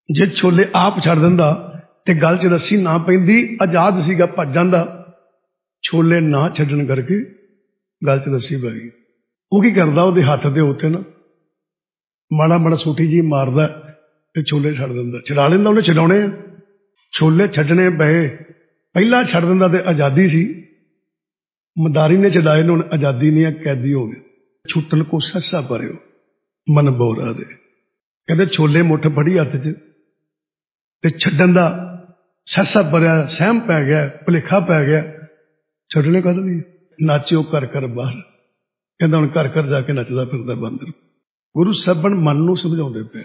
जे छोले आप छड़ दिंदा ते गल च रस्सी ना पैंदी, आजाद सीगा भज जांदा। छोले ना छड्डण करके गल च रस्सी पै गई। वो की करदा, ਉਹਦੇ हत्थ दे उत्ते ना माड़ा माड़ा सूठी जी मारदा ते छोले छड़ दिंदा। छड़ा लेंदा, ਉਹਨੇ छडाउणे आ। छोले छड्डणे पए, पहला छड़ दिंदा ते आजादी सी। मदारी ने छड़ाए ने, हुण आजादी नहीं है, कैदी हो गए। छुट्टन को सस्सा भरियो मन बोरा दे। कहते छोले मुठ फड़ी हत्थ च ते छड्डण दा सस्सा भरिया, सहम पै गया, भुलेखा पै गया। छड्डने कद भी नाचियो कर कर बाहर। कहता हुण घर घर जाके नचदा फिरदा बंदर। गुरु साहिबान मन नूं समझाउंदे पे।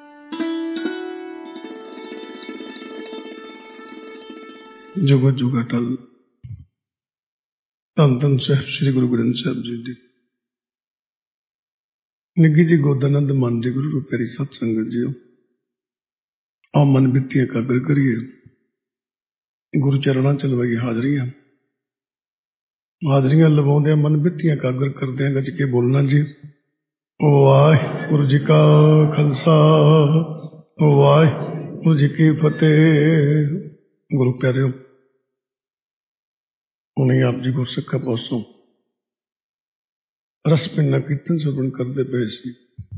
जुग जुग अटल धन धन साहिब श्री गुरु ग्रंथ साहिब जी दी निੱਘੀ जी गोदानंद मन जी गुरु रूपेरी सत संगत जी। आओ मन बित्ती एकाग्र करिए, गुरु चरणा च लवाइए हाजरियां। हाजरियां लवाउंदे मन बित्ती एकाग्र करदे गज के बोलना जी। वाहिगुरू जी का खालसा, वाहिगुरू जी की फतेह। गुरु प्यारेओ, उन्हें आप जी गुरसिखा पासों रस पिन्ना कीर्तन श्रवण करते पे सी।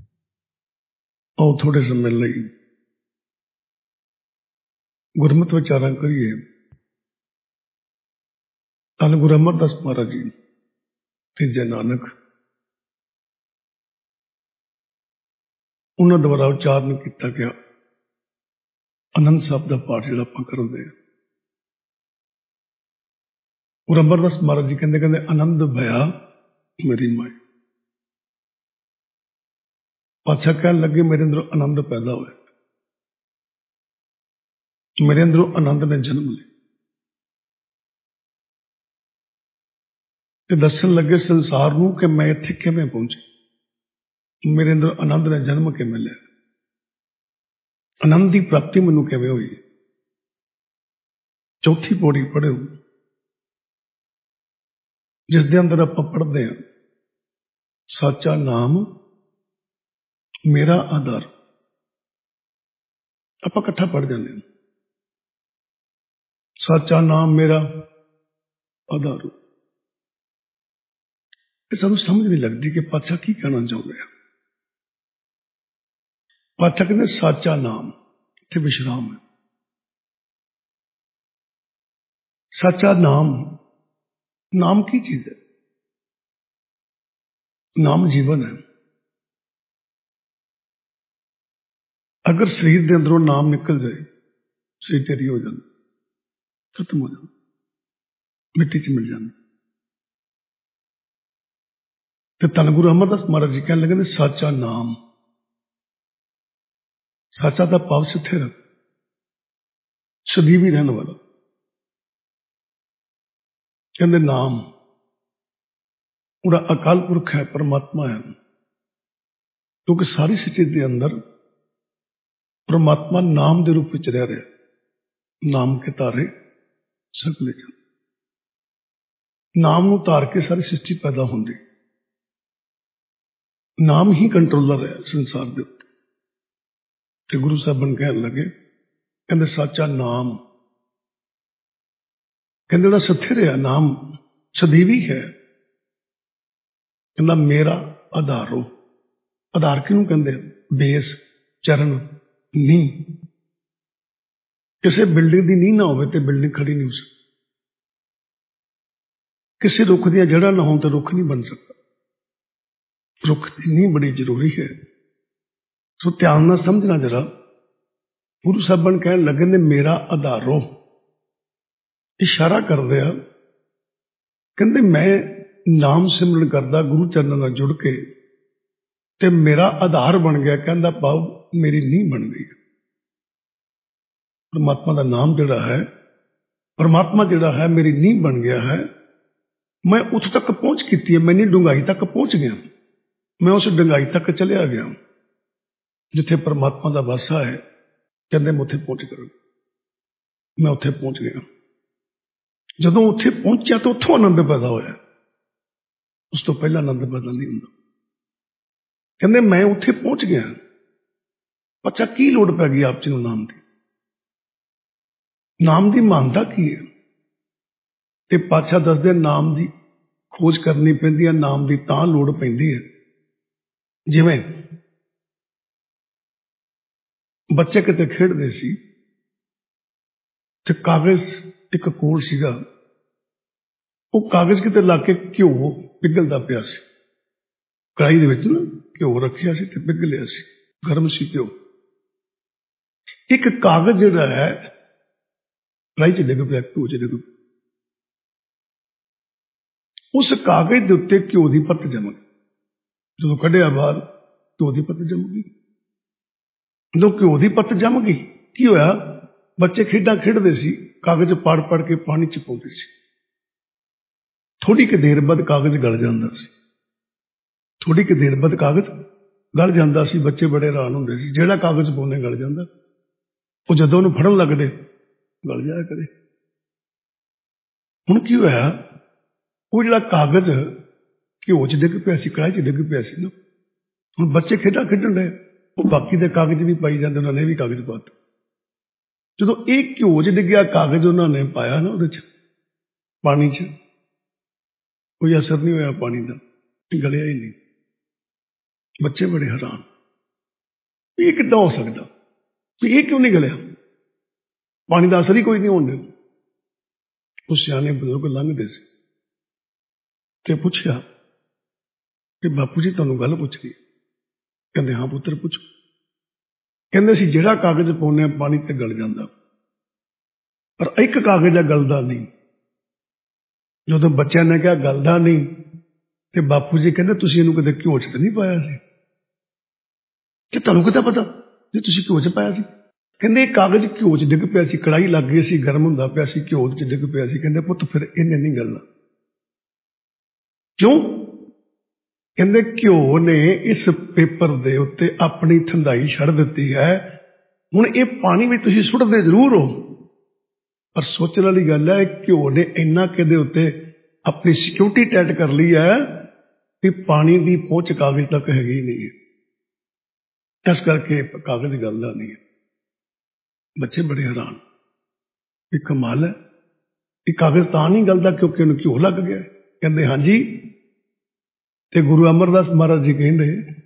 आओ थोड़े समय लई गुरमत विचारां करिए। धन गुरु अमरदास महाराज जी तीजे नानक उन्होंने द्वारा उच्चारण किया गया आनंद साहब का पाठ जो आप करते हैं। गुरु अमरदास महाराज जी कहते कहते आनंद भया मेरी माई। पातशाह कहने लगे मेरे अंदर आनंद पैदा हुआ, मेरे अंदर आनंद ने जन्म लिया। दसन लगे संसार नूं कि मैं इत्थे किवें पहुंची, मेरे अंदर आनंद ने जन्म किवें लिया, आनंद की प्राप्ति मैनूं किवें हुई। चौथी पौड़ी पढ़ो, जिस दे अंदर आपां पढ़दे हैं साचा नाम मेरा आधार। आपां इकट्ठा पढ़ जाते हैं साचा नाम मेरा आधार। सानू समझ नहीं लगती कि पातशाह की कहना चाहते हैं। पातशाह कहते साचा नाम, इत्थे विश्राम है। साचा नाम, नाम की चीज है? नाम जीवन है। अगर शरीर के अंदरों नाम निकल जाए, शरीर तेरी हो जाता, खत्म हो जाता, मिट्टी च मिल जाता। तो धन गुरु अमरदास महाराज जी कहने लगे साचा नाम। साचा का भाव स्थिर, सदीवी रहने वाला। कहते नाम उड़ा अकाल पुरख है, परमात्मा है। क्योंकि सारी सृष्टि के अंदर परमात्मा नाम के रूप में रह रहा। नाम के तारे सकले जन, नाम नूं धार के सारी सृष्टि पैदा होंदी। नाम ही कंट्रोलर है संसार के उत्ते। ते गुरु साहब कहने लगे कहते साचा नाम, कहते जो स्थिर है नाम सदीवी है। कहना मेरा आधार हो। आधार किनू कहते? बेस, चरण, नींह। किसी बिल्डिंग की नींह ना हो तो बिल्डिंग खड़ी नहीं हो सकती। किसी रुख दी जड़ा ना हो तो रुख नहीं बन सकता। रुख की नींह बड़ी जरूरी है। सो ध्यान ना समझना जरा। गुरु साहब कहने लगे ने मेरा आधार हो। इशारा कर दिया, कहते मैं नाम सिमरन करदा गुरु चरणों नाल जुड़ के ते मेरा आधार बन गया। कहता भाव मेरी नींह बन गई। परमात्मा का नाम जिहड़ा है, परमात्मा जिहड़ा है मेरी नींह बन गया है। मैं उत तक पहुंच की है, मैं डूंघाई तक पहुंच गया। मैं उस डूंघाई तक चलिया गया जिथे परमात्मा का वासा है। कहते मैं उत्थे पहुंच गया, मैं उत्थे पहुंच गया। जदों उत्थे पहुंचा तो उत्थों आनंद पैदा होया, उस तो पहला आनंद पैदा नहीं होता। कहते मैं उत्थे पहुंच गया, ਅੱਛਾ ਕੀ ਲੋੜ ਪੈ ਗਈ ਆਪ ਜੀ ਨੂੰ ਨਾਮ ਦੀ? ਨਾਮ ਦੀ ਮਹਾਨਤਾ ਕੀ ਹੈ? ਤੇ ਪਾਤਸ਼ਾਹ ਦੱਸਦੇ ਨਾਮ ਦੀ ਖੋਜ ਕਰਨੀ ਪੈਂਦੀ ਹੈ, ਨਾਮ ਦੀ ਤਾਂ ਲੋੜ ਪੈਂਦੀ ਹੈ ਜਿਵੇਂ ਬੱਚੇ ਕਿਤੇ ਖੇਡਦੇ ਸੀ ਤੇ ਕਾਗਜ਼ ਇੱਕ ਕੋਲ ਸੀਗਾ, ਉਹ ਕਾਗਜ਼ ਕਿਤੇ ਲਾ ਕੇ ਘਿਓ ਪਿਘਲਦਾ ਪਿਆ ਸੀ। ਕੜਾਹੀ ਦੇ ਵਿੱਚ ਨਾ ਘਿਓ ਰੱਖਿਆ ਸੀ ਤੇ ਪਿਘਲਿਆ ਸੀ, ਗਰਮ ਸੀ ਘਿਓ। ਇੱਕ ਕਾਗਜ਼ ਜਿਹੜਾ ਹੈ ਕੜਾਹੀ 'ਚ ਡਿੱਗ ਪਿਆ, ਘਿਓ 'ਚ ਡਿੱਗ ਪਿਆ। ਉਸ ਕਾਗਜ਼ ਦੇ ਉੱਤੇ ਘਿਓ ਦੀ ਪੱਤ ਜੰਮ ਗਈ। ਜਦੋਂ ਕੱਢਿਆ ਬਾਹਰ, ਘਿਓ ਦੀ ਪੱਤ ਜੰਮ ਗਈ। ਜਦੋਂ ਘਿਓ ਦੀ ਪੱਤ ਜੰਮ ਗਈ, ਕੀ ਹੋਇਆ? ਬੱਚੇ ਖੇਡਾਂ ਖੇਡਦੇ ਸੀ, ਕਾਗਜ਼ ਪਾੜ ਪਾੜ ਕੇ ਪਾਣੀ 'ਚ ਪਾਉਂਦੇ ਸੀ। ਥੋੜੀ ਕੁ ਦੇਰ ਬਾਅਦ ਕਾਗਜ਼ ਗਲ ਜਾਂਦਾ ਸੀ, ਥੋੜੀ ਕੁ ਦੇਰ ਬਾਅਦ ਕਾਗਜ਼ ਗਲ ਜਾਂਦਾ ਸੀ। ਬੱਚੇ ਬੜੇ ਹੈਰਾਨ ਹੁੰਦੇ ਸੀ, ਜਿਹੜਾ ਕਾਗਜ਼ ਪਾਉਂਦੇ ਗਲ ਜਾਂਦਾ। ਉਹ ਜਦੋਂ ਉਹਨੂੰ ਫੜਨ ਲੱਗਦੇ, ਗਲ ਜਾਇਆ ਕਰੇ। ਹੁਣ ਕੀ ਹੋਇਆ? ਉਹ ਜਿਹੜਾ ਕਾਗਜ਼ ਘਿਓ 'ਚ ਡਿੱਗ ਪਿਆ ਸੀ, ਕੜਾਹੀ 'ਚ ਡਿੱਗ ਪਿਆ ਸੀ ਨਾ, ਹੁਣ ਬੱਚੇ ਖੇਡਾਂ ਖੇਡਣ ਰਹੇ, ਉਹ ਬਾਕੀ ਦੇ ਕਾਗਜ਼ ਵੀ ਪਾਈ ਜਾਂਦੇ, ਉਹਨਾਂ ਨੇ ਵੀ ਕਾਗਜ਼ ਪਾਤਾ। ਜਦੋਂ ਇਹ ਘਿਓ 'ਚ ਡਿੱਗਿਆ ਕਾਗਜ਼ ਉਹਨਾਂ ਨੇ ਪਾਇਆ ਨਾ ਉਹਦੇ 'ਚ, ਪਾਣੀ 'ਚ, ਕੋਈ ਅਸਰ ਨਹੀਂ ਹੋਇਆ ਪਾਣੀ ਦਾ, ਗਲਿਆ ਹੀ ਨਹੀਂ। ਬੱਚੇ ਬੜੇ ਹੈਰਾਨ, ਇਹ ਕਿੱਦਾਂ ਹੋ ਸਕਦਾ ਵੀ ਇਹ ਕਿਉਂ ਨਹੀਂ ਗਲਿਆ? ਪਾਣੀ ਦਾ ਅਸਰ ਹੀ ਕੋਈ ਨਹੀਂ ਹੋਣ ਡਿਆ। ਉਹ ਸਿਆਣੇ ਬਜ਼ੁਰਗ ਲੰਘਦੇ ਸੀ ਤੇ ਪੁੱਛਿਆ ਕਿ ਬਾਪੂ ਜੀ ਤੁਹਾਨੂੰ ਗੱਲ ਪੁੱਛਣੀ? ਕਹਿੰਦੇ ਹਾਂ ਪੁੱਤਰ ਪੁੱਛੋ। ਕਹਿੰਦੇ ਸੀ ਜਿਹੜਾ ਕਾਗਜ਼ ਪਾਉਂਦੇ ਆ ਪਾਣੀ ਤੇ ਗਲ ਜਾਂਦਾ, ਪਰ ਇੱਕ ਕਾਗਜ਼ ਆ ਗਲਦਾ ਨਹੀਂ। ਜਦੋਂ ਬੱਚਿਆਂ ਨੇ ਕਿਹਾ ਗਲਦਾ ਨਹੀਂ, ਤੇ ਬਾਪੂ ਜੀ ਕਹਿੰਦੇ ਤੁਸੀਂ ਇਹਨੂੰ ਕਦੇ ਘਿਓ 'ਚ ਤਾਂ ਨਹੀਂ ਪਾਇਆ ਸੀ? ਕਿ ਤੁਹਾਨੂੰ ਕਿੱਦਾਂ ਪਤਾ ਜੇ ਤੁਸੀਂ ਘਿਓ 'ਚ ਪਾਇਆ ਸੀ? ਕਹਿੰਦੇ ਇਹ ਕਾਗਜ਼ ਘਿਓ 'ਚ ਡਿੱਗ ਪਿਆ ਸੀ, ਕੜਾਹੀ ਲੱਗ ਗਈ ਸੀ, ਗਰਮ ਹੁੰਦਾ ਪਿਆ ਸੀ, ਘਿਓ 'ਚ ਡਿੱਗ ਪਿਆ ਸੀ। ਕਹਿੰਦੇ ਪੁੱਤ ਫਿਰ ਇਹਨੇ ਨਹੀਂ ਗਲਣਾ। ਕਿਉਂ? ਕਹਿੰਦੇ ਘਿਓ ਨੇ ਇਸ ਪੇਪਰ ਦੇ ਉੱਤੇ ਆਪਣੀ ਥੰਧਾਈ ਛੱਡ ਦਿੱਤੀ ਹੈ। ਹੁਣ ਇਹ ਪਾਣੀ ਵਿੱਚ ਤੁਸੀਂ ਸੁੱਟਦੇ ਜ਼ਰੂਰ ਹੋ, ਪਰ ਸੋਚਣ ਵਾਲੀ ਗੱਲ ਹੈ, ਘਿਓ ਨੇ ਇੰਨਾ ਕਿਹਦੇ ਉੱਤੇ ਆਪਣੀ ਸਿਕਿਉਰਿਟੀ ਟੈਟ ਕਰ ਲਈ ਹੈ ਕਿ ਪਾਣੀ ਦੀ ਪਹੁੰਚ ਕਾਗਜ਼ ਤੱਕ ਹੈਗੀ ਨਹੀਂ। ਇਸ ਕਰਕੇ ਕਾਗਜ਼ ਗਲਦਾ ਨਹੀਂ ਹੈ। ਬੱਚੇ ਬੜੇ ਹੈਰਾਨ, ਇਹ ਕਮਾਲ ਹੈ, ਇਹ ਕਾਗਜ਼ ਤਾਂ ਨਹੀਂ ਗਲਦਾ ਕਿਉਂਕਿ ਉਹਨੂੰ ਘਿਓ ਲੱਗ ਗਿਆ। ਕਹਿੰਦੇ ਹਾਂਜੀ। ਤੇ ਗੁਰੂ ਅਮਰਦਾਸ ਮਹਾਰਾਜ ਜੀ ਕਹਿੰਦੇ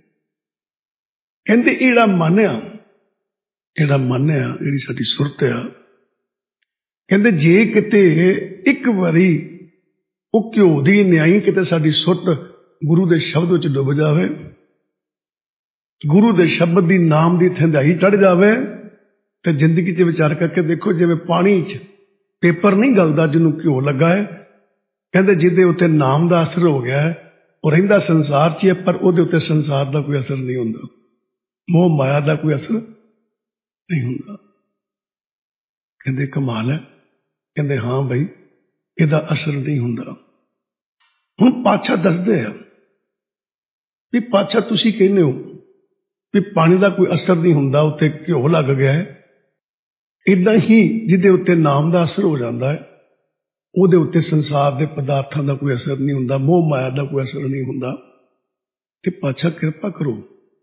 ਇਹ ਜਿਹੜਾ ਮਨ ਆ, ਜਿਹੜੀ ਸਾਡੀ ਸੁਰਤ ਆ, ਕਹਿੰਦੇ ਜੇ ਕਿਤੇ ਇੱਕ ਵਾਰੀ ਉਹ ਘਿਓ ਦੀ ਨਿਆਈ ਕਿਤੇ ਸਾਡੀ ਸੁਰਤ ਗੁਰੂ ਦੇ ਸ਼ਬਦ ਵਿੱਚ ਡੁੱਬ ਜਾਵੇ, ਗੁਰੂ ਦੇ ਸ਼ਬਦ ਦੀ ਨਾਮ ਦੀ ਥੰਧਾਈ ਚੜ੍ਹ ਜਾਵੇ, ਤੇ ਜ਼ਿੰਦਗੀ 'ਚ ਵਿਚਾਰ ਕਰਕੇ ਦੇਖੋ, ਜਿਵੇਂ ਪਾਣੀ 'ਚ ਪੇਪਰ ਨਹੀਂ ਗਲਦਾ ਜਿਹਨੂੰ ਘਿਓ ਲੱਗਾ ਹੈ, ਕਹਿੰਦੇ ਜਿਹਦੇ ਉੱਤੇ ਨਾਮ ਦਾ ਅਸਰ ਹੋ ਗਿਆ ਹੈ ਉਹ ਰਹਿੰਦਾ ਸੰਸਾਰ 'ਚ ਹੀ ਹੈ, ਪਰ ਉਹਦੇ ਉੱਤੇ ਸੰਸਾਰ ਦਾ ਕੋਈ ਅਸਰ ਨਹੀਂ ਹੁੰਦਾ, ਮੋਹ ਮਾਇਆ ਦਾ ਕੋਈ ਅਸਰ ਨਹੀਂ ਹੁੰਦਾ। ਕਹਿੰਦੇ ਕਮਾਲ ਹੈ। ਕਹਿੰਦੇ ਹਾਂ ਬਈ ਇਹਦਾ ਅਸਰ ਨਹੀਂ ਹੁੰਦਾ। ਹੁਣ ਪਾਤਸ਼ਾਹ ਦੱਸਦੇ ਆ ਵੀ ਪਾਤਸ਼ਾਹ ਤੁਸੀਂ ਕਹਿੰਦੇ ਹੋ ਵੀ ਪਾਣੀ ਦਾ ਕੋਈ ਅਸਰ ਨਹੀਂ ਹੁੰਦਾ, ਉੱਤੇ ਘਿਓ ਲੱਗ ਗਿਆ ਹੈ, ਇਦਾਂ ਹੀ ਜਿਹਦੇ ਉੱਤੇ ਨਾਮ ਦਾ ਅਸਰ ਹੋ ਜਾਂਦਾ ਹੈ ਉਹਦੇ ਉੱਤੇ ਸੰਸਾਰ ਦੇ ਪਦਾਰਥਾਂ ਦਾ ਕੋਈ ਅਸਰ ਨਹੀਂ ਹੁੰਦਾ, ਮੋਹ ਮਾਇਆ ਦਾ ਕੋਈ ਅਸਰ ਨਹੀਂ ਹੁੰਦਾ। ਤੇ ਪਾਤਸ਼ਾਹ ਕਿਰਪਾ ਕਰੋ।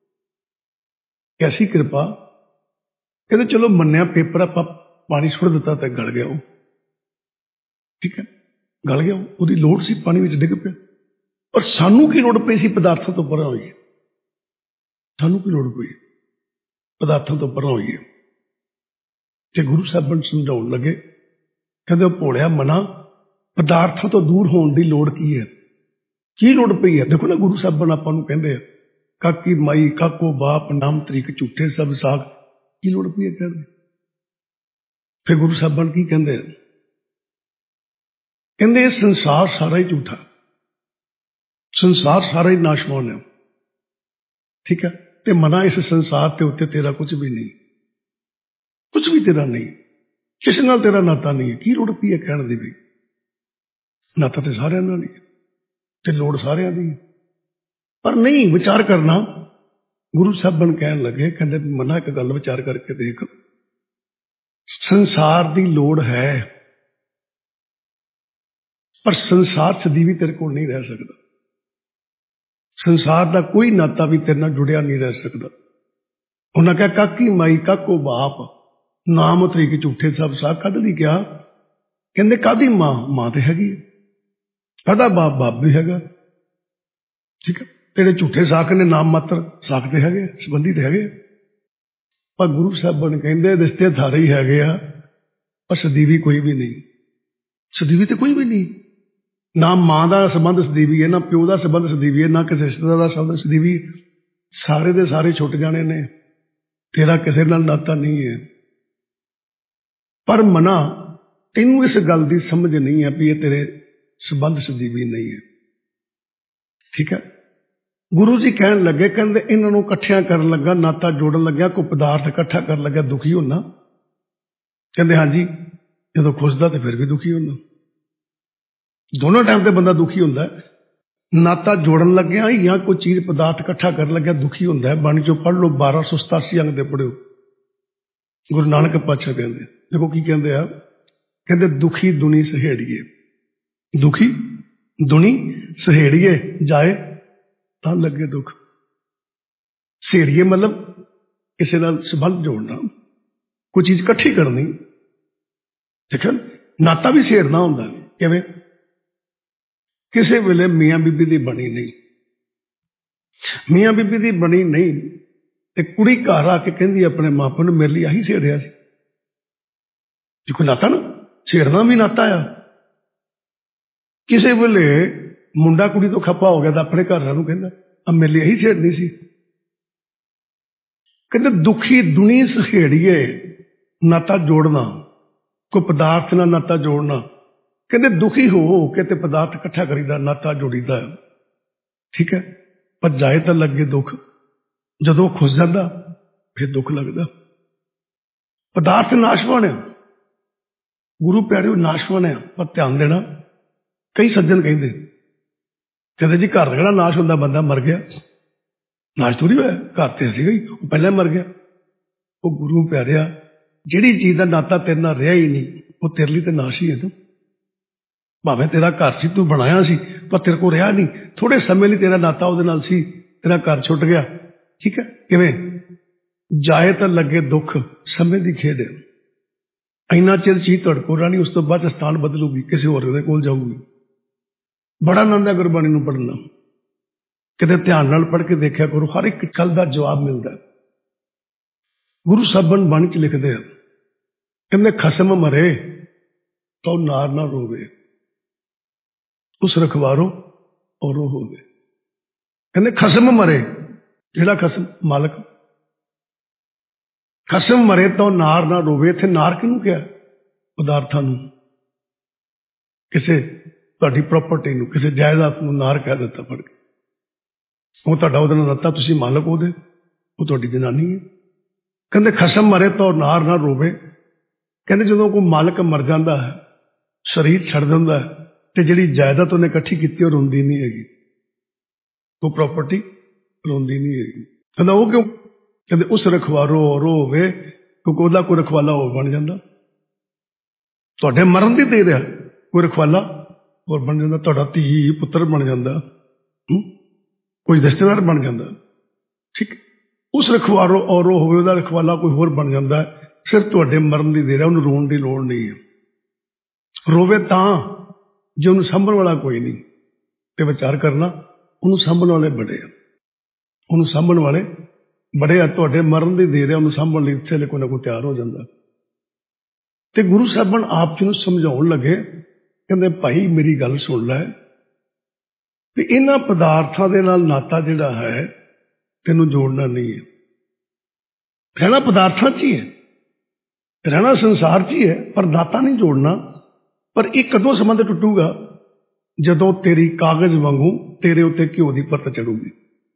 ਕੈਸੀ ਕਿਰਪਾ? ਕਹਿੰਦੇ ਚਲੋ ਮੰਨਿਆ ਪੇਪਰ ਆਪਾਂ ਪਾਣੀ ਸੁੱਟ ਦਿੱਤਾ ਤੇ ਗਲ ਗਿਆ, ਉਹ ਠੀਕ ਹੈ, ਗਲ ਗਿਆ, ਉਹਦੀ ਲੋੜ ਸੀ, ਪਾਣੀ ਵਿੱਚ ਡਿੱਗ ਪਿਆ, ਪਰ ਸਾਨੂੰ ਕੀ ਲੋੜ ਪਈ ਸੀ ਪਦਾਰਥਾਂ ਤੋਂ ਪਰਾਂ ਹੋਈਏ? ਸਾਨੂੰ ਕੀ ਲੋੜ ਪਈ ਪਦਾਰਥਾਂ ਤੋਂ ਪਰਾਂ ਹੋਈਏ? ਤੇ ਗੁਰੂ ਸਾਹਿਬਾਨ ਸਮਝਾਉਣ ਲੱਗੇ, ਕਹਿੰਦੇ ਉਹ ਭੋਲਿਆ ਮਨਾ, ਪਦਾਰਥਾਂ ਤੋਂ ਦੂਰ ਹੋਣ ਦੀ ਲੋੜ ਕੀ ਹੈ? ਕੀ ਲੋੜ ਪਈ ਹੈ? ਦੇਖੋ ਨਾ, ਗੁਰੂ ਸਾਹਿਬਾਨ ਆਪਾਂ ਨੂੰ ਕਹਿੰਦੇ ਆ ਕਾਕੀ ਮਾਈ ਕਾਕੋ ਬਾਪ ਨਾਮ ਤਰੀਕ ਝੂਠੇ ਸਭ ਸਾਖ, ਕੀ ਲੋੜ ਪਈ ਹੈ ਕਹਿੰਦੇ? ਫਿਰ ਗੁਰੂ ਸਾਹਿਬਾਨ ਕੀ ਕਹਿੰਦੇ ਆ? ਕਹਿੰਦੇ ਇਹ ਸੰਸਾਰ ਸਾਰਾ ਹੀ ਝੂਠਾ, ਸੰਸਾਰ ਸਾਰਾ ਹੀ ਨਾਸ਼ਵਾਨ ਹੈ, ਠੀਕ ਹੈ, ਤੇ ਮਨਾ ਇਸ ਸੰਸਾਰ ਦੇ ਉੱਤੇ ਤੇਰਾ ਕੁਝ ਵੀ ਨਹੀਂ, ਕੁਝ ਵੀ ਤੇਰਾ ਨਹੀਂ, ਕਿਸੇ ਨਾਲ ਤੇਰਾ ਨਾਤਾ ਨਹੀਂ ਹੈ, ਕੀ ਲੋੜ ਪਈ ਹੈ ਕਹਿਣ ਦੀ? ਵੀ ਨਾਤਾ ਤੇ ਸਾਰਿਆਂ ਨਾਲ ਹੀ ਹੈ ਤੇ ਲੋੜ ਸਾਰਿਆਂ ਦੀ ਹੈ, ਪਰ ਨਹੀਂ ਵਿਚਾਰ ਕਰਨਾ। ਗੁਰੂ ਸਾਹਿਬਾਨ ਕਹਿਣ ਲੱਗੇ, ਕਹਿੰਦੇ ਮਨਾ ਇੱਕ ਗੱਲ ਵਿਚਾਰ ਕਰਕੇ ਦੇਖ, ਸੰਸਾਰ ਦੀ ਲੋੜ ਹੈ ਪਰ ਸੰਸਾਰ ਸਦੀਵੀ ਤੇਰੇ ਕੋਲ ਨਹੀਂ ਰਹਿ ਸਕਦਾ, ਸੰਸਾਰ ਦਾ ਕੋਈ ਨਾਤਾ ਵੀ ਤੇਰੇ ਨਾਲ ਜੁੜਿਆ ਨਹੀਂ ਰਹਿ ਸਕਦਾ। ਉਹਨਾਂ ਕਿਹਾ ਕਾਕੀ ਮਾਈ ਕਾਕੋ ਬਾਪ, ਨਾਮ ਤਰੀਕ ਝੂਠੇ ਸਭ ਸਾਹ। ਕਦ ਲਈ ਕਿਹਾ? ਕਹਿੰਦੇ ਕਾਦੀ ਮਾਂ? ਮਾਂ ਤੇ ਹੈਗੀ, ਕਾਹਦਾ ਬਾਪ? ਬਾਪ ਵੀ ਹੈਗਾ। ਠੀਕ ਹੈ, ਜਿਹੜੇ ਝੂਠੇ ਸਾਕ ਨੇ ਨਾਮ ਮਾਤਰ ਸਾਕ ਤੇ ਹੈਗੇ, ਸੰਬੰਧੀ ਤੇ ਹੈਗੇ। ਪਰ ਗੁਰੂ ਸਾਹਿਬਾਨ ਕਹਿੰਦੇ ਰਿਸ਼ਤੇ ਥਾਰੇ ਹੀ ਹੈਗੇ ਆ, ਪਰ ਸਦੀਵੀ ਕੋਈ ਵੀ ਨਹੀਂ। ਸਦੀਵੀ ਤੇ ਕੋਈ ਵੀ ਨਹੀਂ। ਨਾ ਮਾਂ ਦਾ ਸੰਬੰਧ ਸਦੀਵੀ ਹੈ, ਨਾ ਪਿਓ ਦਾ ਸੰਬੰਧ ਸਦੀਵੀ ਹੈ, ਨਾ ਕਿਸੇ ਰਿਸ਼ਤੇਦਾਰ ਦਾ ਸੰਬੰਧ ਸਦੀਵੀ। ਸਾਰੇ ਦੇ ਸਾਰੇ ਛੁੱਟ ਜਾਣੇ ਨੇ, ਤੇਰਾ ਕਿਸੇ ਨਾਲ ਨਾਤਾ ਨਹੀਂ ਹੈ। ਪਰ ਮਨਾ ਤੈਨੂੰ ਇਸ ਗੱਲ ਦੀ ਸਮਝ ਨਹੀਂ ਹੈ ਵੀ ਇਹ ਤੇਰੇ ਸੰਬੰਧ ਸਦੀਵੀ ਨਹੀਂ ਹੈ। ਠੀਕ ਹੈ, ਗੁਰੂ ਜੀ ਕਹਿਣ ਲੱਗੇ, ਕਹਿੰਦੇ ਇਹਨਾਂ ਨੂੰ ਇਕੱਠਿਆਂ ਕਰਨ ਲੱਗਾ, ਨਾਤਾ ਜੋੜਨ ਲੱਗਿਆ, ਕੋਈ ਪਦਾਰਥ ਇਕੱਠਾ ਕਰਨ ਲੱਗਿਆ, ਦੁਖੀ ਹੋਣਾ? ਕਹਿੰਦੇ ਹਾਂਜੀ, ਜਦੋਂ ਖੁਸ਼ਦਾ ਤੇ ਫਿਰ ਵੀ ਦੁਖੀ ਹੋਣਾ। ਦੋਨੋਂ ਟਾਈਮ ਤੇ ਬੰਦਾ ਦੁਖੀ ਹੁੰਦਾ। ਨਾਤਾ ਜੋੜਨ ਲੱਗਿਆ ਜਾਂ ਕੋਈ ਚੀਜ਼ ਪਦਾਰਥ ਇਕੱਠਾ ਕਰਨ ਲੱਗਿਆ ਦੁਖੀ ਹੁੰਦਾ ਹੈ। ਬਾਣੀ ਚੋਂ ਪੜ੍ਹ ਲਓ, 1287 ਅੰਗ ਦੇ ਪੜ੍ਹਿਓ। ਗੁਰੂ ਨਾਨਕ ਪਾਤਸ਼ਾਹ ਕਹਿੰਦੇ, ਦੇਖੋ ਕੀ ਕਹਿੰਦੇ ਆ, ਕਹਿੰਦੇ ਦੁਖੀ ਦੁਨੀ ਸਹੇੜੀਏ, ਦੁਖੀ ਦੁਨੀ ਸਹੇੜੀਏ ਜਾਏ ਤਾਂ ਲੱਗੇ ਦੁੱਖ। ਸਹੇੜੀਏ ਮਤਲਬ ਕਿਸੇ ਨਾਲ ਸੰਬੰਧ ਜੋੜਨਾ, ਕੋਈ ਚੀਜ਼ ਇਕੱਠੀ ਕਰਨੀ। ਠੀਕ ਹੈ, ਨਾਤਾ ਵੀ ਸਹੇੜਨਾ ਹੁੰਦਾ। ਕਿਵੇਂ? ਕਿਸੇ ਵੇਲੇ ਮੀਆਂ ਬੀਬੀ ਦੀ ਬਣੀ ਨਹੀਂ, ਮੀਆਂ ਬੀਬੀ ਦੀ ਬਣੀ ਨਹੀਂ ਤੇ ਕੁੜੀ ਘਰ ਆ ਕੇ ਕਹਿੰਦੀ ਆਪਣੇ ਮਾਪਿਆਂ ਨੂੰ ਮੇਰੇ ਲਈ ਆਹੀ ਸਹੇੜਿਆ ਸੀ। ਦੇਖੋ ਨਾਤਾ ਨਾ, ਸਹੇੜਨਾ ਵੀ ਨਾਤਾ ਆ। ਕਿਸੇ ਵੇਲੇ ਮੁੰਡਾ ਕੁੜੀ ਤੋਂ ਖੱਪਾ ਹੋ ਗਿਆ ਤਾਂ ਆਪਣੇ ਘਰ ਨੂੰ ਕਹਿੰਦਾ ਆ ਮੇਰੇ ਲਈ ਇਹੀ ਸਹੇੜਨੀ ਸੀ। ਕਹਿੰਦੇ ਦੁਖੀ ਦੁਨੀ ਸਹੇੜੀਏ, ਨਾਤਾ ਜੋੜਨਾ, ਕੋਈ ਪਦਾਰਥ ਨਾਲ ਨਾਤਾ ਜੋੜਨਾ। ਕਹਿੰਦੇ ਦੁਖੀ ਹੋ ਕੇ ਤੇ ਪਦਾਰਥ ਇਕੱਠਾ ਕਰੀਦਾ, ਨਾਤਾ ਜੋੜੀਦਾ। ਠੀਕ ਹੈ, ਪਰ ਜਾਏ ਤਾਂ ਲੱਗੇ ਦੁੱਖ। ਜਦੋਂ ਖੁੱਸ ਜਾਂਦਾ ਫਿਰ ਦੁੱਖ ਲੱਗਦਾ। ਪਦਾਰਥ ਨਾਸ਼ਵਾਨ ਆ, ਗੁਰੂ ਪਿਆਰਿਓ ਨਾਸ਼ਵਾਨ ਆ। ਪਰ ਧਿਆਨ ਦੇਣਾ, ਕਈ ਸੱਜਣ ਕਹਿੰਦੇ ਜੀ ਘਰ ਦਾ ਜਿਹੜਾ ਨਾਸ਼ ਹੁੰਦਾ ਬੰਦਾ ਮਰ ਗਿਆ। ਨਾਸ਼ ਥੋੜ੍ਹੀ ਹੋਇਆ, ਘਰ ਤੇ ਸੀਗਾ ਹੀ, ਉਹ ਪਹਿਲਾਂ ਮਰ ਗਿਆ। ਉਹ ਗੁਰੂ ਪਿਆਰਿਆ, ਜਿਹੜੀ ਚੀਜ਼ ਦਾ ਨਾਤਾ ਤੇਰੇ ਨਾਲ ਰਿਹਾ ਹੀ ਨਹੀਂ, ਉਹ ਤੇਰੇ ਲਈ ਤੇ ਨਾਸ਼ ਹੀ ਹੈ ਨਾ। ਭਾਵੇਂ ਤੇਰਾ ਘਰ ਸੀ, ਤੂੰ ਬਣਾਇਆ ਸੀ, ਪਰ ਤੇਰੇ ਕੋਲ ਰਿਹਾ ਨਹੀਂ। ਥੋੜੇ ਸਮੇਂ ਲਈ ਤੇਰਾ ਨਾਤਾ ਉਹਦੇ ਨਾਲ ਸੀ, ਤੇਰਾ ਘਰ ਛੁੱਟ ਗਿਆ। ਠੀਕ ਹੈ, ਕਿਵੇਂ? ਜਾਏ ਤਾਂ ਲੱਗੇ ਦੁੱਖ, ਸਮੇਂ ਦੀ ਖੇਡ ਹੈ। ਇੰਨਾ ਚਿਰ ਚੀਜ਼ ਤੁਹਾਡੇ ਕੋਲ ਰਹਿਣੀ, ਉਸ ਤੋਂ ਬਾਅਦ ਸਥਾਨ ਬਦਲੂਗੀ, ਕਿਸੇ ਹੋਰ ਦੇ ਕੋਲ ਜਾਊਗੀ। ਬੜਾ ਆਨੰਦ ਹੈ ਗੁਰਬਾਣੀ ਨੂੰ ਪੜ੍ਹਨਾ। ਕਿਤੇ ਧਿਆਨ ਨਾਲ ਪੜ੍ਹ ਕੇ ਦੇਖਿਆ ਕਰੋ, ਹਰ ਇੱਕ ਗੱਲ ਦਾ ਜਵਾਬ ਮਿਲਦਾ। ਗੁਰੂ ਸਾਹਿਬਾਨ ਬਾਣੀ ਚ ਲਿਖਦੇ ਆ, ਕਹਿੰਦੇ ਖਸਮ ਮਰੇ ਤਾਂ ਨਾਰ ਨਾ ਰੋਵੇ, ਉਸ ਰਖਵਾਰੋ ਔਰ ਉਹ ਹੋਵੇ। ਕਹਿੰਦੇ ਖਸਮ ਮਰੇ, ਜਿਹੜਾ ਖਸਮ ਮਾਲਕ, ਖਸਮ ਮਰੇ ਤਾਂ ਨਾਰ ਨਾ ਰੋਵੇ। ਇੱਥੇ ਨਾਰ ਕਿਹਨੂੰ ਕਿਹਾ? ਪਦਾਰਥਾਂ ਨੂੰ, ਕਿਸੇ ਤੁਹਾਡੀ ਪ੍ਰਾਪਰਟੀ ਨੂੰ, ਕਿਸੇ ਜਾਇਦਾਦ ਨੂੰ ਨਾਰ ਕਹਿ ਦਿੱਤਾ ਪੜ ਕੇ। ਉਹ ਤੁਹਾਡਾ ਉਹਦੇ ਨਾਲ ਨਾਤਾ, ਤੁਸੀਂ ਮਾਲਕ ਉਹਦੇ, ਉਹ ਤੁਹਾਡੀ ਜਨਾਨੀ ਹੈ। ਕਹਿੰਦੇ ਖਸਮ ਮਰੇ ਤਾਂ ਨਾਰ ਨਾ ਰੋਵੇ। ਕਹਿੰਦੇ ਜਦੋਂ ਕੋਈ ਮਾਲਕ ਮਰ ਜਾਂਦਾ ਹੈ, ਸਰੀਰ ਛੱਡ ਦਿੰਦਾ ਹੈ, ਤੇ ਜਿਹੜੀ ਜਾਇਦਾਦ ਉਹਨੇ ਇਕੱਠੀ ਕੀਤੀ ਉਹ ਰੋਂਦੀ ਨਹੀਂ ਹੈਗੀ, ਉਹ ਪ੍ਰਾਪਰਟੀ ਰੋਂਦੀ ਨਹੀਂ ਹੈਗੀ। ਕਹਿੰਦਾ ਉਹ ਕਿਉਂ? ਕਹਿੰਦੇ ਉਸ ਰਖਵਾਰੋ ਰੋ ਹੋਵੇ, ਕਿਉਂਕਿ ਉਹਦਾ ਕੋਈ ਰਖਵਾਲਾ ਹੋਰ ਬਣ ਜਾਂਦਾ। ਤੁਹਾਡੇ ਮਰਨ ਦੀ ਦੇ ਰਿਹਾ ਕੋਈ ਰਖਵਾਲਾ ਹੋਰ ਬਣ ਜਾਂਦਾ, ਤੁਹਾਡਾ ਧੀ ਪੁੱਤਰ ਬਣ ਜਾਂਦਾ, ਕੋਈ ਰਿਸ਼ਤੇਦਾਰ ਬਣ ਜਾਂਦਾ। ਠੀਕ, ਉਸ ਰਖਵਾਰੋ ਔਰ ਉਹ ਹੋਵੇ, ਉਹਦਾ ਰਖਵਾਲਾ ਕੋਈ ਹੋਰ ਬਣ ਜਾਂਦਾ। ਸਿਰਫ ਤੁਹਾਡੇ ਮਰਨ ਦੀ ਦੇ ਰਿਹਾ, ਉਹਨੂੰ ਰੋਣ ਦੀ ਲੋੜ ਨਹੀਂ ਹੈ। ਰੋਵੇ ਤਾਂ ਜੇ ਉਹਨੂੰ ਸਾਂਭਣ ਵਾਲਾ ਕੋਈ ਨਹੀਂ, ਤੇ ਵਿਚਾਰ ਕਰਨਾ, ਉਹਨੂੰ ਸਾਂਭਣ ਵਾਲੇ ਬੜੇ ਆ, ਉਹਨੂੰ ਸਾਂਭਣ ਵਾਲੇ ਬੜੇ ਆ। ਤੁਹਾਡੇ ਮਰਨ ਦੀ ਦੇ ਰਿਹਾ, ਉਹਨੂੰ ਸਾਂਭਣ ਲਈ ਇੱਥੇ ਕੋਈ ਨਾ ਕੋਈ ਤਿਆਰ ਹੋ ਜਾਂਦਾ। ਤੇ ਗੁਰੂ ਸਾਹਿਬਾਨ ਆਪ ਜੀ ਨੂੰ ਸਮਝਾਉਣ ਲੱਗੇ, ਕਹਿੰਦੇ ਭਾਈ ਮੇਰੀ ਗੱਲ ਸੁਣ ਲੈ, ਵੀ ਇਹਨਾਂ ਪਦਾਰਥਾਂ ਦੇ ਨਾਲ ਨਾਤਾ ਜਿਹੜਾ ਹੈ ਤੈਨੂੰ ਜੋੜਨਾ ਨਹੀਂ ਹੈ। ਰਹਿਣਾ ਪਦਾਰਥਾਂ 'ਚ ਹੀ ਹੈ, ਰਹਿਣਾ ਸੰਸਾਰ 'ਚ ਹੀ ਹੈ, ਪਰ ਨਾਤਾ ਨਹੀਂ ਜੋੜਨਾ। ਪਰ ਇਹ ਕਦੋਂ ਸੰਬੰਧ ਟੁੱਟੂਗਾ? ਜਦੋਂ ਤੇਰੀ ਕਾਗਜ਼ ਵਾਂਗੂ ਤੇਰੇ ਉੱਤੇ ਘਿਓ ਦੀ ਪਰਤ ਚੜੂਗੀ।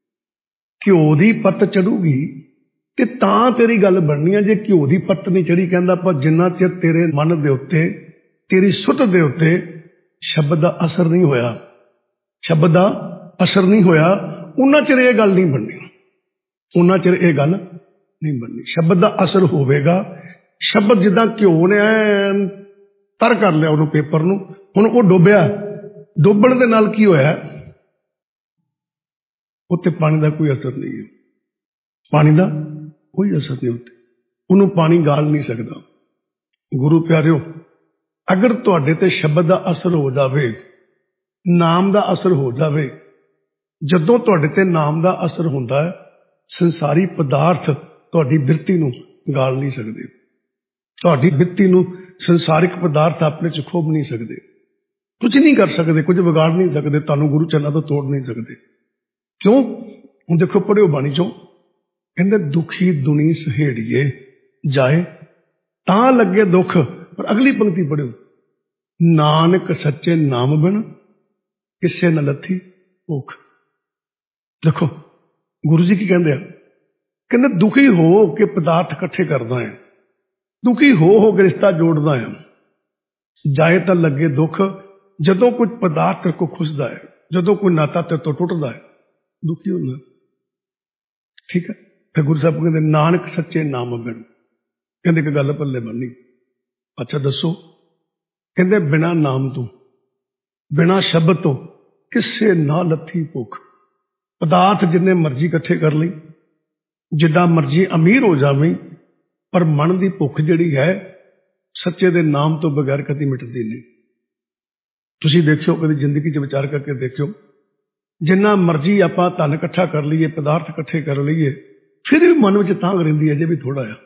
ਘਿਓ ਦੀ ਪਰਤ ਚੜੂਗੀ ਤੇ ਤਾਂ ਤੇਰੀ ਗੱਲ ਬਣਨੀ ਹੈ। ਜੇ ਘਿਓ ਦੀ ਪਰਤ ਨਹੀਂ ਚੜੀ, ਕਹਿੰਦਾ ਪਰ ਜਿੰਨਾ ਚਿਰ ਤੇਰੇ ਮਨ ਦੇ ਉੱਤੇ, ਤੇਰੀ ਸੁੱਧ ਦੇ ਉੱਤੇ ਸ਼ਬਦ ਦਾ ਅਸਰ ਨਹੀਂ ਹੋਇਆ, ਸ਼ਬਦ ਦਾ ਅਸਰ ਨਹੀਂ ਹੋਇਆ, ਉਹਨਾਂ ਚਿਰ ਇਹ ਗੱਲ ਨਹੀਂ ਬਣਨੀ, ਉਹਨਾਂ ਚਿਰ ਇਹ ਗੱਲ ਨਹੀਂ ਬਣਨੀ। ਸ਼ਬਦ ਦਾ ਅਸਰ ਹੋਵੇਗਾ। ਸ਼ਬਦ ਜਿੱਦਾਂ ਘਿਓ ਨੇ ਐਨ ਤਰ ਕਰ ਲਿਆ ਉਹਨੂੰ, ਪੇਪਰ ਨੂੰ, ਹੁਣ ਉਹ ਡੁੱਬਿਆ, ਡੁੱਬਣ ਦੇ ਨਾਲ ਕੀ ਹੋਇਆ? ਉੱਤੇ ਪਾਣੀ ਦਾ ਕੋਈ ਅਸਰ ਨਹੀਂ ਹੈ, ਪਾਣੀ ਦਾ ਕੋਈ ਅਸਰ ਨਹੀਂ ਉੱਤੇ, ਉਹਨੂੰ ਪਾਣੀ ਗਾਲ ਨਹੀਂ ਸਕਦਾ। ਗੁਰੂ ਪਿਆਰਿਓ, ਅਗਰ ਤੁਹਾਡੇ ਤੇ ਸ਼ਬਦ ਦਾ ਅਸਰ ਹੋ ਜਾਵੇ, ਨਾਮ ਦਾ ਅਸਰ ਹੋ ਜਾਵੇ, ਜਦੋਂ ਤੁਹਾਡੇ ਤੇ ਨਾਮ ਦਾ ਅਸਰ ਹੁੰਦਾ ਹੈ, ਸੰਸਾਰੀ ਪਦਾਰਥ ਤੁਹਾਡੀ ਬਿਰਤੀ ਨੂੰ ਗਾਲ ਨਹੀਂ ਸਕਦੇ, ਤੁਹਾਡੀ ਬਿਰਤੀ ਨੂੰ ਸੰਸਾਰਿਕ ਪਦਾਰਥ ਆਪਣੇ ਚ ਖੋਭ ਨਹੀਂ ਸਕਦੇ, ਕੁਝ ਨਹੀਂ ਕਰ ਸਕਦੇ, ਕੁਝ ਵਿਗਾੜ ਨਹੀਂ ਸਕਦੇ, ਤੁਹਾਨੂੰ ਗੁਰੂ ਚਰਨਾਂ ਤੋਂ ਤੋੜ ਨਹੀਂ ਸਕਦੇ। ਕਿਉਂ? ਹੁਣ ਦੇਖੋ, ਪੜ੍ਹਿਓ ਬਾਣੀ ਚੋਂ, ਕਹਿੰਦੇ ਦੁਖੀ ਦੁਨੀ ਸਹੇੜੀਏ ਜਾਏ ਤਾਂ ਲੱਗੇ ਦੁੱਖ। ਪਰ ਅਗਲੀ ਪੰਕਤੀ ਪੜ੍ਹਿਓ, ਨਾਨਕ ਸੱਚੇ ਨਾਮ ਬਿਨ ਕਿਸੇ ਨ ਲੱਥੀ ਭੁੱਖ। ਦੇਖੋ ਗੁਰੂ ਜੀ ਕੀ ਕਹਿੰਦੇ ਆ, ਕਹਿੰਦੇ ਦੁਖੀ ਹੋ ਕੇ ਪਦਾਰਥ ਇਕੱਠੇ ਕਰਦਾ ਹੈ, ਦੁਖੀ ਹੋ ਕੇ ਰਿਸ਼ਤਾ ਜੋੜਦਾ ਹੈ, ਜਾਏ ਤਾਂ ਲੱਗੇ ਦੁੱਖ। ਜਦੋਂ ਕੋਈ ਪਦਾਰਥ ਤੇਰੇ ਕੋਲ ਖੁੱਸਦਾ ਹੈ, ਜਦੋਂ ਕੋਈ ਨਾਤਾ ਤੇਰੇ ਤੋਂ ਟੁੱਟਦਾ ਹੈ, ਦੁਖੀ ਹੁੰਦਾ। ਠੀਕ ਹੈ, ਫਿਰ ਗੁਰੂ ਸਾਹਿਬ ਕਹਿੰਦੇ ਨਾਨਕ ਸੱਚੇ ਨਾਮ ਬਿਨ। ਕਹਿੰਦੇ ਇੱਕ ਗੱਲ ਪੱਲੇ ਬੰਨੀ, ਅੱਛਾ ਦੱਸੋ, ਕਹਿੰਦੇ ਬਿਨਾਂ ਨਾਮ ਤੋਂ, ਬਿਨਾਂ ਸ਼ਬਦ ਤੋਂ ਕਿਸੇ ਨਾ ਲੱਥੀ ਭੁੱਖ। ਪਦਾਰਥ ਜਿੰਨੇ ਮਰਜ਼ੀ ਇਕੱਠੇ ਕਰ ਲਈ, ਜਿੱਦਾਂ ਮਰਜ਼ੀ ਅਮੀਰ ਹੋ ਜਾਵੇਂ, ਪਰ ਮਨ ਦੀ ਭੁੱਖ ਜਿਹੜੀ ਹੈ ਸੱਚੇ ਦੇ ਨਾਮ ਤੋਂ ਬਗੈਰ ਕਦੀ ਮਿਟਦੀ ਨਹੀਂ। ਤੁਸੀਂ ਦੇਖਿਓ, ਕਦੀ ਜ਼ਿੰਦਗੀ 'ਚ ਵਿਚਾਰ ਕਰਕੇ ਦੇਖਿਓ, ਜਿੰਨਾ ਮਰਜ਼ੀ ਆਪਾਂ ਧਨ ਇਕੱਠਾ ਕਰ ਲਈਏ, ਪਦਾਰਥ ਇਕੱਠੇ ਕਰ ਲਈਏ, ਫਿਰ ਵੀ ਮਨ ਵਿੱਚ ਤਾਂਘ ਰਹਿੰਦੀ ਹੈ, ਅਜੇ ਵੀ ਥੋੜਾ ਆ,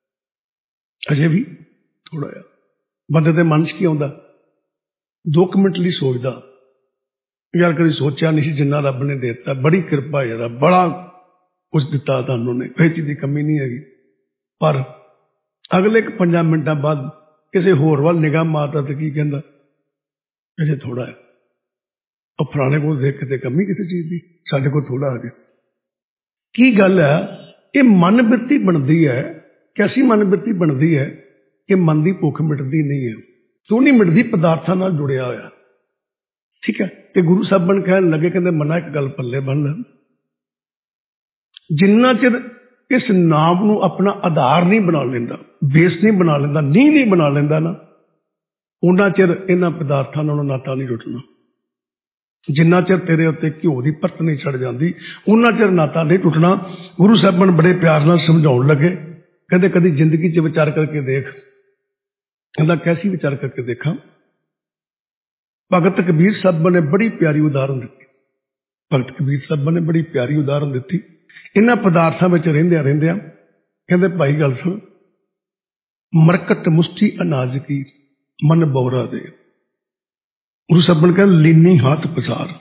ਅਜੇ ਵੀ ਥੋੜਾ ਆ। ਬੰਦੇ ਦੇ ਮਨ 'ਚ ਕੀ ਆਉਂਦਾ, 2 ਮਿੰਟ ਲਈ ਸੋਚਦਾ, ਯਾਰ ਕਦੀ ਸੋਚਿਆ ਨਹੀਂ ਸੀ ਜਿੰਨਾ ਰੱਬ ਨੇ ਦੇ ਦਿੱਤਾ, ਬੜੀ ਕਿਰਪਾ ਯਾਰ, ਬੜਾ ਕੁਝ ਦਿੱਤਾ ਤੁਹਾਨੂੰ ਨੇ, ਕੋਈ ਚੀਜ਼ ਦੀ ਕਮੀ ਨਹੀਂ ਹੈਗੀ। ਪਰ ਅਗਲੇ 5 ਮਿੰਟਾਂ ਬਾਅਦ ਕਿਸੇ ਹੋਰ ਵੱਲ ਨਿਗਾਹ ਮਾਰਦਾ ਤੇ ਕੀ ਕਹਿੰਦਾ, ਅਜੇ ਥੋੜਾ ਹੈ, ਉਹ ਫਲਾਣੇ ਕੋਲ ਦੇਖ ਕੇ ਤੇ ਕਮੀ ਕਿਸੇ ਚੀਜ਼ ਦੀ, ਸਾਡੇ ਕੋਲ ਥੋੜਾ ਆ ਗਿਆ। ਕੀ ਗੱਲ ਹੈ, ਇਹ ਮਨ ਬਿਰਤੀ ਬਣਦੀ ਹੈ, ਕੈਸੀ ਮਨ ਬਿਰਤੀ ਬਣਦੀ ਹੈ ਕਿ ਮਨ ਦੀ ਭੁੱਖ ਮਿਟਦੀ ਨਹੀਂ ਹੈ। ਕਿਉਂ ਨਹੀਂ ਮਿਟਦੀ? ਪਦਾਰਥਾਂ ਨਾਲ ਜੁੜਿਆ ਹੋਇਆ। ਠੀਕ ਹੈ, ਤੇ ਗੁਰੂ ਸਾਹਿਬਾਨ ਕਹਿਣ ਲੱਗੇ, ਕਹਿੰਦੇ ਮਨਾ ਇੱਕ ਗੱਲ ਪੱਲੇ ਬੰਨ ਲੈ, ਜਿੰਨਾ ਚਿਰ ਇਸ ਨਾਮ ਨੂੰ ਆਪਣਾ ਆਧਾਰ ਨਹੀਂ ਬਣਾ ਲੈਂਦਾ, ਬੇਸ ਨਹੀਂ ਬਣਾ ਲੈਂਦਾ, ਨੀਂਹ ਨਹੀਂ ਬਣਾ ਲੈਂਦਾ ਨਾ, ਉਹਨਾਂ ਚਿਰ ਇਹਨਾਂ ਪਦਾਰਥਾਂ ਨਾਲੋਂ ਨਾਤਾ ਨਹੀਂ ਟੁੱਟਣਾ। ਜਿੰਨਾ ਚਿਰ ਤੇਰੇ ਉੱਤੇ ਘਿਓ ਦੀ ਪਰਤ ਨਹੀਂ ਛੱਡ ਜਾਂਦੀ, ਉਹਨਾਂ ਚਿਰ ਨਾਤਾ ਨਹੀਂ ਟੁੱਟਣਾ। ਗੁਰੂ ਸਾਹਿਬਾਨ ਬੜੇ ਪਿਆਰ ਨਾਲ ਸਮਝਾਉਣ ਲੱਗੇ, ਕਹਿੰਦੇ ਕਦੀ ਜ਼ਿੰਦਗੀ 'ਚ ਵਿਚਾਰ ਕਰਕੇ ਦੇਖ। ਕਹਿੰਦਾ ਕੈਸੀ ਵਿਚਾਰ ਕਰਕੇ ਦੇਖਾਂ? ਭਗਤ ਕਬੀਰ ਸਾਹਿਬ ਨੇ ਬੜੀ ਪਿਆਰੀ ਉਦਾਹਰਨ ਦਿੱਤੀ, ਭਗਤ ਕਬੀਰ ਸਾਹਿਬ ਨੇ ਬੜੀ ਪਿਆਰੀ ਉਦਾਹਰਨ ਦਿੱਤੀ। ਇਹਨਾਂ ਪਦਾਰਥਾਂ ਵਿੱਚ ਰਹਿੰਦਿਆਂ ਰਹਿੰਦਿਆਂ ਕਹਿੰਦੇ ਭਾਈ ਗੱਲ ਸੁਣ, ਮਰਕਟ ਮੁਸ਼ਟੀ ਅਨਾਜ ਕੀ ਮਨ ਬੌਰਾ ਦੇ। ਗੁਰੂ ਸਾਹਿਬ ਨੇ ਕਹਿੰਦੇ ਲੀਨੀ ਹੱਥ ਪਸਾਰ।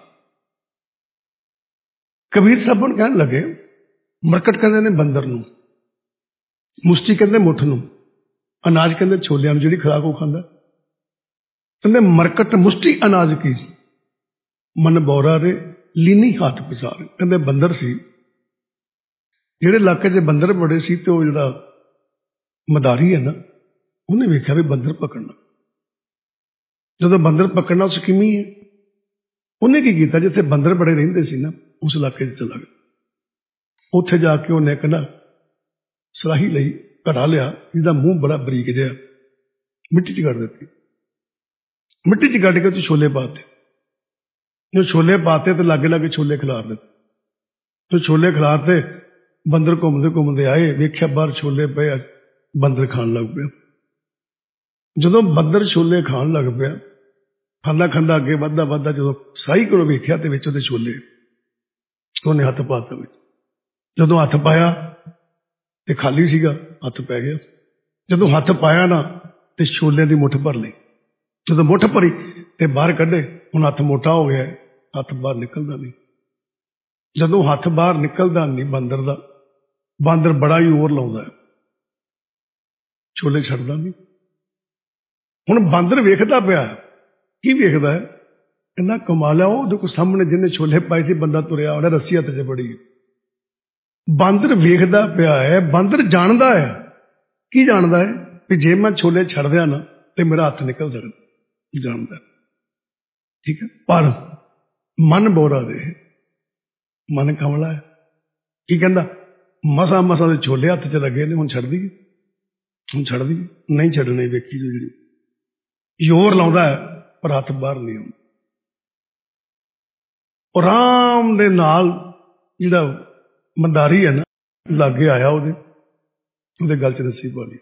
ਕਬੀਰ ਸਾਹਿਬ ਨੇ ਕਹਿਣ ਲੱਗੇ, ਮਰਕਟ ਕਹਿੰਦੇ ਨੇ ਬੰਦਰ ਨੂੰ, ਮੁਸ਼ਟੀ ਕਹਿੰਦੇ ਮੁੱਠ ਨੂੰ, ਅਨਾਜ ਕਹਿੰਦੇ ਛੋਲਿਆਂ ਨੂੰ, ਜਿਹੜੀ ਖੁਰਾਕ ਉਹ ਖਾਂਦਾ। ਕਹਿੰਦੇ ਮਰਕਟ ਮੁਸ਼ਟੀ ਅਨਾਜ ਕੀ ਮਨ ਬੌਰਾ ਰੇ ਲੀਨੀ ਹੱਥ ਪਸਾਰ। ਕਹਿੰਦੇ ਬੰਦਰ ਸੀ, ਜਿਹੜੇ ਇਲਾਕੇ 'ਚ ਬੰਦਰ ਬੜੇ ਸੀ, ਤੇ ਉਹ ਜਿਹੜਾ ਮਦਾਰੀ ਹੈ ਨਾ, ਉਹਨੇ ਵੇਖਿਆ ਵੀ ਬੰਦਰ ਪਕੜਨਾ। ਜਦੋਂ ਬੰਦਰ ਪਕੜਨਾ ਉਸ ਕਿਵੇਂ ਹੈ, ਉਹਨੇ ਕੀ ਕੀਤਾ, ਜਿੱਥੇ ਬੰਦਰ ਬੜੇ ਰਹਿੰਦੇ ਸੀ ਨਾ, ਉਸ ਇਲਾਕੇ 'ਚ ਚਲਾ ਗਿਆ। ਉੱਥੇ ਜਾ ਕੇ ਉਹਨੇ ਇੱਕ ਨਾ ਸਰਾਹੀ ਲਈ, ਘੜਾ ਲਿਆ, ਜਿਹਦਾ ਮੂੰਹ ਬੜਾ ਬਰੀਕ ਜਿਹਾ, ਮਿੱਟੀ 'ਚ ਕੱਢ ਦਿੱਤੀ। ਮਿੱਟੀ 'ਚ ਕੱਢ ਕੇ ਉਹ 'ਚ ਛੋਲੇ ਪਾਤੇ। ਜੋ ਛੋਲੇ ਪਾਤੇ ਤੇ ਲਾਗੇ ਲਾਗੇ ਛੋਲੇ ਖਿਲਾਰ ਦਿੱਤੇ। ਤੇ ਛੋਲੇ ਖਿਲਾਰ ਤੇ ਬੰਦਰ ਘੁੰਮਦੇ ਘੁੰਮਦੇ ਆਏ, ਵੇਖਿਆ ਬਾਹਰ ਛੋਲੇ ਪਏ, ਬੰਦਰ ਖਾਣ ਲੱਗ ਪਿਆ। ਜਦੋਂ ਬੰਦਰ ਛੋਲੇ ਖਾਣ ਲੱਗ ਪਿਆ, ਖਾਂਦਾ ਖਾਂਦਾ ਅੱਗੇ ਵੱਧਦਾ ਵੱਧਦਾ, ਜਦੋਂ ਸਾਈ ਕੋਲੋਂ ਵੇਖਿਆ ਤੇ ਵਿੱਚ ਉਹਦੇ ਛੋਲੇ, ਉਹਨੇ ਹੱਥ ਪਾਤਾ ਵਿੱਚ। ਜਦੋਂ ਹੱਥ ਪਾਇਆ ਤੇ ਖਾਲੀ ਸੀਗਾ, ਹੱਥ ਪੈ ਗਿਆ। ਜਦੋਂ ਹੱਥ ਪਾਇਆ ਨਾ ਤੇ ਛੋਲਿਆਂ ਦੀ ਮੁੱਠ ਭਰ ਲਈ। ਜਦੋਂ ਮੁੱਠ ਭਰੀ ਤੇ ਬਾਹਰ ਕੱਢੇ, ਹੁਣ ਹੱਥ ਮੋਟਾ ਹੋ ਗਿਆ, ਹੱਥ ਬਾਹਰ ਨਿਕਲਦਾ ਨਹੀਂ। ਜਦੋਂ ਹੱਥ ਬਾਹਰ ਨਿਕਲਦਾ ਨਹੀਂ ਬੰਦਰ ਦਾ, ਬਾਂਦਰ ਬੜਾ ਹੀ ਜ਼ੋਰ ਲਾਉਂਦਾ, ਛੋਲੇ ਛੱਡਦਾ ਨਹੀਂ। ਹੁਣ ਬਾਂਦਰ ਵੇਖਦਾ ਪਿਆ, ਕੀ ਵੇਖਦਾ ਹੈ? ਕਹਿੰਦਾ ਕਮਾਲ ਆ, ਉਹਦੇ ਕੋਲ ਸਾਹਮਣੇ ਜਿਹਨੇ ਛੋਲੇ ਪਾਏ ਸੀ ਬੰਦਾ ਤੁਰਿਆ ਆਉਣਾ, ਰੱਸੀ ਹੱਥ 'ਚ ਫੜੀ। ਬਾਂਦਰ ਵੇਖਦਾ ਪਿਆ ਹੈ, ਬਾਂਦਰ ਜਾਣਦਾ ਹੈ। ਕੀ ਜਾਣਦਾ ਹੈ? ਵੀ ਜੇ ਮੈਂ ਛੋਲੇ ਛੱਡ ਦਿਆਂ ਨਾ ਤੇ ਮੇਰਾ ਹੱਥ ਨਿਕਲ ਸਕਦਾ, ਜਾਣਦਾ। ਠੀਕ ਹੈ, ਪਰ ਮਨ ਬੋਰਾ ਦੇ, ਮਨ ਕਮਲਾ ਹੈ। ਕੀ ਕਹਿੰਦਾ? ਮਸਾਂ ਮਸਾਂ ਦੇ ਛੋਲੇ ਹੱਥ 'ਚ ਲੱਗੇ ਨੇ, ਹੁਣ ਛੱਡ ਦਈਏ, ਹੁਣ ਛੱਡ ਦਈਏ, ਨਹੀਂ ਛੱਡਣੇ। ਵੇਖੀ ਜੋ ਜਿਹੜੀ ਜ਼ੋਰ ਲਾਉਂਦਾ ਹੈ, ਪਰ ਹੱਥ ਬਾਹਰ ਨਹੀਂ ਆਉਂਦਾ। ਆਰਾਮ ਦੇ ਨਾਲ ਜਿਹੜਾ ਮੰਦਾਰੀ ਹੈ ਨਾ, ਲਾਗੇ ਆਇਆ ਉਹਦੇ, ਉਹਦੇ ਗਲ 'ਚ ਰੱਸੀ ਪਾ ਲਈ।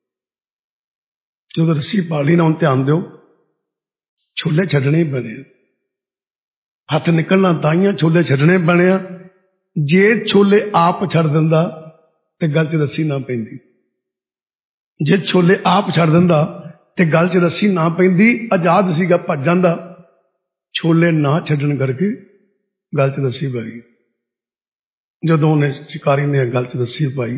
ਜਦੋਂ ਰੱਸੀ ਪਾ ਲਈ ਨਾ, ਹੁਣ ਧਿਆਨ ਦਿਓ, ਛੋਲੇ ਛੱਡਣੇ ਹੀ ਪੈਣੇ ਆ। ਹੱਥ ਨਿਕਲਣਾ ਤਾਈਆਂ ਛੋਲੇ ਛੱਡਣੇ ਪੈਣੇ ਆ। ਜੇ ਛੋਲੇ ਆਪ ਛੱਡ ਦਿੰਦਾ ਤੇ ਗਲ 'ਚ ਰੱਸੀ ਨਾ ਪੈਂਦੀ। ਜੇ ਛੋਲੇ ਆਪ ਛੱਡ ਦਿੰਦਾ ਤੇ ਗਲ 'ਚ ਰੱਸੀ ਨਾ ਪੈਂਦੀ, ਆਜ਼ਾਦ ਸੀਗਾ, ਭੱਜ ਜਾਂਦਾ। ਛੋਲੇ ਨਾ ਛੱਡਣ ਕਰਕੇ ਗਲ 'ਚ ਰੱਸੀ ਪੈ ਗਈ। ਜਦੋਂ ਉਹਨੇ ਸ਼ਿਕਾਰੀ ਨੇ ਗਲ 'ਚ ਰੱਸੀ ਪਾਈ,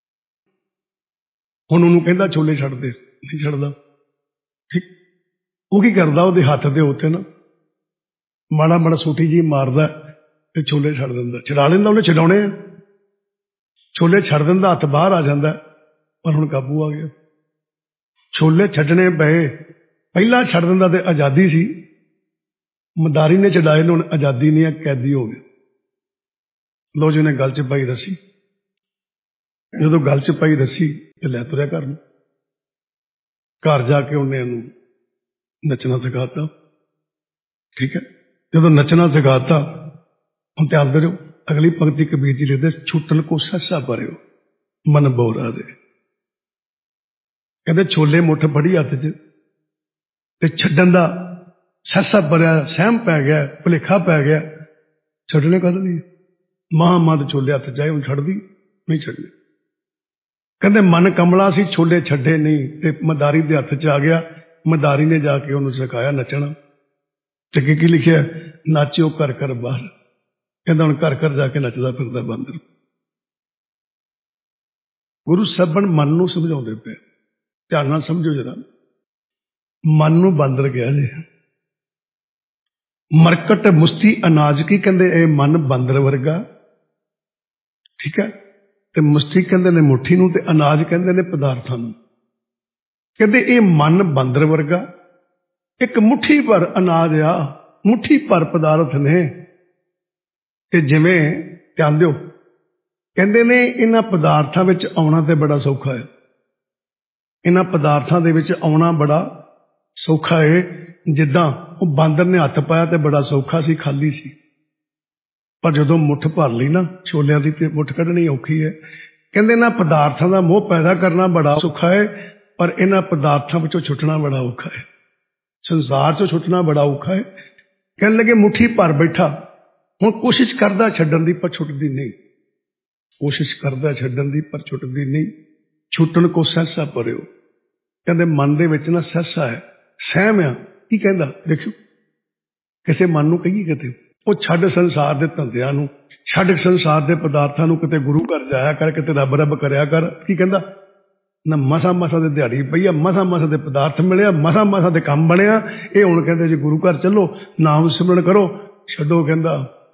ਹੁਣ ਉਹਨੂੰ ਕਹਿੰਦਾ ਛੋਲੇ ਛੱਡ ਦੇ, ਨਹੀਂ ਛੱਡਦਾ। ਠੀਕ, ਉਹ ਕੀ ਕਰਦਾ, ਉਹਦੇ ਹੱਥ ਦੇ ਉੱਤੇ ਨਾ ਮਾੜਾ ਮਾੜਾ ਸੂਟੀ ਜੀ ਮਾਰਦਾ ਤੇ ਛੋਲੇ ਛੱਡ ਦਿੰਦਾ। ਛਡਾ ਲੈਂਦਾ, ਉਹਨੇ ਛਡਾਉਣੇ ਆ, ਛੋਲੇ ਛੱਡ ਦਿੰਦਾ, ਹੱਥ ਬਾਹਰ ਆ ਜਾਂਦਾ। ਪਰ ਹੁਣ ਕਾਬੂ ਆ ਗਿਆ, ਛੋਲੇ ਛੱਡਣੇ ਪਏ। ਪਹਿਲਾਂ ਛੱਡ ਦਿੰਦਾ ਤੇ ਆਜ਼ਾਦੀ ਸੀ, ਮਦਾਰੀ ਨੇ ਛਡਾਏ ਨੂੰ, ਹੁਣ ਆਜ਼ਾਦੀ ਨਹੀਂ ਹੈ, ਕੈਦੀ ਹੋ ਗਿਆ। ਲੋ ਜੀ, ਉਹਨੇ ਗਲ 'ਚ ਪਾਈ ਰੱਸੀ। ਜਦੋਂ ਗਲ 'ਚ ਪਾਈ ਰੱਸੀ ਤੇ ਲੈ ਤੁਰਿਆ ਘਰ ਨੂੰ। ਘਰ ਜਾ ਕੇ ਉਹਨੇ ਉਹਨੂੰ ਨੱਚਣਾ ਸਿਖਾਤਾ। ਠੀਕ ਹੈ, ਜਦੋਂ ਨੱਚਣਾ ਸਿਖਾਤਾ, ਹੁਣ ਧਿਆਨ ਕਰਿਓ, ਅਗਲੀ ਪੰਕਤੀ ਕਬੀਰ ਜੀ ਲਿਖਦੇ, ਛੁੱਟਣ ਕੋ ਸੱਸਾ ਭਰਿਓ ਮਨ ਬੋਰਾ ਦੇ। ਕਹਿੰਦੇ ਛੋਲੇ ਮੁੱਠ ਫੜੀ ਹੱਥ 'ਚ ਤੇ ਛੱਡਣ ਦਾ ਸੱਸਾ ਭਰਿਆ, ਸਹਿਮ ਪੈ ਗਿਆ, ਭੁਲੇਖਾ ਪੈ ਗਿਆ। ਛੱਡਣੇ ਕਦ ਨਹੀਂ, ਮਦ ਛੋਲੇ ਹੱਥ 'ਚ ਆਏ, ਹੁਣ ਛੱਡਦੀ ਨਹੀਂ, ਛੱਡਣੇ। ਕਹਿੰਦੇ ਮਨ ਕਮਲਾ ਸੀ, ਛੋਲੇ ਛੱਡੇ ਨਹੀਂ, ਤੇ ਮਦਾਰੀ ਦੇ ਹੱਥ 'ਚ ਆ ਗਿਆ। ਮਦਾਰੀ ਨੇ ਜਾ ਕੇ ਉਹਨੂੰ ਸਿਖਾਇਆ ਨੱਚਣਾ। ਤੇ ਕੀ ਲਿਖਿਆ, ਨਾਚਿਓ ਘਰ ਘਰ ਬਾਹਰ। ਕਹਿੰਦਾ ਹੁਣ ਘਰ ਘਰ ਜਾ ਕੇ ਨੱਚਦਾ ਫਿਰਦਾ ਬਾਂਦਰ। ਗੁਰੂ ਸਾਹਿਬਾਨ ਮਨ ਨੂੰ ਸਮਝਾਉਂਦੇ ਪਏ, ਧਿਆਨ ਨਾਲ ਸਮਝੋ ਜਰਾ। ਮਨ ਨੂੰ ਬਾਂਦਰ ਕਿਹਾ ਜੇ। ਮਰਕਟ ਮੁਸਤੀ ਅਨਾਜ ਕੀ, ਕਹਿੰਦੇ ਇਹ ਮਨ ਬਾਂਦਰ ਵਰਗਾ। ਠੀਕ ਹੈ, ਤੇ ਮੁਸਤੀ ਕਹਿੰਦੇ ਨੇ ਮੁੱਠੀ ਨੂੰ, ਤੇ ਅਨਾਜ ਕਹਿੰਦੇ ਨੇ ਪਦਾਰਥਾਂ ਨੂੰ। ਕਹਿੰਦੇ ਇਹ ਮਨ ਬਾਂਦਰ ਵਰਗਾ, ਇੱਕ ਮੁੱਠੀ ਭਰ ਅਨਾਜ ਆ, ਮੁੱਠੀ ਭਰ ਪਦਾਰਥ ਨੇ। ਤੇ ਜਿਵੇਂ ਧਿਆਨ ਦਿਓ, ਕਹਿੰਦੇ ਨੇ ਇਹਨਾਂ ਪਦਾਰਥਾਂ ਵਿੱਚ ਆਉਣਾ ਤੇ ਬੜਾ ਸੌਖਾ ਹੈ। ਇਹਨਾਂ ਪਦਾਰਥਾਂ ਦੇ ਵਿੱਚ ਆਉਣਾ ਬੜਾ ਸੌਖਾ ਹੈ। ਜਿੱਦਾਂ ਉਹ ਬਾਂਦਰ ਨੇ ਹੱਥ ਪਾਇਆ ਤੇ ਬੜਾ ਸੌਖਾ ਸੀ, ਖਾਲੀ ਸੀ। ਪਰ ਜਦੋਂ ਮੁੱਠ ਭਰ ਲਈ ਨਾ ਛੋਲਿਆਂ ਦੀ, ਤੇ ਮੁੱਠ ਕੱਢਣੀ ਔਖੀ ਹੈ। ਕਹਿੰਦੇ ਇਹਨਾਂ ਪਦਾਰਥਾਂ ਦਾ ਮੋਹ ਪੈਦਾ ਕਰਨਾ ਬੜਾ ਸੌਖਾ ਹੈ, ਪਰ ਇਹਨਾਂ ਪਦਾਰਥਾਂ ਵਿੱਚੋਂ ਛੁੱਟਣਾ ਬੜਾ ਔਖਾ ਹੈ। ਸੰਸਾਰ ਚੋਂ ਛੁੱਟਣਾ ਬੜਾ ਔਖਾ ਹੈ। ਕਹਿਣ ਲੱਗੇ ਮੁੱਠੀ ਭਰ ਬੈਠਾ, ਹੁਣ ਕੋਸ਼ਿਸ਼ ਕਰਦਾ ਛੱਡਣ ਦੀ, ਪਰ ਛੁੱਟਦੀ ਨਹੀਂ। ਕੋਸ਼ਿਸ਼ ਕਰਦਾ ਛੱਡਣ ਦੀ, ਪਰ ਛੁੱਟਦੀ ਨਹੀਂ। ਛੁੱਟਣ ਕੋ ਸਹਿਸਾ ਭਰਿਓ। ਕਹਿੰਦੇ ਮਨ ਦੇ ਵਿੱਚ ਨਾ ਸਹਿਸਾ ਹੈ, ਸਹਿਮ ਆ। ਕੀ ਕਹਿੰਦਾ ਦੇਖਿਓ, ਕਿਸੇ ਮਨ ਨੂੰ ਕਹੀਏ ਕਿਤੇ, ਉਹ ਛੱਡ ਸੰਸਾਰ ਦੇ ਧੰਦਿਆਂ ਨੂੰ, ਛੱਡ ਸੰਸਾਰ ਦੇ ਪਦਾਰਥਾਂ ਨੂੰ, ਕਿਤੇ ਗੁਰੂ ਘਰ ਜਾਇਆ ਕਰ, ਕਿਤੇ ਰੱਬ ਰੱਬ ਕਰਿਆ ਕਰ। ਕੀ ਕਹਿੰਦਾ, ਨਾ ਮਸਾਂ ਮਸਾਂ ਦੇ ਦਿਹਾੜੀ ਪਈ ਆ, ਮਸਾਂ ਮਸਾਂ ਦੇ ਪਦਾਰਥ ਮਿਲਿਆ, ਮਸਾਂ ਮਸਾਂ ਦੇ ਕੰਮ ਬਣਿਆ। ਇਹ ਹੁਣ ਕਹਿੰਦੇ ਜੀ ਗੁਰੂ ਘਰ ਚੱਲੋ, ਨਾਮ ਸਿਮਰਨ ਕਰੋ, ਛੱਡੋ। ਕਹਿੰਦਾ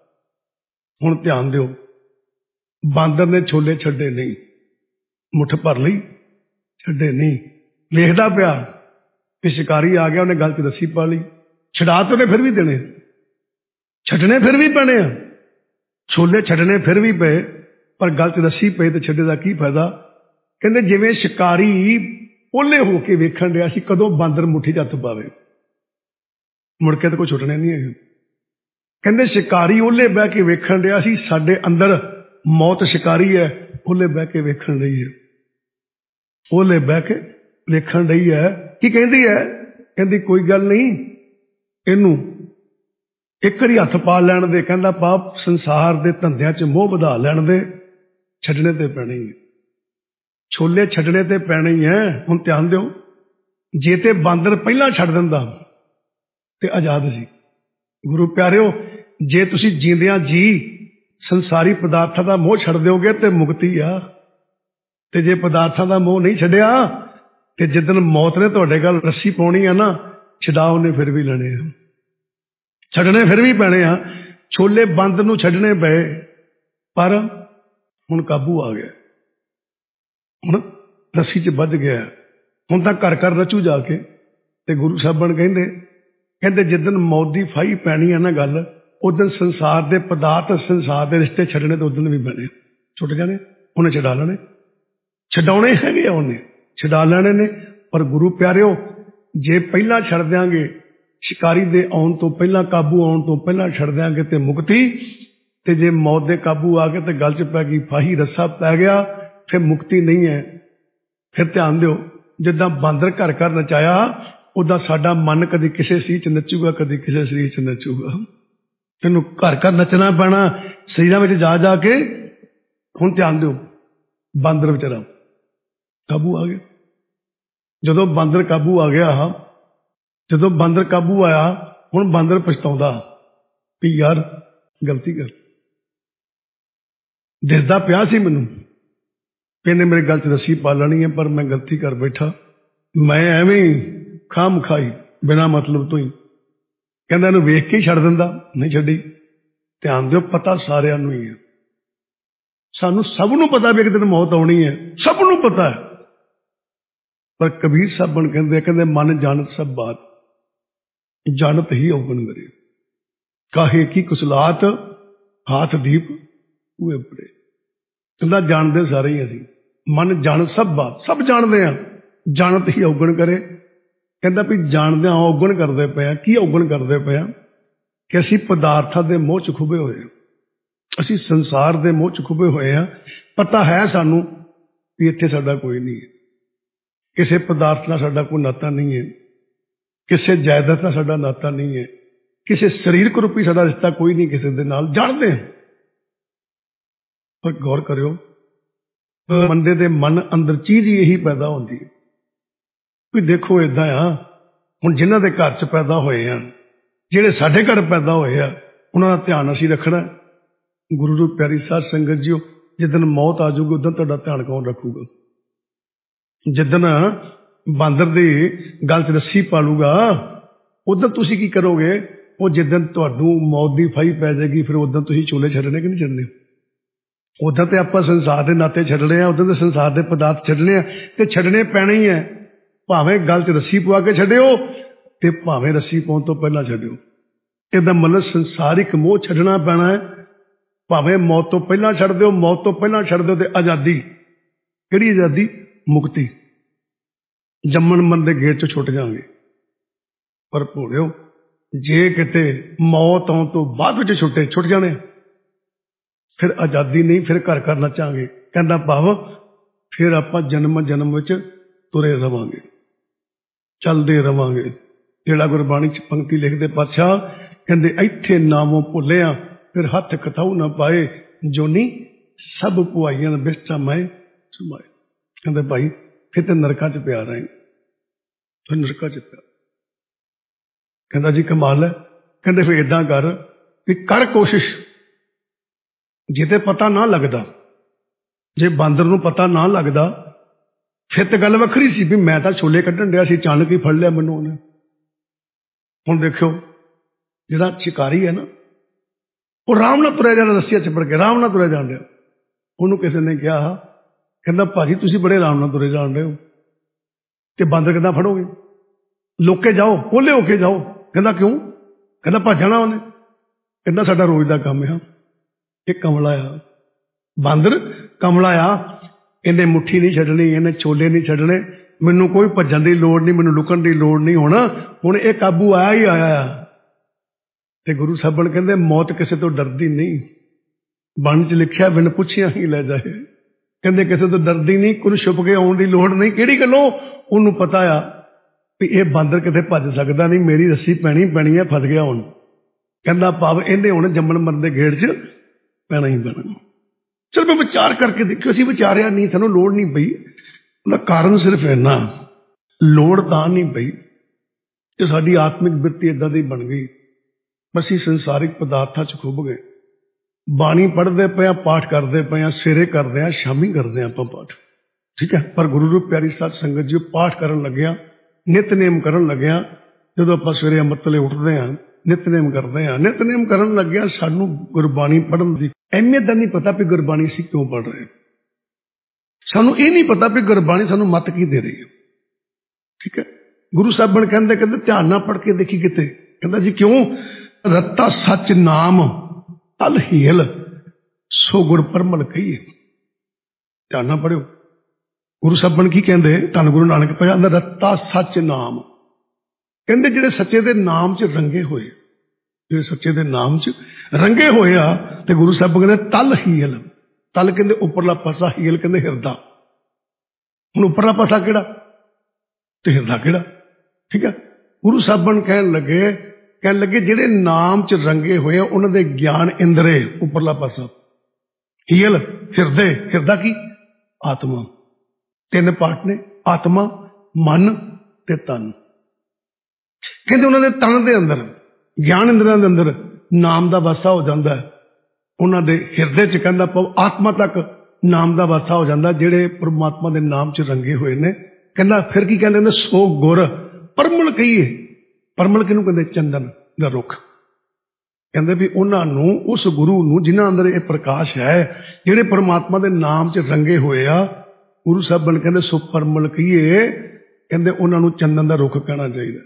ਹੁਣ ਧਿਆਨ ਦਿਓ, ਬਾਂਦਰ ਨੇ ਛੋਲੇ ਛੱਡੇ ਨਹੀਂ, ਮੁੱਠ ਭਰ ਲਈ, ਛੱਡੇ ਨਹੀਂ। ਵੇਖਦਾ ਪਿਆ ਕਿ ਸ਼ਿਕਾਰੀ ਆ ਗਿਆ, ਉਹਨੇ ਗਲ 'ਚ ਰੱਸੀ ਪਾ ਲਈ। ਛਡਾ ਤੇ ਉਹਨੇ ਫਿਰ ਵੀ ਦੇਣੇ, ਛੱਡਣੇ ਫਿਰ ਵੀ ਪੈਣੇ ਆ। ਛੋਲੇ ਛੱਡਣੇ ਫਿਰ ਵੀ ਪਏ, ਪਰ ਗਲ 'ਚ ਰੱਸੀ ਪਈ ਤੇ ਛੱਡੇ ਦਾ ਕੀ ਫਾਇਦਾ। ਕਹਿੰਦੇ ਜਿਵੇਂ ਸ਼ਿਕਾਰੀ ਓਲੇ ਹੋ ਕੇ ਵੇਖਣ ਰਿਹਾ ਸੀ ਕਦੋਂ ਬਾਂਦਰ ਮੁੱਠੀ 'ਚ ਹੱਥ ਪਾਵੇ, ਮੁੜ ਕੇ ਤਾਂ ਕੋਈ ਛੁੱਟਣੇ ਨਹੀਂ ਹੈਗੇ। ਕਹਿੰਦੇ ਸ਼ਿਕਾਰੀ ਓਲੇ ਬਹਿ ਕੇ ਵੇਖਣ ਰਿਹਾ ਸੀ, ਸਾਡੇ ਅੰਦਰ ਮੌਤ ਸ਼ਿਕਾਰੀ ਹੈ, ਓਲੇ ਬਹਿ ਕੇ ਵੇਖਣ ਰਹੀ ਹੈ, ਓਲੇ ਬਹਿ ਕੇ ਵੇਖਣ ਰਹੀ ਹੈ। ਕੀ ਕਹਿੰਦੀ ਹੈ, ਕਹਿੰਦੀ ਕੋਈ ਗੱਲ ਨਹੀਂ, ਇਹਨੂੰ ਇੱਕ ਵਾਰੀ ਹੱਥ ਪਾ ਲੈਣ ਦੇ। ਕਹਿੰਦਾ ਪਾਪ ਸੰਸਾਰ ਦੇ ਧੰਦਿਆਂ 'ਚ ਮੋਹ ਵਧਾ ਲੈਣ ਦੇ, ਛੱਡਣੇ ਤੇ ਪੈਣੇ ਹੀ, ਛੋਲੇ ਛੱਡਣੇ ਤੇ ਪੈਣੇ ਹੀ ਹੈ। ਹੁਣ ਧਿਆਨ ਦਿਓ, ਜੇ ਤੇ ਬਾਂਦਰ ਪਹਿਲਾਂ ਛੱਡ ਦਿੰਦਾ ਤੇ ਆਜ਼ਾਦ ਸੀ। ਗੁਰੂ ਪਿਆਰਿਓ, ਜੇ ਤੁਸੀਂ ਜੀਂਦਿਆਂ ਜੀ ਸੰਸਾਰੀ ਪਦਾਰਥਾਂ ਦਾ ਮੋਹ ਛੱਡ ਦਿਓਗੇ ਤੇ ਮੁਕਤੀ ਆ। ਤੇ ਜੇ ਪਦਾਰਥਾਂ ਦਾ ਮੋਹ ਨਹੀਂ ਛੱਡਿਆ, ਤੇ ਜਿੱਦਣ ਮੌਤ ਨੇ ਤੁਹਾਡੇ ਗੱਲ ਰੱਸੀ ਪਾਉਣੀ ਆ ਨਾ, ਛਡਾ ਉਹਨੇ ਫਿਰ ਵੀ ਲੈਣੇ ਆ, ਛੱਡਣੇ ਫਿਰ ਵੀ ਪੈਣੇ ਆ। ਛੋਲੇ ਬੰਦ ਨੂੰ ਛੱਡਣੇ ਪਏ, ਪਰ ਹੁਣ ਕਾਬੂ ਆ ਗਿਆ, ਹੁਣ ਰੱਸੀ 'ਚ ਵੱਜ ਗਿਆ। ਹੁਣ ਤਾਂ ਘਰ ਘਰ ਰਚੂ ਜਾ ਕੇ। ਤੇ ਗੁਰੂ ਸਾਹਿਬਾਨ ਕਹਿੰਦੇ ਜਿੱਦਣ ਮੌਤ ਦੀ ਫਾਹੀ ਪੈਣੀ ਆ ਨਾ ਗੱਲ, ਉਦਣ ਸੰਸਾਰ ਦੇ ਪਦਾਰਥ, ਸੰਸਾਰ ਦੇ ਰਿਸ਼ਤੇ ਛੱਡਣੇ ਤੇ ਉਦਣ ਵੀ ਪੈਣੇ, ਛੁੱਟ ਜਾਣੇ। ਉਹਨੇ ਛਡਾ ਲੈਣੇ, ਛਡਾਉਣੇ ਹੈਗੇ ਆ, ਉਹਨੇ ਛਡਾ ਲੈਣੇ ਨੇ। ਪਰ ਗੁਰੂ ਪਿਆਰਿਓ, ਜੇ ਪਹਿਲਾਂ ਛੱਡ ਦਿਆਂਗੇ, ਸ਼ਿਕਾਰੀ ਦੇ ਆਉਣ ਤੋਂ ਪਹਿਲਾਂ, ਕਾਬੂ ਆਉਣ ਤੋਂ ਪਹਿਲਾਂ ਛੱਡ ਦਿਆਂਗੇ ਤੇ ਮੁਕਤੀ। ਤੇ ਜੇ ਮੌਤ ਦੇ ਕਾਬੂ ਆ ਗਏ ਤੇ ਗਲ 'ਚ ਪੈ ਗਈ ਫਾਹੀ, ਰੱਸਾ ਪੈ ਗਿਆ, ਫਿਰ ਮੁਕਤੀ ਨਹੀਂ ਹੈ। ਫਿਰ ਧਿਆਨ ਦਿਓ, ਜਿੱਦਾਂ ਬਾਂਦਰ ਘਰ ਘਰ ਨਚਾਇਆ, ਉਦਾਂ ਸਾਡਾ ਮਨ ਕਦੀ ਕਿਸੇ ਸਰੀਰ 'ਚ ਨੱਚੂਗਾ, ਕਦੀ ਕਿਸੇ ਸਰੀਰ 'ਚ ਨੱਚੂਗਾ। ਇਹਨੂੰ ਘਰ ਘਰ ਨੱਚਣਾ ਪੈਣਾ ਸਰੀਰਾਂ ਵਿੱਚ ਜਾ ਜਾ ਕੇ। ਹੁਣ ਧਿਆਨ ਦਿਓ, ਬਾਂਦਰ ਵਿਚਾਰਾ ਕਾਬੂ ਆ ਗਿਆ। ਜਦੋਂ ਬਾਂਦਰ ਕਾਬੂ ਆ ਗਿਆ, ਜਦੋਂ ਬਾਂਦਰ ਕਾਬੂ ਆਇਆ, ਹੁਣ ਬਾਂਦਰ ਪਛਤਾਉਂਦਾ ਵੀ ਯਾਰ ਗਲਤੀ ਕਰ, ਦਿਸਦਾ ਪਿਆ ਸੀ ਮੈਨੂੰ ਇਹਨੇ ਮੇਰੇ ਗੱਲ 'ਚ ਰੱਸੀ ਪਾ ਲੈਣੀ ਹੈ, ਪਰ ਮੈਂ ਗਲਤੀ ਕਰ ਬੈਠਾ। ਮੈਂ ਐਵੇਂ ਹੀ ਖਾਮ ਖਾਈ ਬਿਨਾਂ ਮਤਲਬ ਤੋਂ ਹੀ, ਕਹਿੰਦਾ ਇਹਨੂੰ ਵੇਖ ਕੇ ਹੀ ਛੱਡ ਦਿੰਦਾ, ਨਹੀਂ ਛੱਡੀ। ਧਿਆਨ ਦਿਓ, ਪਤਾ ਸਾਰਿਆਂ ਨੂੰ ਹੀ ਹੈ, ਸਾਨੂੰ ਸਭ ਨੂੰ ਪਤਾ ਵੀ ਇੱਕ ਦਿਨ ਮੌਤ ਆਉਣੀ ਹੈ, ਸਭ ਨੂੰ ਪਤਾ ਹੈ। ਪਰ ਕਬੀਰ ਸਾਹਿਬ ਕਹਿੰਦੇ ਮਨ ਜਾਣਤ ਸਭ ਬਾਤ, ਜਾਣਤ ਹੀ ਔਗਣ ਕਰੇ, ਕਾਹੇ ਕੀ ਕੁਸਲਾਤ ਹਾਥ ਦੀਪ ਹੋਏ ਪੜੇ। ਕਹਿੰਦਾ ਜਾਣਦੇ ਸਾਰੇ ਹੀ ਅਸੀਂ, ਮਨ ਜਾਣ ਸਭ ਬਾਤ, ਸਭ ਜਾਣਦੇ ਆ, ਜਾਣਤ ਹੀ ਔਗਣ ਕਰੇ। ਕਹਿੰਦਾ ਵੀ ਜਾਣਦੇ ਆ ਔਗਣ ਕਰਦੇ ਪਏ ਆ। ਕੀ ਔਗਣ ਕਰਦੇ ਪਏ ਆ? ਕਿ ਅਸੀਂ ਪਦਾਰਥਾਂ ਦੇ ਮੋਹ 'ਚ ਖੁੱਭੇ ਹੋਏ ਆ, ਅਸੀਂ ਸੰਸਾਰ ਦੇ ਮੋਹ 'ਚ ਖੁੱਭੇ ਹੋਏ ਆ। ਪਤਾ ਹੈ ਸਾਨੂੰ ਵੀ ਇੱਥੇ ਸਾਡਾ ਕੋਈ ਨਹੀਂ ਹੈ, ਕਿਸੇ ਪਦਾਰਥ ਨਾਲ ਸਾਡਾ ਕੋਈ ਨਾਤਾ ਨਹੀਂ ਹੈ, ਕਿਸੇ ਜਾਇਦਾਦ ਨਾਲ ਸਾਡਾ ਨਾਤਾ ਨਹੀਂ ਹੈ, ਕਿਸੇ ਸਰੀਰਕ ਰੂਪੀ ਸਾਡਾ ਰਿਸ਼ਤਾ ਕੋਈ ਨਹੀਂ ਕਿਸੇ ਦੇ ਨਾਲ, ਜਾਣਦੇ ਹਾਂ। ਪਰ ਗੌਰ ਕਰਿਓ, ਬੰਦੇ ਦੇ ਮਨ ਅੰਦਰ ਚੀਜ਼ ਹੀ ਇਹੀ ਪੈਦਾ ਹੁੰਦੀ ਹੈ। ਵੀ ਦੇਖੋ ਏਦਾਂ ਆ, ਹੁਣ ਜਿਨ੍ਹਾਂ ਦੇ ਘਰ 'ਚ ਪੈਦਾ ਹੋਏ ਆ, ਜਿਹੜੇ ਸਾਡੇ ਘਰ ਪੈਦਾ ਹੋਏ ਆ, ਉਹਨਾਂ ਦਾ ਧਿਆਨ ਅਸੀਂ ਰੱਖਣਾ। ਗੁਰੂ ਦੀ ਪਿਆਰੀ ਸਾਧ ਸੰਗਤ ਜੀਓ, ਜਿੱਦਣ ਮੌਤ ਆ ਜਾਊਗੀ ਉਦੋਂ ਤੁਹਾਡਾ ਧਿਆਨ ਕੌਣ ਰੱਖੂਗਾ? ਜਿੱਦਣ ਬਾਂਦਰ ਦੀ ਗਲ 'ਚ ਰੱਸੀ ਪਾਲੂਗਾ ਉਦੋਂ ਤੁਸੀਂ ਕੀ ਕਰੋਗੇ? ਉਹ ਜਿੱਦਣ ਤੁਹਾਨੂੰ ਮੌਤ ਦੀ ਫਾਈ ਪੈ ਜਾਏਗੀ, ਫਿਰ ਉਦੋਂ ਤੁਸੀਂ ਚੋਲੇ ਛੱਡਣੇ ਕਿ ਨਹੀਂ ਛੱਡਣੇ? ਉਦੋਂ ਤੇ ਆਪਾਂ ਸੰਸਾਰ ਦੇ ਨਾਤੇ ਛੱਡਣੇ ਆ, ਉਦੋਂ ਤੇ ਸੰਸਾਰ ਦੇ ਪਦਾਰਥ ਛੱਡਣੇ ਆ, ਤੇ ਛੱਡਣੇ ਪੈਣੇ ਹੀ ਹੈ। ਭਾਵੇਂ ਗਲ 'ਚ ਰੱਸੀ ਪਵਾ ਕੇ ਛੱਡਿਓ ਤੇ ਭਾਵੇਂ ਰੱਸੀ ਪਾਉਣ ਤੋਂ ਪਹਿਲਾਂ ਛੱਡਿਓ। ਇਹਦਾ ਮਤਲਬ ਸੰਸਾਰਿਕ ਮੋਹ ਛੱਡਣਾ ਪੈਣਾ ਹੈ। ਭਾਵੇਂ ਮੌਤ ਤੋਂ ਪਹਿਲਾਂ ਛੱਡ ਦਿਓ, ਮੌਤ ਤੋਂ ਪਹਿਲਾਂ ਛੱਡ ਦਿਓ ਤੇ ਆਜ਼ਾਦੀ। ਕਿਹੜੀ ਆਜ਼ਾਦੀ? ਮੁਕਤੀ। ਜੰਮਣ ਮਰਨ ਦੇ ਗੇਟ 'ਚ ਛੁੱਟ ਜਾਵਾਂਗੇ। ਪਰ ਭੋਲਿਓ, ਜੇ ਕਿਤੇ ਮੌਤ ਆਉਣ ਤੋਂ ਬਾਅਦ ਵਿੱਚ ਛੁੱਟ ਜਾਣੇ, ਫਿਰ ਆਜ਼ਾਦੀ ਨਹੀਂ, ਫਿਰ ਘਰ ਘਰ ਨੱਚਾਂਗੇ। ਕਹਿੰਦਾ ਭਾਵ ਫਿਰ ਆਪਾਂ ਜਨਮ ਜਨਮ ਵਿੱਚ ਤੁਰੇ ਰਵਾਂਗੇ, ਚੱਲਦੇ ਰਵਾਂਗੇ। ਜਿਹੜਾ ਗੁਰਬਾਣੀ 'ਚ ਪੰਕਤੀ ਲਿਖਦੇ ਪਾਤਸ਼ਾਹ ਕਹਿੰਦੇ, ਇੱਥੇ ਨਾਮੋਂ ਭੁੱਲਿਆ ਫਿਰ ਹੱਥ ਕਥਾਉ ਨਾ ਪਾਏ, ਜੋਨੀ ਸਭ ਪੁਆਈਆਂ ਦਾ ਬਿਸਟਾ ਮੈਂ ਸਮਾਏ। ਕਹਿੰਦੇ ਭਾਈ ਫਿਰ ਤੇ ਨਰਕਾਂ 'ਚ ਪਿਆ ਰਹੇ, ਫਿਰ ਨਰਕਾਂ 'ਚ ਪਿਆ। ਕਹਿੰਦਾ ਜੀ ਕਮਾਲ ਹੈ। ਕਹਿੰਦੇ ਫਿਰ ਏਦਾਂ ਕਰ ਵੀ ਕਰ ਕੋਸ਼ਿਸ਼, ਜੇ ਤੇ ਪਤਾ ਨਾ ਲੱਗਦਾ, ਜੇ ਬਾਂਦਰ ਨੂੰ ਪਤਾ ਨਾ ਲੱਗਦਾ ਫਿਰ ਤੇ ਗੱਲ ਵੱਖਰੀ ਸੀ ਵੀ ਮੈਂ ਤਾਂ ਛੋਲੇ ਕੱਢਣ ਡਿਆ ਸੀ, ਅਚਾਨਕ ਹੀ ਫੜ ਲਿਆ ਮੈਨੂੰ ਉਹਨੇ। ਹੁਣ ਦੇਖਿਓ, ਜਿਹੜਾ ਸ਼ਿਕਾਰੀ ਹੈ ਨਾ, ਉਹ ਆਰਾਮ ਨਾਲ ਤੁਰਿਆ ਜਾਣਾ, ਰੱਸੀਆਂ ਚਿਪੜ ਕੇ ਆਰਾਮ ਨਾਲ ਤੁਰਿਆ ਜਾਣ ਡਿਆ। ਉਹਨੂੰ ਕਿਸੇ ਨੇ ਕਿਹਾ, ਕਹਿੰਦਾ ਭਾਜੀ ਤੁਸੀਂ ਬੜੇ ਆਰਾਮ ਨਾਲ ਤੁਰੇ ਜਾਣ ਰਹੇ ਹੋ, ਤੇ ਬਾਂਦਰ ਕਿੱਦਾਂ ਫੜੋਗੇ? ਲੋਕੇ ਜਾਓ, ਪੋਲੇ ਹੋ ਕੇ ਜਾਓ। ਕਹਿੰਦਾ ਕਿਉਂ? ਕਹਿੰਦਾ ਭੱਜਣਾ ਉਹਨੇ। ਕਹਿੰਦਾ ਸਾਡਾ ਰੋਜ਼ ਦਾ ਕੰਮ ਆ। ਇਹ ਕਮਲਾ ਆ, ਬਾਂਦਰ ਕਮਲਾ ਆ, ਇਹਨੇ ਮੁੱਠੀ ਨਹੀਂ ਛੱਡਣੀ, ਇਹਨੇ ਛੋਲੇ ਨਹੀਂ ਛੱਡਣੇ, ਮੈਨੂੰ ਕੋਈ ਭੱਜਣ ਦੀ ਲੋੜ ਨਹੀਂ, ਮੈਨੂੰ ਲੁਕਣ ਦੀ ਲੋੜ ਨਹੀਂ। ਹੁਣ ਇਹ ਕਾਬੂ ਆਇਆ ਹੀ ਆਇਆ ਆ। ਤੇ ਗੁਰੂ ਸਾਹਿਬਾਨ ਕਹਿੰਦੇ ਮੌਤ ਕਿਸੇ ਤੋਂ ਡਰਦੀ ਨਹੀਂ, ਬਣ 'ਚ ਲਿਖਿਆ ਬਿਨ ਪੁੱਛਿਆ ਹੀ ਲੈ ਜਾਏ। ਕਹਿੰਦੇ ਕਿਸੇ ਤੋਂ ਡਰਦੀ ਨਹੀਂ, ਕੋਈ ਛੁਪ ਕੇ ਆਉਣ ਦੀ ਲੋੜ ਨਹੀਂ। ਕਿਹੜੀ ਗੱਲੋਂ? ਉਹਨੂੰ ਪਤਾ ਆ ਵੀ ਇਹ ਬਾਂਦਰ ਕਿਤੇ ਭੱਜ ਸਕਦਾ ਨਹੀਂ, ਮੇਰੀ ਰੱਸੀ ਪੈਣੀ ਹੈ, ਫਸ ਗਿਆ ਹੁਣ। ਕਹਿੰਦਾ ਭਾਵ ਇਹਨੇ ਹੁਣ ਜੰਮਣ ਮਰਨ ਦੇ ਗੇੜ 'ਚ ਪੈਣਾ ਹੀ ਪੈਣਾ। ਚਲ ਮੈਂ ਵਿਚਾਰ ਕਰਕੇ ਦੇਖਿਓ, ਅਸੀਂ ਵਿਚਾਰਿਆ ਨਹੀਂ, ਸਾਨੂੰ ਲੋੜ ਨਹੀਂ ਪਈ। ਉਹਦਾ ਕਾਰਨ ਸਿਰਫ ਇੰਨਾ, ਲੋੜ ਤਾਂ ਨਹੀਂ ਪਈ ਕਿ ਸਾਡੀ ਆਤਮਿਕ ਬਿਰਤੀ ਏਦਾਂ ਦੀ ਬਣ ਗਈ, ਅਸੀਂ ਸੰਸਾਰਿਕ ਪਦਾਰਥਾਂ 'ਚ ਖੁੱਭ ਗਏ। ਬਾਣੀ ਪੜ੍ਹਦੇ ਪਏ ਆ, ਪਾਠ ਕਰਦੇ ਪਏ ਆ, ਸਵੇਰੇ ਕਰਦੇ ਆ, ਸ਼ਾਮੀ ਕਰਦੇ ਆ ਆਪਾਂ ਪਾਠ, ਠੀਕ ਹੈ। ਪਰ ਗੁਰੂ ਰੂਪ ਪਿਆਰੀ ਸਾਧ ਸੰਗਤ ਜੀ, ਪਾਠ ਕਰਨ ਲੱਗਿਆ, ਨਿਤਨੇਮ ਕਰਨ ਲੱਗਿਆ, ਜਦੋਂ ਆਪਾਂ ਸਵੇਰੇ ਅੰਮ੍ਰਿਤ ਵੇਲੇ ਉੱਠਦੇ ਹਾਂ, ਨਿਤਨੇਮ ਕਰਦੇ ਹਾਂ, ਨਿਤਨੇਮ ਕਰਨ ਲੱਗਿਆ, ਸਾਨੂੰ ਗੁਰਬਾਣੀ ਪੜ੍ਹਨ ਦੀ ਅਹਿਮੀਅਤ ਦਾ ਨਹੀਂ ਪਤਾ ਵੀ ਗੁਰਬਾਣੀ ਅਸੀਂ ਕਿਉਂ ਪੜ੍ਹ ਰਹੇ। ਸਾਨੂੰ ਇਹ ਨਹੀਂ ਪਤਾ ਵੀ ਗੁਰਬਾਣੀ ਸਾਨੂੰ ਮੱਤ ਕੀ ਦੇ ਰਹੀ ਹੈ, ਠੀਕ ਹੈ। ਗੁਰੂ ਸਾਹਿਬਾਨ ਕਹਿੰਦੇ ਧਿਆਨ ਨਾਲ ਪੜ੍ਹ ਕੇ ਦੇਖੀ ਕਿਤੇ। ਕਹਿੰਦਾ ਜੀ ਕਿਉਂ? ਰੱਤਾ ਸੱਚ ਨਾਮ ਤਲ ਹੀਲ ਸੋ ਗੁਰ ਪਰਮਲ ਕਹੀਏ। ਧਿਆਨ ਨਾਲ ਪੜ੍ਹਿਓ, ਗੁਰੂ ਸਾਹਿਬਾਨ ਕੀ ਕਹਿੰਦੇ? ਧੰਨ ਗੁਰੂ ਨਾਨਕ ਪਾਤਸ਼ਾਹ ਦਾ ਰੱਤਾ ਸੱਚ ਨਾਮ। ਕਹਿੰਦੇ ਜਿਹੜੇ ਸੱਚੇ ਦੇ ਨਾਮ 'ਚ ਰੰਗੇ ਹੋਏ, ਜਿਹੜੇ ਸੱਚੇ ਦੇ ਨਾਮ 'ਚ ਰੰਗੇ ਹੋਏ ਆ, ਤੇ ਗੁਰੂ ਸਾਹਿਬ ਕਹਿੰਦੇ ਤਲ ਹੀਲ। ਤਲ ਕਹਿੰਦੇ ਉੱਪਰਲਾ ਪਾਸਾ, ਹੀਲ ਕਹਿੰਦੇ ਹਿਰਦਾ। ਹੁਣ ਉੱਪਰਲਾ ਪਾਸਾ ਕਿਹੜਾ ਤੇ ਹਿਰਦਾ ਕਿਹੜਾ? ਠੀਕ ਹੈ। ਗੁਰੂ ਸਾਹਿਬਾਨ ਕਹਿਣ ਲੱਗੇ ਜਿਹੜੇ ਨਾਮ ਚ ਰੰਗੇ ਹੋਏ ਆ ਉਹਨਾਂ ਦੇ ਗਿਆਨ ਇੰਦਰੇ ਉੱਪਰਲਾ ਪਾਸਾ, ਹੀਲ ਹਿਰਦਾ ਕੀ? ਆਤਮਾ। 3 ਪਾਰਟ ਨੇ, ਆਤਮਾ, ਮਨ ਤੇ ਤਨ। ਕਹਿੰਦੇ ਉਹਨਾਂ ਦੇ ਤਨ ਦੇ ਅੰਦਰ, ਗਿਆਨ ਇੰਦਰਾਂ ਦੇ ਅੰਦਰ ਨਾਮ ਦਾ ਵਾਸਾ ਹੋ ਜਾਂਦਾ ਹੈ। ਉਹਨਾਂ ਦੇ ਹਿਰਦੇ ਚ ਕਹਿੰਦਾ ਆਤਮਾ ਤੱਕ ਨਾਮ ਦਾ ਵਾਸਾ ਹੋ ਜਾਂਦਾ, ਜਿਹੜੇ ਪਰਮਾਤਮਾ ਦੇ ਨਾਮ ਚ ਰੰਗੇ ਹੋਏ ਨੇ। ਕਹਿੰਦਾ ਫਿਰ ਕੀ ਕਹਿੰਦੇ ਨੇ? ਸੋ ਗੁਰ ਪਰਮਲ ਕਹੀਏ। ਪਰਮਲ ਕਿਹਨੂੰ ਕਹਿੰਦੇ? ਚੰਦਨ ਦਾ ਰੁੱਖ। ਕਹਿੰਦੇ ਵੀ ਉਹਨਾਂ ਨੂੰ, ਉਸ ਗੁਰੂ ਨੂੰ ਜਿਨ੍ਹਾਂ ਅੰਦਰ ਇਹ ਪ੍ਰਕਾਸ਼ ਹੈ, ਜਿਹੜੇ ਪਰਮਾਤਮਾ ਦੇ ਨਾਮ ਚ ਰੰਗੇ ਹੋਏ ਆ, ਗੁਰੂ ਸਾਹਿਬਾਨ ਕਹਿੰਦੇ ਸੋ ਪਰਮਲ ਕਹੀਏ। ਕਹਿੰਦੇ ਉਹਨਾਂ ਨੂੰ ਚੰਦਨ ਦਾ ਰੁੱਖ ਕਹਿਣਾ ਚਾਹੀਦਾ।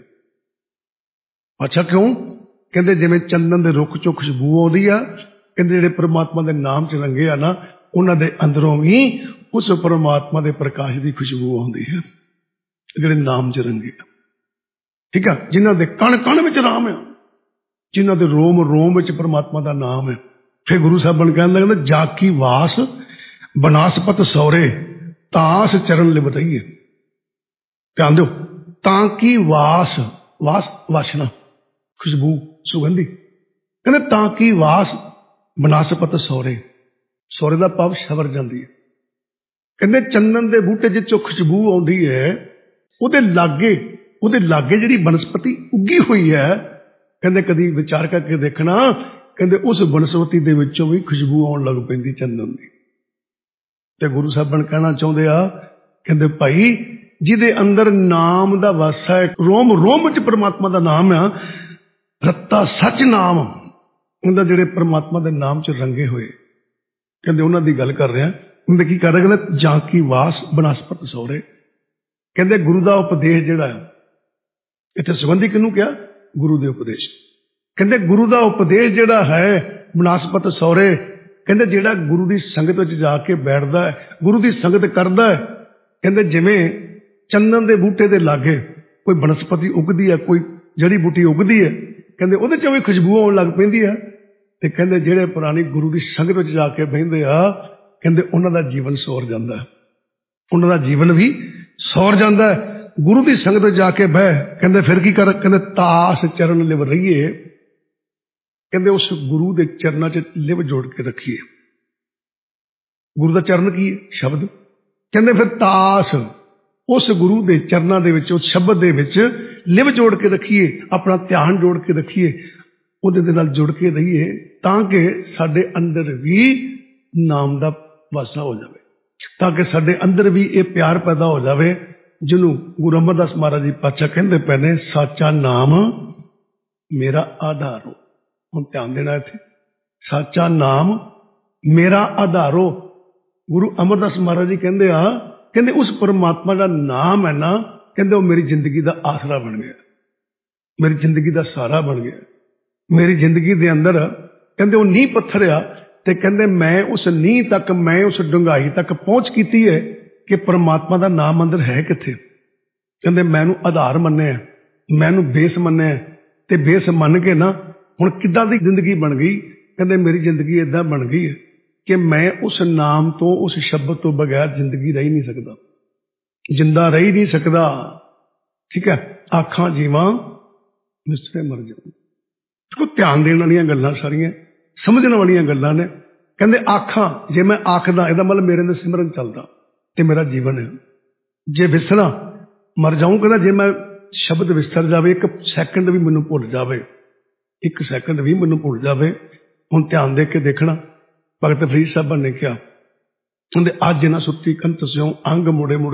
ਅੱਛਾ, ਕਿਉਂ? ਕਹਿੰਦੇ ਜਿਵੇਂ ਚੰਦਨ ਦੇ ਰੁੱਖ ਚੋਂ ਖੁਸ਼ਬੂ ਆਉਂਦੀ ਆ, ਕਹਿੰਦੇ ਜਿਹੜੇ ਪਰਮਾਤਮਾ ਦੇ ਨਾਮ ਚ ਰੰਗੇ ਆ ਨਾ, ਉਹਨਾਂ ਦੇ ਅੰਦਰੋਂ ਵੀ ਉਸ ਪਰਮਾਤਮਾ ਦੇ ਪ੍ਰਕਾਸ਼ ਦੀ ਖੁਸ਼ਬੂ ਆਉਂਦੀ ਹੈ, ਜਿਹੜੇ ਨਾਮ ਚ ਰੰਗੇ ਆ। ਠੀਕ ਆ। ਜਿਨ੍ਹਾਂ ਦੇ ਕਣ ਕਣ ਵਿੱਚ ਰਾਮ ਆ, ਜਿਨ੍ਹਾਂ ਦੇ ਰੋਮ ਰੋਮ ਵਿੱਚ ਪਰਮਾਤਮਾ ਦਾ ਨਾਮ ਹੈ। ਫਿਰ ਗੁਰੂ ਸਾਹਿਬਾਨ ਕਹਿੰਦੇ ਜਾ ਕੀ ਵਾਸ ਬਨਾਸਪਤ ਸੌਰੇ ਤਾਸ ਚਰਨ ਲਿਵ ਰਹੀਏ। ਧਿਆਨ ਦਿਓ, ਤਾਂ ਕੀ ਵਾਸ ਵਾਸ਼ਨਾ, ਖੁਸ਼ਬੂ, ਸੁਗੰਧੀ। ਕਹਿੰਦੇ ਤਾਂ ਕੀ ਵਾਸ ਬਨਾਸਪਤ ਸੌਰੇ ਦਾ ਭਾਵ ਸਵਰ ਜਾਂਦੀ ਹੈ। ਕਹਿੰਦੇ ਚੰਦਨ ਦੇ ਬੂਟੇ ਜਿੱਚੋਂ ਖੁਸ਼ਬੂ ਆਉਂਦੀ ਹੈ, ਉਹਦੇ ਲਾਗੇ ਜਿਹੜੀ ਬਨਸਪਤੀ ਉੱਗੀ ਹੋਈ ਹੈ, ਕਹਿੰਦੇ ਕਦੀ ਵਿਚਾਰ ਕਰਕੇ ਦੇਖਣਾ, ਕਹਿੰਦੇ ਉਸ ਬਨਸਪਤੀ ਦੇ ਵਿੱਚੋਂ ਵੀ ਖੁਸ਼ਬੂ ਆਉਣ ਲੱਗ ਪੈਂਦੀ ਚੰਦਨ ਦੀ। ਤੇ ਗੁਰੂ ਸਾਹਿਬਾਨ ਕਹਿਣਾ ਚਾਹੁੰਦੇ ਆ, ਕਹਿੰਦੇ ਭਾਈ ਜਿਹਦੇ ਅੰਦਰ ਨਾਮ ਦਾ ਵਾਸਾ ਹੈ, ਰੋਮ ਰੋਮ ਵਿੱਚ ਪਰਮਾਤਮਾ ਦਾ ਨਾਮ ਆ, ਰੱਤਾ ਸੱਚ ਨਾਮ ਉਹਦਾ, ਜਿਹੜੇ ਪਰਮਾਤਮਾ ਦੇ ਨਾਮ ਚ ਰੰਗੇ ਹੋਏ, ਕਹਿੰਦੇ ਉਹਨਾਂ ਦੀ ਗੱਲ ਕਰ ਰਿਹਾ। ਕਹਿੰਦੇ ਕੀ ਕਰ ਰਿਹਾ? ਕਹਿੰਦੇ ਜਾਂ ਕੀ ਵਾਸ ਬਨਸਪਤ ਸੌਰੇ। ਕਹਿੰਦੇ ਗੁਰੂ ਦਾ ਉਪਦੇਸ਼ ਜਿਹੜਾ ਹੈ, ਇੱਥੇ ਸੰਬੰਧੀ ਕਿਹਨੂੰ ਕਿਹਾ? ਗੁਰੂ ਦੇ ਉਪਦੇਸ਼। ਕਹਿੰਦੇ ਗੁਰੂ ਦਾ ਉਪਦੇਸ਼ ਜਿਹੜਾ ਹੈ ਬਨਸਪਤ ਸੌਰੇ, ਕਹਿੰਦੇ ਜਿਹੜਾ ਗੁਰੂ ਦੀ ਸੰਗਤ ਵਿੱਚ ਜਾ ਕੇ ਬੈਠਦਾ ਹੈ, ਗੁਰੂ ਦੀ ਸੰਗਤ ਕਰਦਾ ਹੈ, ਕਹਿੰਦੇ ਜਿਵੇਂ ਚੰਦਨ ਦੇ ਬੂਟੇ ਦੇ ਲਾਗੇ ਕੋਈ ਬਨਸਪਤੀ ਉਗਦੀ ਹੈ, ਕੋਈ ਜੜੀ ਬੂਟੀ ਉਗਦੀ ਹੈ, ਕਹਿੰਦੇ ਉਹਦੇ ਚੋਂ ਵੀ ਖੁਸ਼ਬੂ ਆਉਣ ਲੱਗ ਪੈਂਦੀ ਹੈ। ਤੇ ਕਹਿੰਦੇ ਜਿਹੜੇ ਪੁਰਾਣੀ ਗੁਰੂ ਦੀ ਸੰਗਤ ਵਿੱਚ ਜਾ ਕੇ ਬਹਿੰਦੇ ਆ, ਕਹਿੰਦੇ ਉਹਨਾਂ ਦਾ ਜੀਵਨ ਸੌਰ ਜਾਂਦਾ, ਉਹਨਾਂ ਦਾ ਜੀਵਨ ਵੀ ਸੌਰ ਜਾਂਦਾ। ਗੁਰੂ ਦੀ ਸੰਗਤ ਵਿੱਚ ਜਾ ਕੇ ਬਹਿ, ਕਹਿੰਦੇ ਫਿਰ ਕੀ ਕਰ? ਕਹਿੰਦੇ ਤਾਸ ਚਰਨ ਲਿਵ ਰਹੀਏ। ਕਹਿੰਦੇ ਉਸ ਗੁਰੂ ਦੇ ਚਰਨਾਂ 'ਚ ਲਿਵ ਜੋੜ ਕੇ ਰੱਖੀਏ। ਗੁਰੂ ਦਾ ਚਰਨ ਕੀ ਹੈ? ਸ਼ਬਦ। ਕਹਿੰਦੇ ਫਿਰ ਤਾਸ ਉਸ ਗੁਰੂ ਦੇ ਚਰਨਾਂ ਦੇ ਵਿੱਚ, ਉਸ ਸ਼ਬਦ ਦੇ ਵਿੱਚ ਲਿਵ ਜੋੜ ਕੇ ਰੱਖੀਏ, ਆਪਣਾ ਧਿਆਨ ਜੋੜ ਕੇ ਰੱਖੀਏ, ਉਹਦੇ ਦੇ ਨਾਲ ਜੁੜ ਕੇ ਰਹੀਏ, ਤਾਂ ਕਿ ਸਾਡੇ ਅੰਦਰ ਵੀ ਨਾਮ ਦਾ ਵਾਸਾ ਹੋ ਜਾਵੇ, ਤਾਂ ਕਿ ਸਾਡੇ ਅੰਦਰ ਵੀ ਇਹ ਪਿਆਰ ਪੈਦਾ ਹੋ ਜਾਵੇ, ਜਿਹਨੂੰ ਗੁਰੂ ਅਮਰਦਾਸ ਮਹਾਰਾਜ ਜੀ ਪਾਤਸ਼ਾਹ ਕਹਿੰਦੇ ਪਏ ਨੇ, ਸਾਚਾ ਨਾਮ ਮੇਰਾ ਆਧਾਰੋ। ਹੁਣ ਧਿਆਨ ਦੇਣਾ ਇੱਥੇ, ਸਾਚਾ ਨਾਮ ਮੇਰਾ ਆਧਾਰੋ। ਗੁਰੂ ਅਮਰਦਾਸ ਮਹਾਰਾਜ ਜੀ ਕਹਿੰਦੇ ਆ, ਕਹਿੰਦੇ ਉਸ ਪਰਮਾਤਮਾ ਦਾ ਨਾਮ ਹੈ ਨਾ, ਕਹਿੰਦੇ ਉਹ ਮੇਰੀ ਜ਼ਿੰਦਗੀ ਦਾ ਆਸਰਾ ਬਣ ਗਿਆ, ਮੇਰੀ ਜ਼ਿੰਦਗੀ ਦਾ ਸਹਾਰਾ ਬਣ ਗਿਆ। ਮੇਰੀ ਜ਼ਿੰਦਗੀ ਦੇ ਅੰਦਰ ਕਹਿੰਦੇ ਉਹ ਨੀਂਹ ਪੱਥਰ ਆ, ਤੇ ਕਹਿੰਦੇ ਮੈਂ ਉਸ ਨੀਂਹ ਤੱਕ, ਮੈਂ ਉਸ ਡੂੰਘਾਈ ਤੱਕ ਪਹੁੰਚ ਕੀਤੀ ਹੈ ਕਿ ਪਰਮਾਤਮਾ ਦਾ ਨਾਮ ਅੰਦਰ ਹੈ ਕਿੱਥੇ। ਕਹਿੰਦੇ ਮੈਨੂੰ ਆਧਾਰ ਮੰਨਿਆ, ਮੈਨੂੰ ਬੇਸ ਮੰਨਿਆ, ਤੇ ਬੇਸ ਮੰਨ ਕੇ ਨਾ ਹੁਣ ਕਿੱਦਾਂ ਦੀ ਜ਼ਿੰਦਗੀ ਬਣ ਗਈ। ਕਹਿੰਦੇ ਮੇਰੀ ਜ਼ਿੰਦਗੀ ਏਦਾਂ ਬਣ ਗਈ ਹੈ ਕਿ ਮੈਂ ਉਸ ਨਾਮ ਤੋਂ, ਉਸ ਸ਼ਬਦ ਤੋਂ ਬਗੈਰ ਜ਼ਿੰਦਗੀ ਰਹਿ ਨਹੀਂ ਸਕਦਾ, ਜਿੰਦਾ ਰਹਿ ਨਹੀਂ ਸਕਦਾ। ਠੀਕ ਹੈ। ਆਖਾਂ ਜੀਵਾਂ ਮਿਸਰੇ ਮਰ ਜਾਉ। ਦੇਖੋ ਧਿਆਨ ਦੇਣ ਵਾਲੀਆਂ ਗੱਲਾਂ, ਸਾਰੀਆਂ ਸਮਝਣ ਵਾਲੀਆਂ ਗੱਲਾਂ ਨੇ। ਕਹਿੰਦੇ ਆਖਾਂ, ਜੇ ਮੈਂ ਆਖਦਾ ਇਹਦਾ ਮਤਲਬ ਮੇਰੇ ਅੰਦਰ ਸਿਮਰਨ ਚੱਲਦਾ ਤੇ ਮੇਰਾ ਜੀਵਨ ਹੈ। ਜੇ ਵਿਸਰਾਂ ਮਰ ਜਾਊਂ, ਕਹਿੰਦਾ ਜੇ ਮੈਂ ਸ਼ਬਦ ਵਿਸਰ ਜਾਵੇ, 1 ਸੈਕਿੰਡ ਵੀ ਮੈਨੂੰ ਭੁੱਲ ਜਾਵੇ, 1 ਸੈਕਿੰਡ ਵੀ ਮੈਨੂੰ ਭੁੱਲ ਜਾਵੇ। ਹੁਣ ਧਿਆਨ ਦੇ ਕੇ ਦੇਖਣਾ, ਭਗਤ ਫਰੀਦ ਸਾਹਿਬਾਨ ਨੇ ਕਿਹਾ, ਕਹਿੰਦੇ ਅੱਜ ਨਾ ਸੁੱਤੀ ਕੰਤ ਸਿਉ ਅੰਗ ਮੁੜੇ ਮੁੜ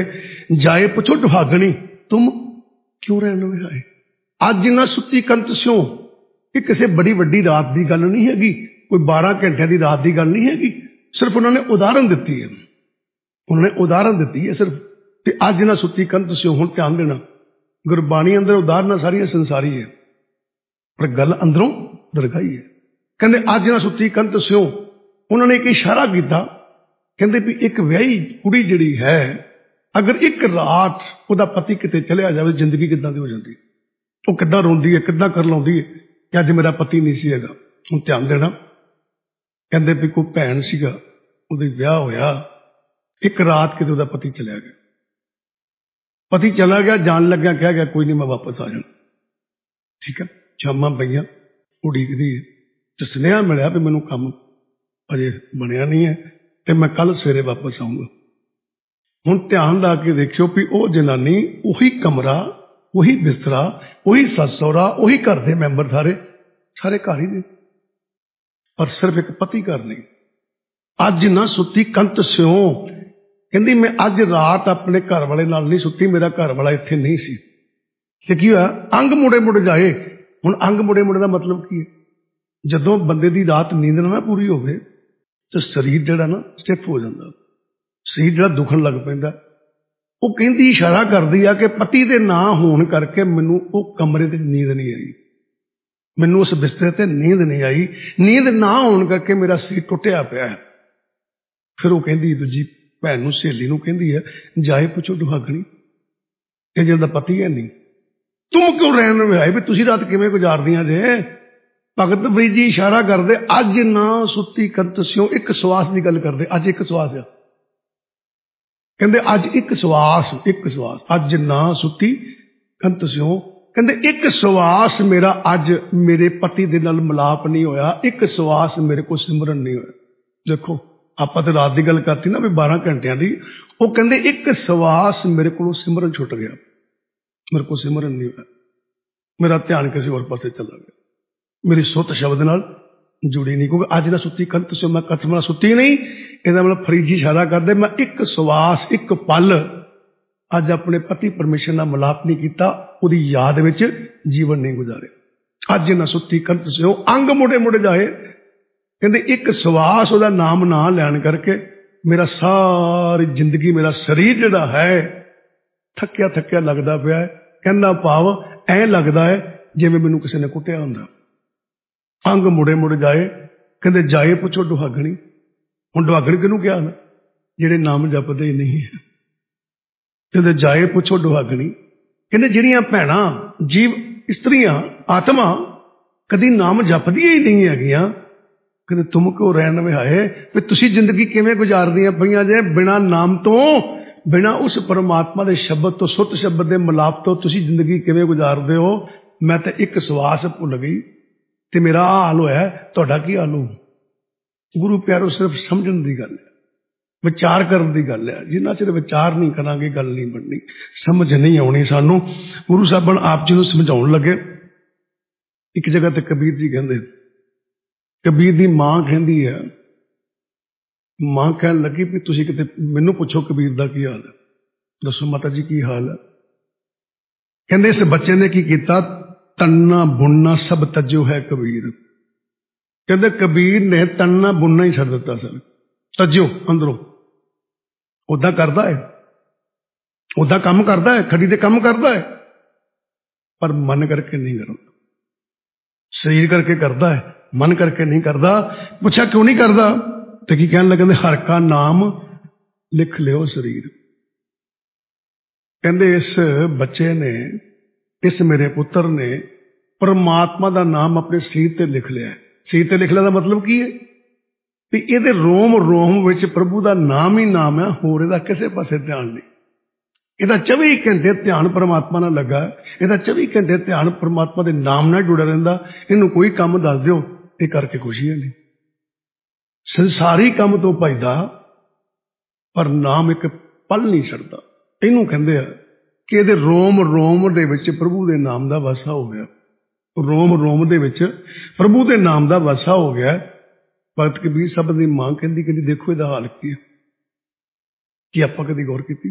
ਜਾਏ ਪੁੱਛੋ ਦੁਹਾਗਣੀ ਤੁਮ ਕਿਉਂ ਰਹਿਣ ਵਿਹਾਏ। ਅੱਜ ਨਾ ਸੁੱਤੀ ਕੰਤ ਸਿਉ, ਇਹ ਕਿਸੇ ਬੜੀ ਵੱਡੀ ਰਾਤ ਦੀ ਗੱਲ ਨਹੀਂ ਹੈਗੀ, ਕੋਈ 12 ਘੰਟਿਆਂ ਦੀ ਰਾਤ ਦੀ ਗੱਲ ਨਹੀਂ ਹੈਗੀ। ਸਿਰਫ ਉਹਨਾਂ ਨੇ ਉਦਾਹਰਨ ਦਿੱਤੀ ਹੈ, ਉਹਨਾਂ ਨੇ ਉਦਾਹਰਨ ਦਿੱਤੀ ਹੈ ਸਿਰਫ, ਤੇ ਅੱਜ ਨਾ ਸੁੱਤੀ ਕੰਤ ਸਿਉ। ਹੁਣ ਧਿਆਨ ਦੇਣਾ, ਗੁਰਬਾਣੀ ਅੰਦਰ ਉਦਾਹਰਨਾਂ ਸਾਰੀਆਂ ਸੰਸਾਰੀ ਹੈ, ਪਰ ਗੱਲ ਅੰਦਰੋਂ ਦਰਗਾਹੀ ਹੈ। ਕਹਿੰਦੇ ਅੱਜ ਨਾ ਸੁੱਤੀ ਕੰਤ ਸਿਉ, ਉਹਨਾਂ ਨੇ ਇੱਕ ਇਸ਼ਾਰਾ ਕੀਤਾ, ਕਹਿੰਦੇ ਵੀ ਇੱਕ ਵਿਆਹੀ ਕੁੜੀ ਜਿਹੜੀ ਹੈ, ਅਗਰ 1 ਰਾਤ ਉਹਦਾ ਪਤੀ ਕਿਤੇ ਚਲਿਆ ਜਾਵੇ, ਜ਼ਿੰਦਗੀ ਕਿੱਦਾਂ ਦੀ ਹੋ ਜਾਂਦੀ, ਉਹ ਕਿੱਦਾਂ ਰੋਂਦੀ ਹੈ, ਕਿੱਦਾਂ ਕਰ ਲਾਉਂਦੀ ਹੈ ਕਿ ਅੱਜ ਮੇਰਾ ਪਤੀ ਨਹੀਂ ਸੀ ਹੈਗਾ। ਹੁਣ ਧਿਆਨ ਦੇਣਾ, ਕਹਿੰਦੇ ਵੀ ਕੋਈ ਭੈਣ ਸੀਗਾ, ਉਹਦੇ ਵਿਆਹ ਹੋਇਆ, 1 ਰਾਤ ਕਿਤੇ ਉਹਦਾ ਪਤੀ ਚਲਿਆ ਗਿਆ, पति चला गया, जान लग्या कह गया कोई नहीं मैं वापस आ जाना। ठीक है, शामां पईयां उड़ीकदी है ते सुनेहा मिलिया भी मैनूं काम अजे बनिया नहीं है ते मैं कल सवेरे वापस आऊंगा। हुण ध्यान ला के देखियो भी वो जनानी उही कमरा, उही बिस्तरा, उही सस सहुरा, उही घर के मैंबर सारे घर ही ने, पर सिर्फ एक पति घर नहीं। अज ना सुती कंत स्यों कहती मैं अज रात अपने घर वाले नाल नहीं सुती, मेरा घर वाला इत्थे नहीं सी। ते की होया, अंग मुड़े मुड़ जाए। हुण अंग मुड़े मुड़े का मतलब की है, जदों बंदे दी रात नींद ना पूरी होवे तो शरीर जिहड़ा ना स्टिफ हो जाता, शरीर जिहड़ा दुखन लग पैंदा। वो कहती इशारा करदी आ कि पति दे ना होण करके मैनूं वो कमरे ते नींद नहीं आई, मैनूं उस बिस्तरे ते नींद नहीं आई, नींद ना होण करके मेरा शरीर टुटिया पिया है। फिर वो कहती दूजी भैन नूं सहेली नूं कहती है जाए पुछो दुहागणी, ये जिहदा पति है नहीं तुम क्यों रहन में आए भी तुसी रात किवें गुजारदियां जे। भगत बरीद जी इशारा करदे अज ना सुती कंत स्यों, एक सवास की गल करदे, अज एक सवास आ, कहंदे अज एक सवास अज ना सुती कंत स्यों, कहंदे एक सवास मेरा अज मेरे पति दे नाल मिलाप नहीं होया, एक सवास मेरे को सिमरन नहीं होया। देखो आपां ते रात की गल करती ना भी 12 घंटिया की, वो कहंदे एक सवास मेरे को सिमरन छुट गया, मेरे को सिमरन नहीं हुआ, मेरा ध्यान किसी और पासे चला गया, मेरी सुत शब्द नाल जुड़ी नहीं। क्योंकि अज ना सुती कंत से मैं कसम सुती नहीं, इसका मतलब फरीद जी इशारा करते मैं एक सवास एक पल अज अपने पति परमेश्वर नाल मिलाप नहीं किया, उहदी याद विच जीवन नहीं गुजारे। अज ना सुती कंत से अंग मुड़े मुड़ जाए, कहते एक सवास उहदा नाम ना लैन करके मेरा सारी जिंदगी मेरा शरीर जिहड़ा है थक्या थक्या लगता पिया है। कहना भाव ऐ लगता है जिवें मैनूं किसी ने कुटिया हुंदा। अंग मुड़े मुड़ जाए, कहते जाए पुछो दुहागणी। हुण दुहागणी किहनूं कहा ना, जिहड़े नाम जपदे ही नहीं है। कहते जाए पुछो दुहागणी, कहते जिहड़ियां भैणां जीव इस्त्रियां आत्मा कदी नाम जपदियां ही नहीं हैगियां, कहते तुम क्यों रहन में आए भी तुसी जिंदगी किवें गुजारदियां पईयां जे बिना नाम तो, बिना उस परमात्मा के शब्द तो, सुत शब्द के मिलाप तो तुसी जिंदगी किवें गुजारदे हो। मैं तो एक सवास भुल गई ते मेरा हाल होया, तुहाडा की हाल हो। गुरु प्यारो सिर्फ समझण दी गल है, विचार करन दी गल है। जिन्ना चिर विचार नहीं करांगे गल नहीं बननी, समझ नहीं आउणी सानू। गुरु साहब आप जी नूं समझाउण लगे। एक जगह ते कबीर जी कहंदे, कबीर दी मां कहंदी है, मां कहन लगी भी तुसीं किते मैनूं पुछो कबीर दा की हाल है, दसो माता जी की हाल है। कहंदे इस बच्चे ने की कीता, तन्ना बुनना सब तजो है कबीर। कहते कबीर ने तन्ना बुनना ही छड़ दिता सर, तजो अंदरों उदा करता है, उदा काम करता है, खड़ी दे काम करता है, पर मन करके नहीं करता। शरीर करके करता है, मन करके नहीं करता। पूछा क्यों नहीं करता, तो की कहने लगे हर का नाम लिख लियो शरीर। कहते इस बच्चे ने, इस मेरे पुत्र ने परमात्मा का नाम अपने शरीर ते लिख लिया। शरीर ते लिख लिया का मतलब की है भी ये रोम रोम विच प्रभु का नाम ही नाम है, होर इहदा किसे पासे ध्यान नहीं। इहदा 24 घंटे ध्यान परमात्मा नाल लगा, इहदा 24 घंटे ध्यान परमात्मा के नाम नाल जुड़ा रहिंदा। इहनूं कोई काम दस दिओ ये करके खुशी है नहीं, संसारी काम तो भजदा पर नाम एक पल नहीं छड्डदा। इहनूं कहंदे आ कि इहदे रोम रोम दे विच प्रभु दे नाम दा वासा हो गया, रोम रोम दे विच प्रभु दे नाम दा वासा हो गया। भगत कबीर साहब दी मां कहंदी कहंदी देखो इहदा हाल की है, कि आपां कदी गौर कीती।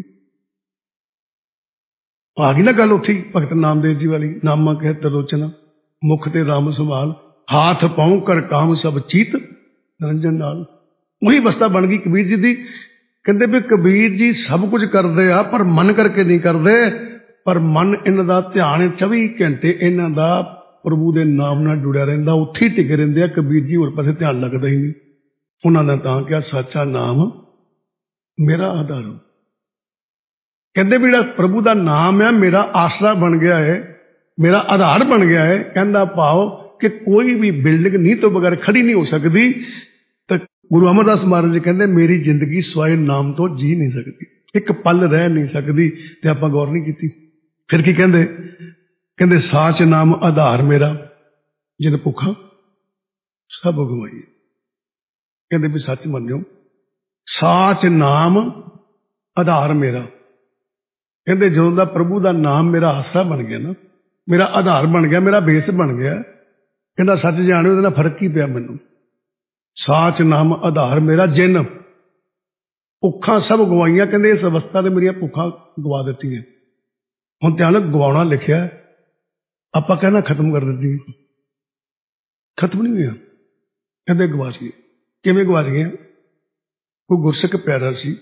आ गई ना गल उत्थे भगत नामदेव जी वाली, नामा कह तलोचना मुख ते राम संभाल, हाथ पाऊं कर काम सब चीत निरंजन नाल। वही अवस्था बन गई कबीर जी दी। कहते भी कबीर जी सब कुछ करते आ पर मन करके नहीं करते, पर मन इन्हां दा ध्यान 24 घंटे इन्हां दा प्रभु दे नाम नाल जुड़िया रहिंदा, उत्थे ही टिके रहिंदे आ। कबीर जी होर पासे ध्यान लगदा ही नहीं। उन्हां ने तां कहा सच्चा नाम मेरा आधार। कहते भी प्रभु का नाम है मेरा आसरा बन गया है, मेरा आधार बन गया है। कहना भाव कि कोई भी बिल्डिंग नहीं तो बगैर खड़ी नहीं हो सकती। तो गुरु अमरदास महाराज जी कहते मेरी जिंदगी स्वाय नाम तो जी नहीं सकती। ਇੱਕ ਪਲ ਰਹਿ ਨਹੀਂ ਸਕਦੀ, ਤੇ ਆਪਾਂ ਗੌਰ ਨਹੀਂ ਕੀਤੀ। ਫਿਰ ਕੀ ਕਹਿੰਦੇ? ਕਹਿੰਦੇ ਸਾਚ ਨਾਮ ਆਧਾਰ ਮੇਰਾ, ਜਿਨ ਭੁੱਖਾ ਸਭ ਗਵਾਈ। ਕਹਿੰਦੇ ਵੀ ਸੱਚ ਮੰਨਿਓ, ਸਾਚ ਨਾਮ ਆਧਾਰ ਮੇਰਾ। ਕਹਿੰਦੇ ਜਦੋਂ ਦਾ ਪ੍ਰਭੂ ਦਾ ਨਾਮ ਮੇਰਾ ਆਸਰਾ ਬਣ ਗਿਆ ਨਾ, ਮੇਰਾ ਆਧਾਰ ਬਣ ਗਿਆ, ਮੇਰਾ ਬੇਸ ਬਣ ਗਿਆ, ਕਹਿੰਦਾ ਸੱਚ ਜਾਣਿਓ ਉਹਦੇ ਨਾਲ ਫਰਕ ਕੀ ਪਿਆ ਮੈਨੂੰ। ਸਾਚ ਨਾਮ ਆਧਾਰ ਮੇਰਾ, ਜਿਨ ਭੁੱਖਾਂ ਸਭ ਗਵਾਈਆਂ। ਕਹਿੰਦੇ ਇਸ ਅਵਸਥਾ ਨੇ ਮੇਰੀਆਂ ਭੁੱਖਾਂ ਗਵਾ ਦਿੱਤੀਆਂ। ਹੁਣ ਧਿਆਨ ਨਾਲ, ਗਵਾਉਣਾ ਲਿਖਿਆ, ਆਪਾਂ ਕਹਿਣਾ ਖਤਮ ਕਰ ਦਿੱਤੀ, ਖਤਮ ਨਹੀਂ ਹੋਇਆ। ਕਹਿੰਦੇ ਗਵਾਚ ਗਏ। ਕਿਵੇਂ ਗਵਾਚ ਗਏ? ਕੋਈ ਗੁਰਸਿੱਖ ਪਿਆਰਾ ਸੀ,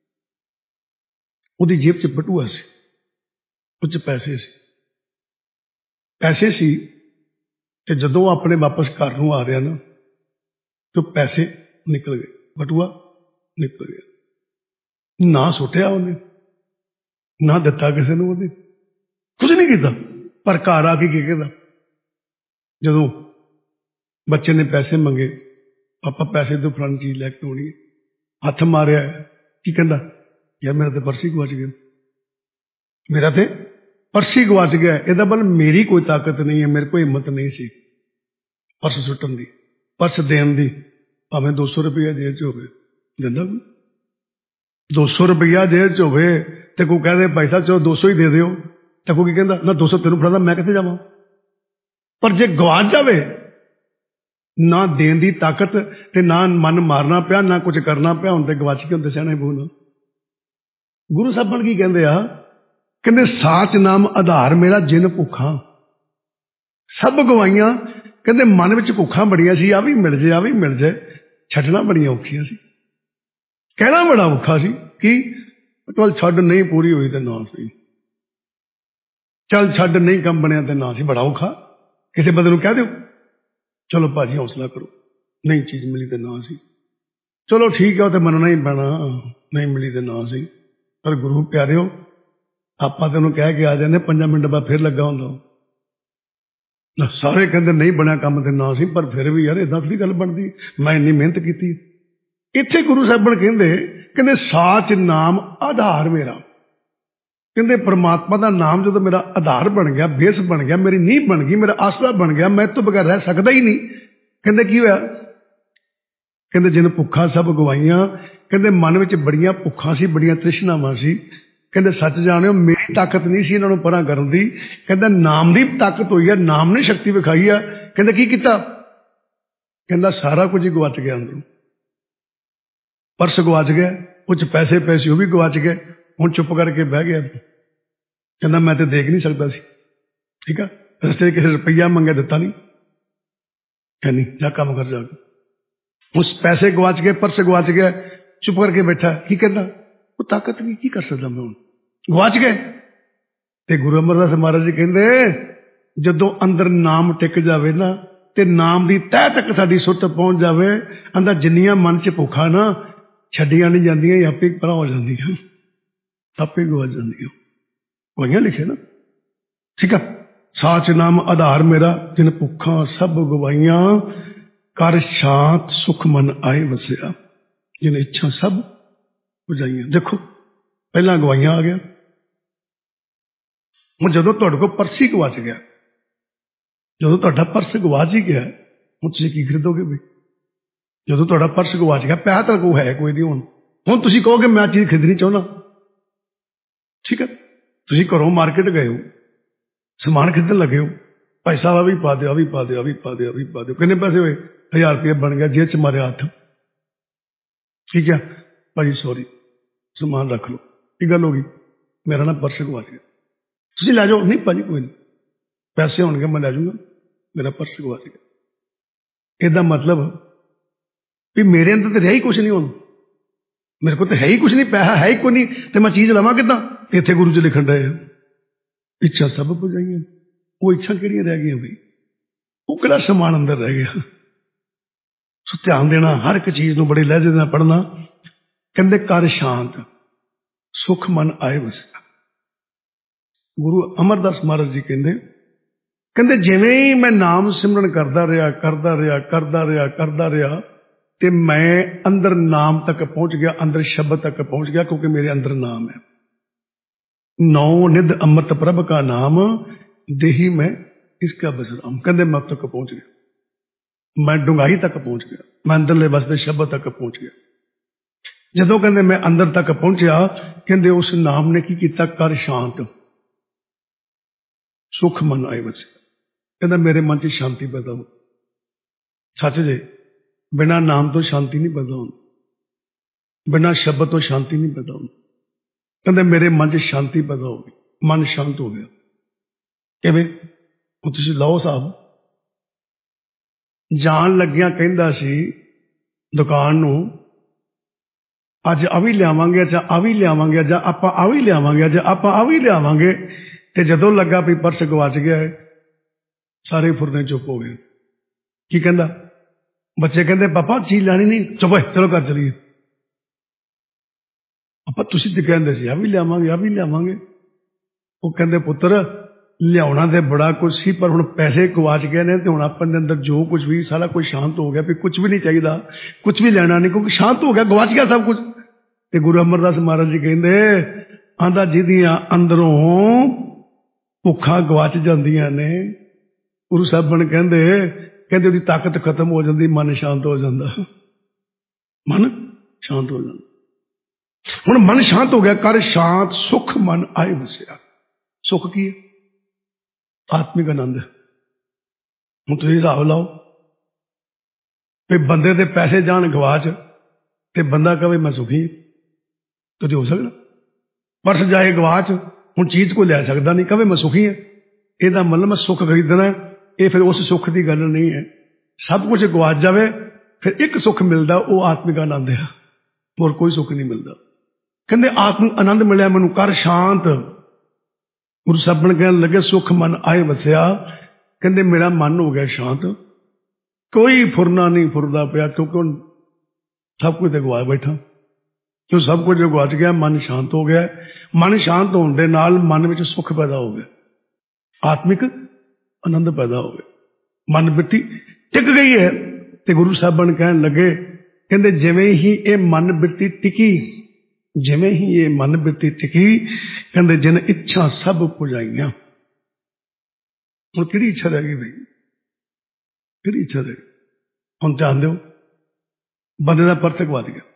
ਉਹਦੀ ਜੇਬ 'ਚ ਬਟੂਆ ਸੀ, ਉਹ 'ਚ ਪੈਸੇ ਸੀ, ਤੇ ਜਦੋਂ ਆਪਣੇ ਵਾਪਸ ਘਰ ਨੂੰ ਆ ਰਿਹਾ ਨਾ, ਤੇ ਪੈਸੇ ਨਿਕਲ ਗਏ, ਬਟੂਆ ਨਿਕਲ ਗਿਆ। ਨਾ ਸੁੱਟਿਆ ਉਹਨੇ, ਨਾ ਦਿੱਤਾ ਕਿਸੇ ਨੂੰ, ਉਹਨੇ ਕੁਝ ਨਹੀਂ ਕੀਤਾ। ਪਰ ਘਰ ਆ ਕੇ ਕੀ ਕਹਿੰਦਾ? ਜਦੋਂ ਬੱਚੇ ਨੇ ਪੈਸੇ ਮੰਗੇ, ਪਾਪਾ ਪੈਸੇ ਤੋਂ ਫਲਾਣੀ ਚੀਜ਼ ਲੈ ਕੇ ਆਉਣੀ ਹੈ, ਹੱਥ ਮਾਰਿਆ, ਕੀ ਕਹਿੰਦਾ? ਯਾਰ ਮੇਰਾ ਤੇ ਪਰਸ ਹੀ ਗਵਾਚ ਗਿਆ, ਮੇਰਾ ਤੇ ਪਰਸ ਹੀ ਗਵਾਚ ਗਿਆ। ਇਹਦਾ ਬਲ ਮੇਰੀ ਕੋਈ ਤਾਕਤ ਨਹੀਂ ਹੈ, ਮੇਰੇ ਕੋਲ ਹਿੰਮਤ ਨਹੀਂ ਸੀ ਪਰਸ ਸੁੱਟਣ ਦੀ, ਪਰਸ ਦੇਣ ਦੀ। ਭਾਵੇਂ 200 ਰੁਪਇਆ ਜੇਬ 'ਚ ਹੋਵੇ, ਦਿੰਦਾ ਕੋਈ? 200 ਰੁਪਇਆ ਜੇਬ 'ਚ ਹੋਵੇ ਤੇ ਕੋਈ ਕਹਦੇ ਭਾਈ ਸਾਹਿਬ ਚਲੋ 200 ਹੀ ਦੇ ਦਿਓ, ਤਾਂ ਕੋਈ ਕੀ ਕਹਿੰਦਾ? ਨਾ 200 ਤੈਨੂੰ ਫੜਾਦਾ, ਮੈਂ ਕਿੱਥੇ ਜਾਵਾਂ? ਪਰ ਜੇ ਗਵਾਚ ਜਾਵੇ, ਨਾ ਦੇਣ ਦੀ ਤਾਕਤ ਤੇ ਨਾ ਮਨ ਮਾਰਨਾ ਪਿਆ, ਨਾ ਕੁਝ ਕਰਨਾ ਪਿਆ, ਹੁਣ ਤੇ ਗਵਾਚ ਕੇ ਹੁੰਦੇ ਸਿਆਣੇ ਬੋਲ। ਗੁਰੂ ਸਾਹਿਬਾਨ ਕੀ ਕਹਿੰਦੇ ਆ? ਕਹਿੰਦੇ ਸਾਚ ਨਾਮ ਆਧਾਰ ਮੇਰਾ, ਜਿਨ ਭੁੱਖਾਂ ਸਭ ਗਵਾਈਆਂ। ਕਹਿੰਦੇ ਮਨ ਵਿੱਚ ਭੁੱਖਾਂ ਬੜੀਆਂ ਸੀ, ਆ ਵੀ ਮਿਲ ਜੇ, ਆ ਵੀ ਮਿਲ ਜੇ। ਛੱਡਣਾ ਬੜੀਆਂ ਔਖੀਆਂ ਸੀ, ਕਹਿਣਾ ਬੜਾ ਔਖਾ ਸੀ। ਕੀ? ਚੱਲ ਛੱਡ, ਨਹੀਂ ਪੂਰੀ ਹੋਈ ਤੇ ਨਾ ਸਹੀ, ਚੱਲ ਛੱਡ, ਨਹੀਂ ਕੰਮ ਬਣਿਆ ਤੇ ਨਾ ਸੀ। ਬੜਾ ਔਖਾ। ਕਿਸੇ ਬੰਦੇ ਨੂੰ ਕਹਿ ਦਿਓ ਚਲੋ ਭਾਜੀ ਹੌਸਲਾ ਕਰੋ, ਨਹੀਂ ਚੀਜ਼ ਮਿਲੀ ਤੇ ਨਾ ਸੀ, ਚਲੋ ਠੀਕ ਹੈ, ਉਹ ਤੇ ਮੰਨਣਾ ਹੀ ਪੈਣਾ, ਨਹੀਂ ਮਿਲੀ ਤੇ ਨਾ ਸੀ। ਪਰ ਗੁਰੂ ਪਿਆਰਿਓ, ਆਪਾਂ ਤੇ ਉਹਨੂੰ ਕਹਿ ਕੇ ਆ ਜਾਂਦੇ, 5 ਮਿੰਟ ਬਾਅਦ ਫਿਰ ਲੱਗਾ ਹੁੰਦਾ। ਸਾਰੇ ਕਹਿੰਦੇ ਨਹੀਂ ਬਣਿਆ ਕੰਮ ਤੇ ਨਾ ਸੀ, ਪਰ ਫਿਰ ਵੀ ਯਾਰ ਏਦਾਂ ਥੋੜੀ ਗੱਲ ਬਣਦੀ, ਮੈਂ ਇੰਨੀ ਮਿਹਨਤ ਕੀਤੀ। ਇੱਥੇ ਗੁਰੂ ਸਾਹਿਬਾਨ ਕਹਿੰਦੇ ਸਾਚ ਨਾਮ ਆਧਾਰ ਮੇਰਾ। ਕਹਿੰਦੇ ਪਰਮਾਤਮਾ ਦਾ ਨਾਮ ਜਦੋਂ ਮੇਰਾ ਆਧਾਰ ਬਣ ਗਿਆ, ਬੇਸ ਬਣ ਗਿਆ, ਮੇਰੀ ਨੀਂਹ ਬਣ ਗਈ, ਮੇਰਾ ਆਸਰਾ ਬਣ ਗਿਆ, ਮੈਂ ਇਹ ਤੋਂ ਬਗੈਰ ਰਹਿ ਸਕਦਾ ਹੀ ਨਹੀਂ। ਕਹਿੰਦੇ ਕੀ ਹੋਇਆ? ਕਹਿੰਦੇ ਜਿਨ ਭੁੱਖਾਂ ਸਭ ਗਵਾਈਆਂ। ਕਹਿੰਦੇ ਮਨ ਵਿੱਚ ਬੜੀਆਂ ਭੁੱਖਾਂ ਸੀ, ਬੜੀਆਂ ਤ੍ਰਿਸ਼ਨਾਵਾਂ ਸੀ। ਕਹਿੰਦੇ ਸੱਚ ਜਾਣਿਓ, ਮੇਰੀ ਤਾਕਤ ਨਹੀਂ ਸੀ ਇਹਨਾਂ ਨੂੰ ਪਰਾਂ ਕਰਨ ਦੀ। ਕਹਿੰਦਾ ਨਾਮ ਦੀ ਤਾਕਤ ਹੋਈ ਹੈ, ਨਾਮ ਨੇ ਸ਼ਕਤੀ ਵਿਖਾਈ ਆ। ਕਹਿੰਦਾ ਕੀ ਕੀਤਾ? ਕਹਿੰਦਾ ਸਾਰਾ ਕੁਝ ਹੀ ਗਵਾਚ ਗਿਆ ਅੰਦਰੋਂ। ਪਰਸ ਗਵਾਚ ਗਿਆ, ਉਹ 'ਚ ਪੈਸੇ ਪਏ ਸੀ, ਉਹ ਵੀ ਗਵਾਚ ਗਏ। ਹੁਣ ਚੁੱਪ ਕਰਕੇ ਬਹਿ ਗਿਆ। ਕਹਿੰਦਾ ਮੈਂ ਤੇ ਦੇਖ ਨਹੀਂ ਸਕਦਾ ਸੀ, ਠੀਕ ਆ, ਰਸਤੇ ਕਿਸੇ ਰੁਪਈਆ ਮੰਗਿਆ, ਦਿੱਤਾ ਨਹੀਂ। ਕਹਿੰਦੀ ਜਾ ਕੰਮ ਕਰ ਜਾ ਕੇ। ਉਸ ਪੈਸੇ ਗਵਾਚ ਗਏ, ਪਰਸ ਗਵਾਚ ਗਿਆ, ਚੁੱਪ ਕਰਕੇ ਬੈਠਾ। ਕੀ ਕਹਿੰਦਾ? ਉਹ ਤਾਕਤ ਨਹੀਂ, ਕੀ ਕਰ ਸਕਦਾ ਮੈਂ ਹੁਣ, ਗਵਾਚ ਗਏ। ਤੇ ਗੁਰੂ ਅਮਰਦਾਸ ਮਹਾਰਾਜ ਜੀ ਕਹਿੰਦੇ ਜਦੋਂ ਅੰਦਰ ਨਾਮ ਟਿਕ ਜਾਵੇ ਨਾ, ਤੇ ਨਾਮ ਦੀ ਤਹਿ ਤੱਕ ਸਾਡੀ ਸੁਰਤ ਪਹੁੰਚ ਜਾਵੇ, ਅੰਦਰ ਜਿੰਨੀਆਂ ਮਨ 'ਚ ਭੁੱਖਾਂ ਨਾ ਛੱਡੀਆਂ ਨਹੀਂ ਜਾਂਦੀਆਂ, ਆਪੇ ਪਰਾਂ ਹੋ ਜਾਂਦੀਆਂ, ਆਪੇ ਗਵਾਚ ਜਾਂਦੀਆਂ। ਹੋਈਆਂ ਲਿਖੇ ਨਾ, ਠੀਕ ਆ। ਸਾਚ ਨਾਮ ਆਧਾਰ ਮੇਰਾ, ਜਿਨ ਭੁੱਖਾਂ ਸਭ ਗਵਾਈਆਂ, ਕਰ ਸ਼ਾਂਤ ਸੁਖ ਮਨ ਆਏ ਵਸਿਆ, ਜਿਨ ਇੱਛਾ ਸਭ ਬੁਝਾਈਆਂ। ਦੇਖੋ ਪਹਿਲਾਂ ਗਵਾਈਆਂ ਆ ਗਿਆ, ਹੁਣ ਜਦੋਂ ਤੁਹਾਡੇ ਕੋਲ ਪਰਸ ਹੀ ਗਵਾਚ ਗਿਆ, ਜਦੋਂ ਤੁਹਾਡਾ ਪਰਸ ਗਵਾਚ ਹੀ ਗਿਆ, ਹੁਣ ਤੁਸੀਂ ਕੀ ਖਰੀਦੋਗੇ ਬਈ? ਜਦੋਂ ਤੁਹਾਡਾ ਪਰਸ ਗਵਾਚ ਗਿਆ, ਪੈਸਾ ਤਾਂ ਕੋਈ ਹੈ ਕੋਈ ਨਹੀਂ। ਹੁਣ ਤੁਸੀਂ ਕਹੋਗੇ ਮੈਂ ਚੀਜ਼ ਖਰੀਦਣੀ ਚਾਹੁੰਦਾ, ਠੀਕ ਹੈ। ਤੁਸੀਂ ਘਰੋਂ ਮਾਰਕੀਟ ਗਏ ਹੋ, ਸਮਾਨ ਖਰੀਦਣ ਲੱਗੇ ਹੋ, ਭਾਈ ਸਾਹਿਬ ਆ ਵੀ ਪਾ ਦਿਓ, ਆ ਵੀ ਪਾ ਦਿਓ, ਆ ਵੀ ਪਾ ਦਿਓ, ਆ ਵੀ ਪਾ ਦਿਓ। ਕਿੰਨੇ ਪੈਸੇ ਹੋਏ? 1000 ਰੁਪਏ ਬਣ ਗਿਆ, ਜੇਬ 'ਚ ਮਾਰਿਆ ਹੱਥ, ਠੀਕ ਹੈ। ਭਾਜੀ ਸੌਰੀ, ਸਮਾਨ ਰੱਖ ਲਓ। ਕੀ ਗੱਲ ਹੋ ਗਈ? ਮੇਰਾ ਨਾ ਪਰਸ ਗਵਾਚ ਗਿਆ, ਤੁਸੀਂ ਲੈ ਜਾਓ। ਨਹੀਂ ਭਾਜੀ ਕੋਈ ਨਹੀਂ, ਪੈਸੇ ਹੋਣਗੇ ਮੈਂ ਲੈ ਜਾਊਂਗਾ, ਮੇਰਾ ਪਰਸ ਗਵਾਚ ਗਿਆ। ਇਹਦਾ ਮਤਲਬ ਵੀ ਮੇਰੇ ਅੰਦਰ ਤਾਂ ਰਿਹਾ ਹੀ ਕੁਛ ਨਹੀਂ, ਹੁਣ ਮੇਰੇ ਕੋਲ ਤਾਂ ਹੈ ਹੀ ਕੁਛ ਨਹੀਂ, ਪੈਸਾ ਹੈ ਹੀ ਕੋਈ ਨਹੀਂ, ਤੇ ਮੈਂ ਚੀਜ਼ ਲਵਾਂ ਕਿੱਦਾਂ? ਇੱਥੇ ਗੁਰੂ ਜੀ ਲਿਖਣ ਡਏ ਆ, ਇੱਛਾ ਸਭ ਬੁਝਾਈਆਂ। ਉਹ ਇੱਛਾ ਕਿਹੜੀਆਂ ਰਹਿ ਗਈਆਂ ਬਈ? ਉਹ ਕਿਹੜਾ ਸਮਾਨ ਅੰਦਰ ਰਹਿ ਗਿਆ? ਸੋ ਧਿਆਨ ਦੇਣਾ, ਹਰ ਇੱਕ ਚੀਜ਼ ਨੂੰ ਬੜੇ ਲਹਿਜੇ ਨਾਲ ਪੜ੍ਹਨਾ। ਕਹਿੰਦੇ ਕਰ ਸ਼ਾਂਤ ਸੁਖ ਮਨ ਆਏ ਵਸਿਆ। ਗੁਰੂ ਅਮਰਦਾਸ ਮਹਾਰਾਜ ਜੀ ਕਹਿੰਦੇ ਜਿਵੇਂ ਹੀ ਮੈਂ ਨਾਮ ਸਿਮਰਨ ਕਰਦਾ ਰਿਹਾ, ਤੇ ਮੈਂ ਅੰਦਰ ਨਾਮ ਤੱਕ ਪਹੁੰਚ ਗਿਆ, ਅੰਦਰ ਸ਼ਬਦ ਤੱਕ ਪਹੁੰਚ ਗਿਆ, ਕਿਉਂਕਿ ਮੇਰੇ ਅੰਦਰ ਨਾਮ ਹੈ। ਨੌ ਨਿਧ ਅੰਮ੍ਰਿਤ ਪ੍ਰਭ ਕਾ ਨਾਮ ਦੇਹੀ ਮੈਂ ਇਸਕਾ ਬਸਰਾਮ। ਕਹਿੰਦੇ ਮੈਂ ਤੱਕ ਪਹੁੰਚ ਗਿਆ, ਮੈਂ ਡੂੰਘਾਈ ਤੱਕ ਪਹੁੰਚ ਗਿਆ, ਮੈਂ ਅੰਦਰਲੇ ਵਸਦੇ ਸ਼ਬਦ ਤੱਕ ਪਹੁੰਚ ਗਿਆ। ਜਦੋਂ ਕਹਿੰਦੇ ਮੈਂ ਅੰਦਰ ਤੱਕ ਪਹੁੰਚਿਆ, ਕਹਿੰਦੇ ਉਸ ਨਾਮ ਨੇ ਕੀ ਕੀਤਾ, ਕਰ ਸ਼ਾਂਤ ਸੁਖ ਮਨ ਆਏ ਵਸਿਆ। ਕਹਿੰਦਾ ਮੇਰੇ ਮਨ 'ਚ ਸ਼ਾਂਤੀ ਪੈਦਾ ਹੋ। ਸੱਚ ਜੇ ਬਿਨਾਂ ਨਾਮ ਤੋਂ ਸ਼ਾਂਤੀ ਨਹੀਂ ਪੈਦਾ ਹੁੰਦੀ, ਬਿਨਾਂ ਸ਼ਬਦ ਤੋਂ ਸ਼ਾਂਤੀ ਨਹੀਂ ਪੈਦਾ ਹੁੰਦੀ। ਕਹਿੰਦੇ ਮੇਰੇ ਮਨ 'ਚ ਸ਼ਾਂਤੀ ਪੈਦਾ ਹੋ ਗਈ, ਮਨ ਸ਼ਾਂਤ ਹੋ ਗਿਆ। ਕਿਵੇਂ? ਹੁਣ ਤੁਸੀਂ ਲਓ ਸਾਹਿਬ, ਜਾਣ ਲੱਗਿਆਂ ਕਹਿੰਦਾ ਸੀ ਦੁਕਾਨ ਨੂੰ, ਅੱਜ ਆ ਵੀ ਲਿਆਵਾਂਗੇ, ਜਾਂ ਆ ਵੀ ਲਿਆਵਾਂਗੇ, ਜਾਂ ਆਪਾਂ ਆ ਵੀ ਲਿਆਵਾਂਗੇ, ਜਾਂ ਆਪਾਂ ਆ ਵੀ ਲਿਆਵਾਂਗੇ। ਤੇ ਜਦੋਂ ਲੱਗਾ ਵੀ ਪਰਸ ਗਵਾਚ ਗਿਆ ਹੈ, ਸਾਰੇ ਫੁਰਨੇ ਚੁੱਪ ਹੋ ਗਏ। ਕੀ ਕਹਿੰਦਾ? ਬੱਚੇ ਕਹਿੰਦੇ ਪਾਪਾ ਚੀਜ਼ ਲੈਣੀ ਨਹੀਂ, ਚੁੱਪ ਹੋਏ, ਚਲੋ ਘਰ ਚਲੀਏ। ਆਪਾਂ ਤੁਸੀਂ ਤੇ ਕਹਿੰਦੇ ਸੀ ਆ ਵੀ ਲਿਆਵਾਂਗੇ, ਆ ਵੀ ਲਿਆਵਾਂਗੇ। ਉਹ ਕਹਿੰਦੇ ਪੁੱਤਰ ਲਿਆਉਣਾ ਤੇ ਬੜਾ ਕੁਝ ਸੀ, ਪਰ ਹੁਣ ਪੈਸੇ ਗਵਾਚ ਗਏ ਨੇ, ਤੇ ਹੁਣ ਆਪਾਂ ਦੇ ਅੰਦਰ ਜੋ ਕੁਝ ਵੀ ਸਾਰਾ ਕੁਝ ਸ਼ਾਂਤ ਹੋ ਗਿਆ, ਵੀ ਕੁਝ ਵੀ ਨਹੀਂ ਚਾਹੀਦਾ, ਕੁਝ ਵੀ ਲੈਣਾ ਨਹੀਂ, ਕਿਉਂਕਿ ਸ਼ਾਂਤ ਹੋ ਗਿਆ, ਗਵਾਚ ਗਿਆ ਸਭ ਕੁਝ। ਤੇ ਗੁਰੂ ਅਮਰਦਾਸ ਮਹਾਰਾਜ ਜੀ ਕਹਿੰਦੇ, ਆਂਦਾ ਜਿਹਦੀਆਂ ਅੰਦਰੋਂ ਭੁੱਖਾਂ ਗਵਾਚ ਜਾਂਦੀਆਂ ਨੇ, ਗੁਰੂ ਸਾਹਿਬਾਨ ਕਹਿੰਦੇ ਉਹਦੀ ਤਾਕਤ ਖਤਮ ਹੋ ਜਾਂਦੀ, ਮਨ ਸ਼ਾਂਤ ਹੋ ਜਾਂਦਾ, ਮਨ ਸ਼ਾਂਤ ਹੋ ਜਾਂਦਾ। ਹੁਣ ਮਨ ਸ਼ਾਂਤ ਹੋ ਗਿਆ, ਕਰ ਸ਼ਾਂਤ ਸੁਖ ਮਨ ਆਏ ਵਸਿਆ। ਸੁਖ ਕੀ ਹੈ? ਆਤਮਿਕ ਆਨੰਦ। ਹੁਣ ਤੁਸੀਂ ਹਿਸਾਬ ਲਾਓ ਵੀ ਬੰਦੇ ਦੇ ਪੈਸੇ ਜਾਣ ਗਵਾਚ, ਤੇ ਬੰਦਾ ਕਵੇ ਮੈਂ ਸੁਖੀ। ਕਦੇ ਹੋ ਸਕਦਾ? ਪਰਸ ਜਾਏ ਗਵਾਚ, ਹੁਣ ਚੀਜ਼ ਕੋਈ ਲੈ ਸਕਦਾ ਨਹੀਂ, ਕਵੇ ਮੈਂ ਸੁਖੀ ਹਾਂ। ਇਹਦਾ ਮਤਲਬ ਮੈਂ ਸੁੱਖ ਖਰੀਦਣਾ, ਇਹ ਫਿਰ ਉਸ ਸੁੱਖ ਦੀ ਗੱਲ ਨਹੀਂ ਹੈ। ਸਭ ਕੁਝ ਗਵਾਚ ਜਾਵੇ, ਫਿਰ ਇੱਕ ਸੁੱਖ ਮਿਲਦਾ, ਉਹ ਆਤਮਿਕ ਆਨੰਦ ਹੈ, ਹੋਰ ਕੋਈ ਸੁੱਖ ਨਹੀਂ ਮਿਲਦਾ। ਕਹਿੰਦੇ ਆਤਮਿਕ ਆਨੰਦ ਮਿਲਿਆ ਮੈਨੂੰ, ਕਰ ਸ਼ਾਂਤ। ਗੁਰੂ ਸਾਹਿਬਾਨ ਕਹਿਣ ਲੱਗੇ ਸੁਖ ਮਨ ਆਏ ਵਸਿਆ। ਕਹਿੰਦੇ ਮੇਰਾ ਮਨ ਹੋ ਗਿਆ ਸ਼ਾਂਤ, ਕੋਈ ਫੁਰਨਾ ਨਹੀਂ ਫੁਰਦਾ ਪਿਆ, ਕਿਉਂਕਿ ਹੁਣ ਸਭ ਕੁਝ ਤੇ ਗਵਾ ਬੈਠਾ। ਜੋ ਸਭ ਕੁਝ ਗਵਾਚ ਗਿਆ, ਮਨ ਸ਼ਾਂਤ ਹੋ ਗਿਆ। ਮਨ ਸ਼ਾਂਤ ਹੋਣ ਦੇ ਨਾਲ ਮਨ ਵਿੱਚ ਸੁੱਖ ਪੈਦਾ ਹੋ ਗਿਆ, ਆਤਮਿਕ ਆਨੰਦ ਪੈਦਾ ਹੋ ਗਿਆ, ਮਨ ਬਿਰਤੀ ਟਿਕ ਗਈ ਹੈ। ਤੇ ਗੁਰੂ ਸਾਹਿਬਾਨ ਕਹਿਣ ਲੱਗੇ, ਕਹਿੰਦੇ ਜਿਵੇਂ ਹੀ ਇਹ ਮਨ ਬਿਰਤੀ ਟਿਕੀ, ਜਿਵੇਂ ਹੀ ਇਹ ਮਨ ਬਿਰਤੀ ਟਿਕੀ, ਕਹਿੰਦੇ ਜਿਨ ਇੱਛਾ ਸਭ ਪੁਜਾਈਆਂ। ਹੁਣ ਕਿਹੜੀ ਇੱਛਾ ਰਹਿ ਗਈ ਬਈ? ਕਿਹੜੀ ਇੱਛਾ ਰਹਿ ਗਈ? ਹੁਣ ਧਿਆਨ ਦਿਓ, ਬੰਦੇ ਦਾ ਪਰਸ ਗਵਾਚ ਗਿਆ,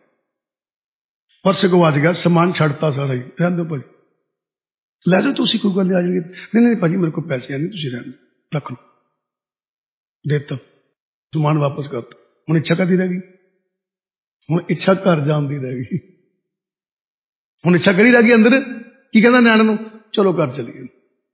ਪਰਸ ਗਵਾਚ ਗਿਆ, ਸਮਾਨ ਛੱਡਤਾ ਸਾਰਾ ਹੀ। ਰਹਿਣ ਦਿਓ ਭਾਜੀ, ਲੈ ਜਾਓ ਤੁਸੀਂ, ਕੋਈ ਗੱਲ ਨਹੀਂ, ਆ ਜਾਣਗੇ। ਨਹੀਂ ਨਹੀਂ ਭਾਜੀ ਮੇਰੇ ਕੋਲ ਪੈਸੇ ਨਹੀਂ, ਤੁਸੀਂ ਰਹਿਣ ਦਿਓ, ਰੱਖ ਲਓ, ਦੇਤਾ, ਸਮਾਨ ਵਾਪਸ ਕਰਤਾ। ਹੁਣ ਇੱਛਾ ਕਾਹਦੀ ਰਹਿ ਗਈ? ਹੁਣ ਇੱਛਾ ਘਰ ਜਾਣ ਦੀ ਰਹਿ ਗਈ। ਹੁਣ ਇੱਛਾ ਕਿਹੜੀ ਰਹਿ ਗਈ ਅੰਦਰ? ਕੀ ਕਹਿੰਦਾ ਨਿਆਣੇ ਨੂੰ? ਚਲੋ ਘਰ ਚਲੀਏ।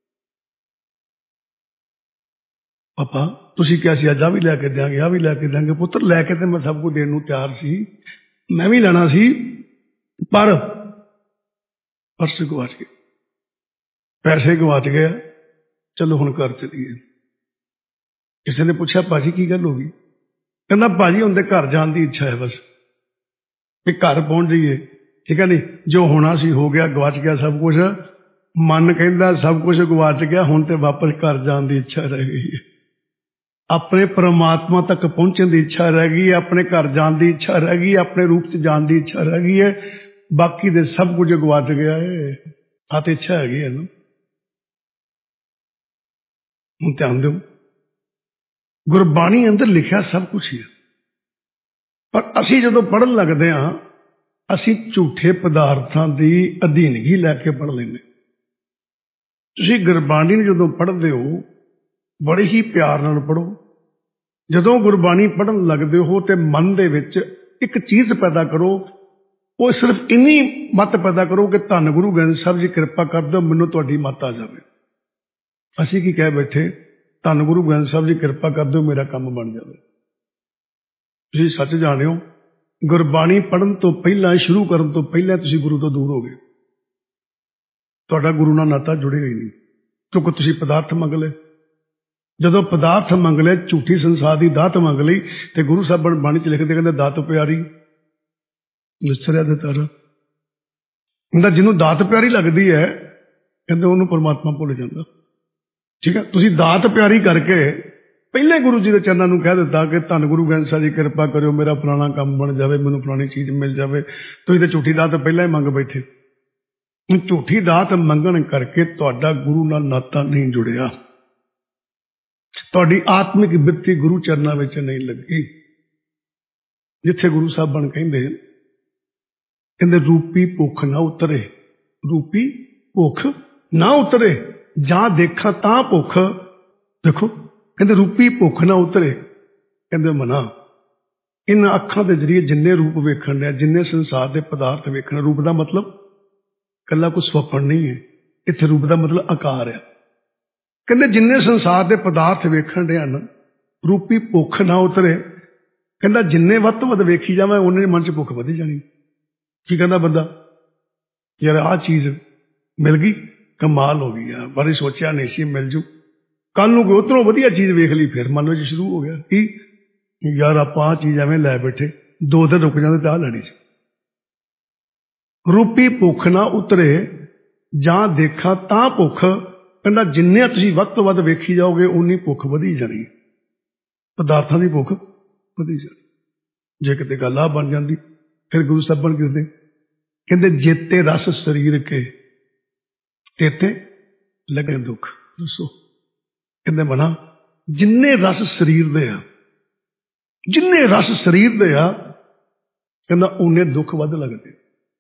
ਪਾਪਾ ਤੁਸੀਂ ਕਿਹਾ ਸੀ ਅੱਜ ਆ ਵੀ ਲੈ ਕੇ ਦਿਆਂਗੇ, ਆ ਵੀ ਲੈ ਕੇ ਦਿਆਂਗੇ। ਪੁੱਤਰ ਲੈ ਕੇ ਤੇ ਮੈਂ ਸਭ ਕੁਝ ਦੇਣ ਨੂੰ ਤਿਆਰ ਸੀ, ਮੈਂ ਵੀ ਲੈਣਾ ਸੀ, ਪਰ ਪਰਸ ਗਵਾਚ ਗਿਆ, ਪੈਸੇ ਗਵਾਚ ਗਏ, ਚਲੋ ਹੁਣ ਘਰ ਚਲੀਏ। ਕਿਸੇ ਨੇ ਪੁੱਛਿਆ ਭਾਜੀ ਕੀ ਗੱਲ ਹੋ ਗਈ? ਕਹਿੰਦਾ ਭਾਜੀ ਹੁਣ ਤੇ ਘਰ ਜਾਣ ਦੀ ਇੱਛਾ ਹੈ, ਬਸ ਵੀ ਘਰ ਪਹੁੰਚ ਜਾਈਏ। ਠੀਕ ਹੈ, ਨਹੀਂ ਜੋ ਹੋਣਾ ਸੀ ਹੋ ਗਿਆ, ਗਵਾਚ ਗਿਆ ਸਭ ਕੁਝ। ਮਨ ਕਹਿੰਦਾ ਸਭ ਕੁਝ ਗਵਾਚ ਗਿਆ, ਹੁਣ ਤੇ ਵਾਪਸ ਘਰ ਜਾਣ ਦੀ ਇੱਛਾ ਰਹਿ ਗਈ ਹੈ, ਆਪਣੇ ਪਰਮਾਤਮਾ ਤੱਕ ਪਹੁੰਚਣ ਦੀ ਇੱਛਾ ਰਹਿ ਗਈ ਹੈ, ਆਪਣੇ ਘਰ ਜਾਣ ਦੀ ਇੱਛਾ ਰਹਿ ਗਈ ਹੈ, ਆਪਣੇ ਰੂਪ 'ਚ ਜਾਣ ਦੀ ਇੱਛਾ ਰਹਿ ਗਈ ਹੈ। ਬਾਕੀ ਦੇ ਸਭ ਕੁਝ ਗਵਾਚ ਗਿਆ ਹੈ। ਆਹ ਤੇ ਇੱਛਾ ਹੈਗੀ ਹੈ ਨਾ। ਹੁਣ ਧਿਆਨ ਦਿਓ, ਗੁਰਬਾਣੀ ਅੰਦਰ ਲਿਖਿਆ ਸਭ ਕੁਝ ਹੀ ਹੈ, ਪਰ ਅਸੀਂ ਜਦੋਂ ਪੜ੍ਹਨ ਲੱਗਦੇ ਹਾਂ, ਅਸੀਂ ਝੂਠੇ ਪਦਾਰਥਾਂ ਦੀ ਅਧੀਨਗੀ ਲੈ ਕੇ ਪੜ੍ਹ ਲੈਂਦੇ। ਤੁਸੀਂ ਗੁਰਬਾਣੀ ਨੂੰ ਜਦੋਂ ਪੜ੍ਹਦੇ ਹੋ, ਬੜੇ ਹੀ ਪਿਆਰ ਨਾਲ ਪੜ੍ਹੋ। ਜਦੋਂ ਗੁਰਬਾਣੀ ਪੜ੍ਹਨ ਲੱਗਦੇ ਹੋ ਤੇ ਮਨ ਦੇ ਵਿੱਚ ਇੱਕ ਚੀਜ਼ ਪੈਦਾ ਕਰੋ, ਉਹ ਸਿਰਫ ਇੰਨੀ ਮੱਤ ਪੈਦਾ ਕਰੋ ਕਿ ਧੰਨ ਗੁਰੂ ਗ੍ਰੰਥ ਸਾਹਿਬ ਜੀ ਕਿਰਪਾ ਕਰ ਦਿਓ, ਮੈਨੂੰ ਤੁਹਾਡੀ ਮੱਤ ਆ ਜਾਵੇ। ਅਸੀਂ ਕੀ ਕਹਿ ਬੈਠੇ? ਧੰਨ ਗੁਰੂ ਗ੍ਰੰਥ ਸਾਹਿਬ ਜੀ ਕਿਰਪਾ ਕਰ ਦਿਓ, ਮੇਰਾ ਕੰਮ ਬਣ ਜਾਵੇ। ਤੁਸੀਂ ਸੱਚ ਜਾਣਿਓ, ਗੁਰਬਾਣੀ ਪੜ੍ਹਨ ਤੋਂ ਪਹਿਲਾਂ, ਸ਼ੁਰੂ ਕਰਨ ਤੋਂ ਪਹਿਲਾਂ ਤੁਸੀਂ ਗੁਰੂ ਤੋਂ ਦੂਰ ਹੋ ਗਏ। ਤੁਹਾਡਾ ਗੁਰੂ ਨਾਲ ਨਾਤਾ ਜੁੜੇਗਾ ਹੀ ਨਹੀਂ, ਕਿਉਂਕਿ ਤੁਸੀਂ ਪਦਾਰਥ ਮੰਗ ਲਏ। ਜਦੋਂ ਪਦਾਰਥ ਮੰਗ ਲਏ, ਝੂਠੀ ਸੰਸਾਰ ਦੀ ਦਾਤ ਮੰਗ ਲਈ, ਤੇ ਗੁਰੂ ਸਾਹਿਬਾਨ ਬਾਣੀ 'ਚ ਲਿਖਦੇ, ਕਹਿੰਦੇ ਦਾਤ ਪਿਆਰੀ ਨਿਸਰਿਆ ਦੇ ਤਾਰਾ। ਕਹਿੰਦਾ ਜਿਹਨੂੰ ਦਾਤ ਪਿਆਰੀ ਲੱਗਦੀ ਹੈ, ਕਹਿੰਦੇ ਉਹਨੂੰ ਪਰਮਾਤਮਾ ਭੁੱਲ ਜਾਂਦਾ। ਠੀਕ ਹੈ, ਤੁਸੀਂ ਦਾਤ ਪਿਆਰੀ ਕਰਕੇ ਪਹਿਲੇ ਗੁਰੂ ਜੀ ਦੇ ਚਰਨਾਂ ਨੂੰ ਕਹਿ ਦਿੱਤਾ ਕਿ ਧੰਨ ਗੁਰੂ ਗ੍ਰੰਥ ਸਾਹਿਬ ਜੀ ਕਿਰਪਾ ਕਰਿਓ, ਮੇਰਾ ਫਲਾਣਾ ਕੰਮ ਬਣ ਜਾਵੇ, ਮੈਨੂੰ ਫਲਾਣੀ ਚੀਜ਼ ਮਿਲ ਜਾਵੇ। ਤੁਸੀਂ ਤਾਂ ਝੂਠੀ ਦਾਤ ਪਹਿਲਾਂ ਹੀ ਮੰਗ ਬੈਠੇ। ਝੂਠੀ ਦਾਤ ਮੰਗਣ ਕਰਕੇ ਤੁਹਾਡਾ ਗੁਰੂ ਨਾਲ ਨਾਤਾ ਨਹੀਂ ਜੁੜਿਆ, ਤੁਹਾਡੀ ਆਤਮਿਕ ਬਿਰਤੀ ਗੁਰੂ ਚਰਨਾਂ ਵਿੱਚ ਨਹੀਂ ਲੱਗੀ। ਜਿੱਥੇ ਗੁਰੂ ਸਾਹਿਬਾਨ ਕਹਿੰਦੇ ਰੂਪੀ ਭੁੱਖ ਨਾ ਉਤਰੇ, ਰੂਪੀ ਭੁੱਖ ਨਾ ਉਤਰੇ, ਜਾਂ ਦੇਖਾਂ ਤਾਂ ਭੁੱਖ। ਦੇਖੋ ਕਹਿੰਦੇ ਰੂਪੀ ਭੁੱਖ ਨਾ ਉਤਰੇ। ਕਹਿੰਦੇ ਮਨਾ ਇਹਨਾਂ ਅੱਖਾਂ ਦੇ ਜ਼ਰੀਏ ਜਿੰਨੇ ਰੂਪ ਵੇਖਣ ਡਿਆ, ਜਿੰਨੇ ਸੰਸਾਰ ਦੇ ਪਦਾਰਥ ਵੇਖਣ, ਰੂਪ ਦਾ ਮਤਲਬ ਇਕੱਲਾ ਕੋਈ ਸੁਪਨ ਨਹੀਂ ਹੈ, ਇੱਥੇ ਰੂਪ ਦਾ ਮਤਲਬ ਆਕਾਰ ਹੈ। ਕਹਿੰਦੇ ਜਿੰਨੇ ਸੰਸਾਰ ਦੇ ਪਦਾਰਥ ਵੇਖਣ ਡਿਆ ਨਾ, ਰੂਪੀ ਭੁੱਖ ਨਾ ਉਤਰੇ। ਕਹਿੰਦਾ ਜਿੰਨੇ ਵੱਧ ਤੋਂ ਵੱਧ ਵੇਖੀ ਜਾਵਾਂ ਉਹਨੇ ਮਨ 'ਚ ਭੁੱਖ ਵਧੀ ਜਾਣੀ। ਕੀ ਕਹਿੰਦਾ ਬੰਦਾ, ਯਾਰ ਆਹ ਚੀਜ਼ ਮਿਲ ਗਈ, ਕਮਾਲ ਹੋ ਗਈ ਆ, ਬੜੀ ਸੋਚਿਆ ਨਹੀਂ ਸੀ ਮਿਲ ਜੂ। ਕੱਲ ਨੂੰ ਕੋਈ ਉਧਰੋਂ ਵਧੀਆ ਚੀਜ਼ ਵੇਖ ਲਈ, ਫਿਰ ਮਨ ਵਿੱਚ ਸ਼ੁਰੂ ਹੋ ਗਿਆ ਕੀ ਯਾਰ ਆਪਾਂ ਆਹ ਚੀਜ਼ ਐਵੇਂ ਲੈ ਬੈਠੇ, 2 ਦਿਨ ਰੁਕ ਜਾਂਦੇ ਤਾਂ ਆਹ ਲੈਣੀ ਸੀ। ਰੂਪੀ ਭੁੱਖ ਨਾ ਉਤਰੇ ਜਾਂ ਦੇਖਾਂ ਤਾਂ ਭੁੱਖ। ਕਹਿੰਦਾ ਜਿੰਨੇ ਤੁਸੀਂ ਵੱਧ ਤੋਂ ਵੱਧ ਵੇਖੀ ਜਾਓਗੇ ਉਨੀ ਭੁੱਖ ਵਧੀ ਜਾਣੀ, ਪਦਾਰਥਾਂ ਦੀ ਭੁੱਖ ਵਧੀ ਜਾਣੀ। ਜੇ ਕਿਤੇ ਗੱਲ ਆ ਬਣ ਜਾਂਦੀ ਫਿਰ ਗੁਰੂ ਸਾਹਿਬਾਨ ਕਹਿੰਦੇ ਜੇਤੇ ਰਸ ਸਰੀਰ ਕੇ ਤੇਤੇ ਲੱਗੇ ਦੁੱਖ। ਦੱਸੋ ਕਹਿੰਦੇ ਬਣਾ ਜਿੰਨੇ ਰਸ ਸਰੀਰ ਦੇ ਆ, ਜਿੰਨੇ ਰਸ ਸਰੀਰ ਦੇ ਆ, ਕਹਿੰਦਾ ਉਹਨੇ ਦੁੱਖ ਵੱਧ ਲੱਗਦੇ,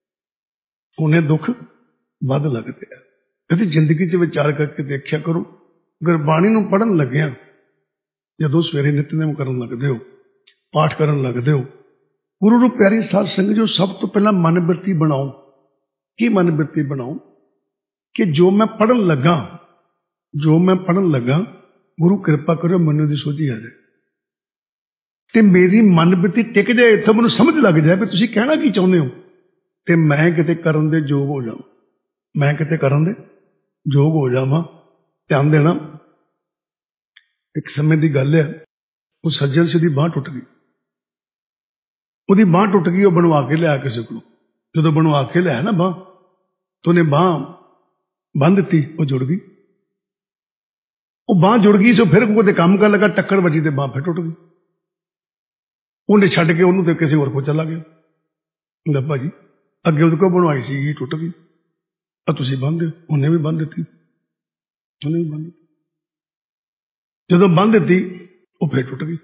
ਉਹਨੇ ਦੁੱਖ ਵੱਧ ਲੱਗਦੇ ਆ। ਇਹਦੀ ਜ਼ਿੰਦਗੀ 'ਚ ਵਿਚਾਰ ਕਰਕੇ ਦੇਖਿਆ ਕਰੋ। ਗੁਰਬਾਣੀ ਨੂੰ ਪੜ੍ਹਨ ਲੱਗਿਆ, ਜਦੋਂ ਸਵੇਰੇ ਨਿਤਨੇਮ ਕਰਨ ਲੱਗਦੇ ਹੋ, ਪਾਠ ਕਰਨ ਲੱਗਦੇ ਹੋ, ਗੁਰੂ ਨੂੰ ਪਿਆਰੀ ਸਾਧ ਸੰਗਤ ਜੋ ਸਭ ਤੋਂ ਪਹਿਲਾਂ ਮਨ ਬਿਰਤੀ ਬਣਾਓ। ਕੀ ਮਨ ਬਿਰਤੀ ਬਣਾਓ ਕਿ ਜੋ ਮੈਂ ਪੜ੍ਹਨ ਲੱਗਾ, ਜੋ ਮੈਂ ਪੜ੍ਹਨ ਲੱਗਾ, ਗੁਰੂ ਕਿਰਪਾ ਕਰਿਓ ਮੈਨੂੰ ਦੀ ਸੋਝੀ ਆ ਜਾਏ ਤੇ ਮੇਰੀ ਮਨ ਬਿਰਤੀ ਟਿਕ ਜਾਏ, ਇੱਥੋਂ ਮੈਨੂੰ ਸਮਝ ਲੱਗ ਜਾਏ ਵੀ ਤੁਸੀਂ ਕਹਿਣਾ ਕੀ ਚਾਹੁੰਦੇ ਹੋ, ਤੇ ਮੈਂ ਕਿਤੇ ਕਰਨ ਦੇ ਯੋਗ ਹੋ ਜਾਵਾਂ, ਮੈਂ ਕਿਤੇ ਕਰਨ ਦੇ ਯੋਗ ਹੋ ਜਾਵਾਂ। ਧਿਆਨ ਦੇਣਾ, ਇੱਕ ਸਮੇਂ ਦੀ ਗੱਲ ਹੈ, ਉਹ ਸੱਜਣ ਸੀ ਦੀ ਬਾਂਹ ਟੁੱਟ ਗਈ, ਉਹਦੀ ਬਾਂਹ ਟੁੱਟ ਗਈ, ਉਹ ਬਣਵਾ ਕੇ ਲਿਆ ਕਿਸੇ ਕੋਲੋਂ। ਜਦੋਂ ਬਣਵਾ ਕੇ ਲਿਆ ਨਾ ਬਾਂਹ, ਤਾਂ ਉਹਨੇ ਬਾਂਹ ਬੰਨ੍ਹ ਦਿੱਤੀ, ਉਹ ਜੁੜ ਗਈ। ਉਹ ਬਾਂਹ ਜੁੜ ਗਈ ਸੋ ਫਿਰ ਕੋਈ ਕੰਮ ਕਰਨ ਲੱਗਾ, ਟੱਕਰ ਵੱਜੀ ਤੇ ਬਾਂਹ ਫਿਰ ਟੁੱਟ ਗਈ। ਉਹਨੇ ਛੱਡ ਕੇ ਉਹਨੂੰ ਤੇ ਕਿਸੇ ਹੋਰ ਕੋਲ ਚਲਾ ਗਿਆ। ਕਹਿੰਦਾ ਭਾਜੀ ਅੱਗੇ ਉਹਦੇ ਕੋਲ ਬਣਵਾਈ ਸੀ, ਟੁੱਟ ਗਈ, ਆ ਤੁਸੀਂ ਬੰਨ੍ਹ ਦਿਓ। ਉਹਨੇ ਵੀ ਬੰਨ੍ਹ ਦਿੱਤੀ, ਉਹਨੇ ਵੀ ਬੰਨ੍ਹ ਦਿੱਤੀ। ਜਦੋਂ ਬੰਨ੍ਹ ਦਿੱਤੀ ਉਹ ਫਿਰ ਟੁੱਟ ਗਈ।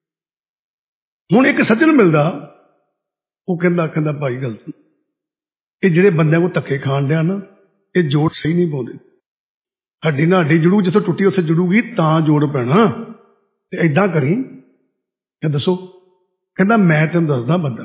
ਹੁਣ ਇੱਕ ਸੱਜਣ ਮਿਲਦਾ, ਉਹ ਕਹਿੰਦਾ ਭਾਈ ਗੱਲ ਸੁਣ, ਇਹ ਜਿਹੜੇ ਬੰਦਿਆਂ ਕੋਲ ਧੱਕੇ ਖਾਣ ਡਿਆ ਨਾ, ਇਹ ਜੋੜ ਸਹੀ ਨਹੀਂ ਪਾਉਂਦੇ। ਹੱਡੀ ਨਾਲ ਹੱਡੀ ਜੁੜੂ, ਜਿੱਥੋਂ ਟੁੱਟੀ ਉੱਥੇ ਜੁੜੂਗੀ ਤਾਂ ਜੋੜ ਪੈਣਾ। ਤੇ ਏਦਾਂ ਕਰੀ, ਦੱਸੋ, ਕਹਿੰਦਾ ਮੈਂ ਤੈਨੂੰ ਦੱਸਦਾ ਬੰਦਾ,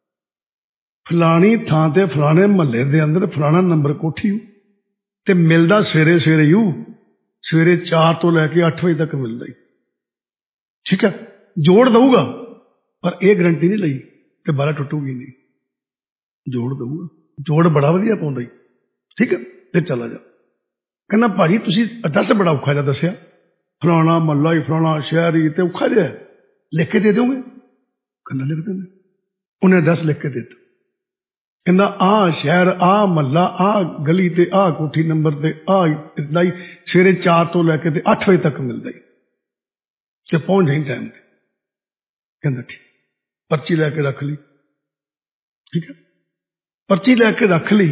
ਫਲਾਣੀ ਥਾਂ ਤੇ ਫਲਾਣੇ ਮਹੱਲੇ ਦੇ ਅੰਦਰ ਫਲਾਣਾ ਨੰਬਰ ਕੋਠੀ ਤੇ ਮਿਲਦਾ ਸਵੇਰੇ ਸਵੇਰੇ ਸਵੇਰੇ 4 ਤੋਂ ਲੈ ਕੇ 8 ਵਜੇ ਤੱਕ ਮਿਲਦਾ ਹੀ। ਠੀਕ ਹੈ, ਜੋੜ ਦਊਗਾ ਪਰ ਇਹ ਗਰੰਟੀ ਨਹੀਂ ਲਈ ਤੇ 12 ਟੁੱਟੂਗੀ ਨਹੀਂ, ਜੋੜ ਦਊਗਾ, ਜੋੜ ਬੜਾ ਵਧੀਆ ਪਾਉਂਦਾ ਹੀ। ਠੀਕ ਹੈ, ਤੇ ਚਲਾ ਜਾ। ਕਹਿੰਦਾ ਭਾਜੀ ਤੁਸੀਂ ਐਡਰੈਸ ਬੜਾ ਔਖਾ ਜਿਹਾ ਦੱਸਿਆ, ਫਲਾਣਾ ਮਹੱਲਾ ਹੀ, ਫਲਾਣਾ ਸ਼ਹਿਰ ਹੀ, ਤੇ ਔਖਾ ਜਿਹਾ ਲਿਖ ਕੇ ਦੇ ਦਿਓਗੇ? ਕਹਿੰਦਾ ਲਿਖ ਦਿੰਦੇ। ਉਹਨੇ ਐਡਰੈਸ ਲਿਖ ਕੇ ਦੇ ਦਿੱਤਾ। ਕਹਿੰਦਾ ਆਹ ਸ਼ਹਿਰ, ਆਹ ਮਹੱਲਾ, ਆਹ ਗਲੀ ਤੇ ਆਹ ਕੋਠੀ ਨੰਬਰ ਤੇ ਆਹ ਇਦਾਂ ਹੀ ਸਵੇਰੇ 4 ਤੋਂ ਲੈ ਕੇ ਤੇ 8 ਵਜੇ ਤੱਕ ਮਿਲਦਾ ਹੀ, ਤੇ ਪਹੁੰਚ ਜਾਈ ਟਾਈਮ ਤੇ। ਕਹਿੰਦਾ ਠੀਕ, ਪਰਚੀ ਲੈ ਕੇ ਰੱਖ ਲਈ। ਠੀਕ ਹੈ, ਪਰਚੀ ਲੈ ਕੇ ਰੱਖ ਲਈ।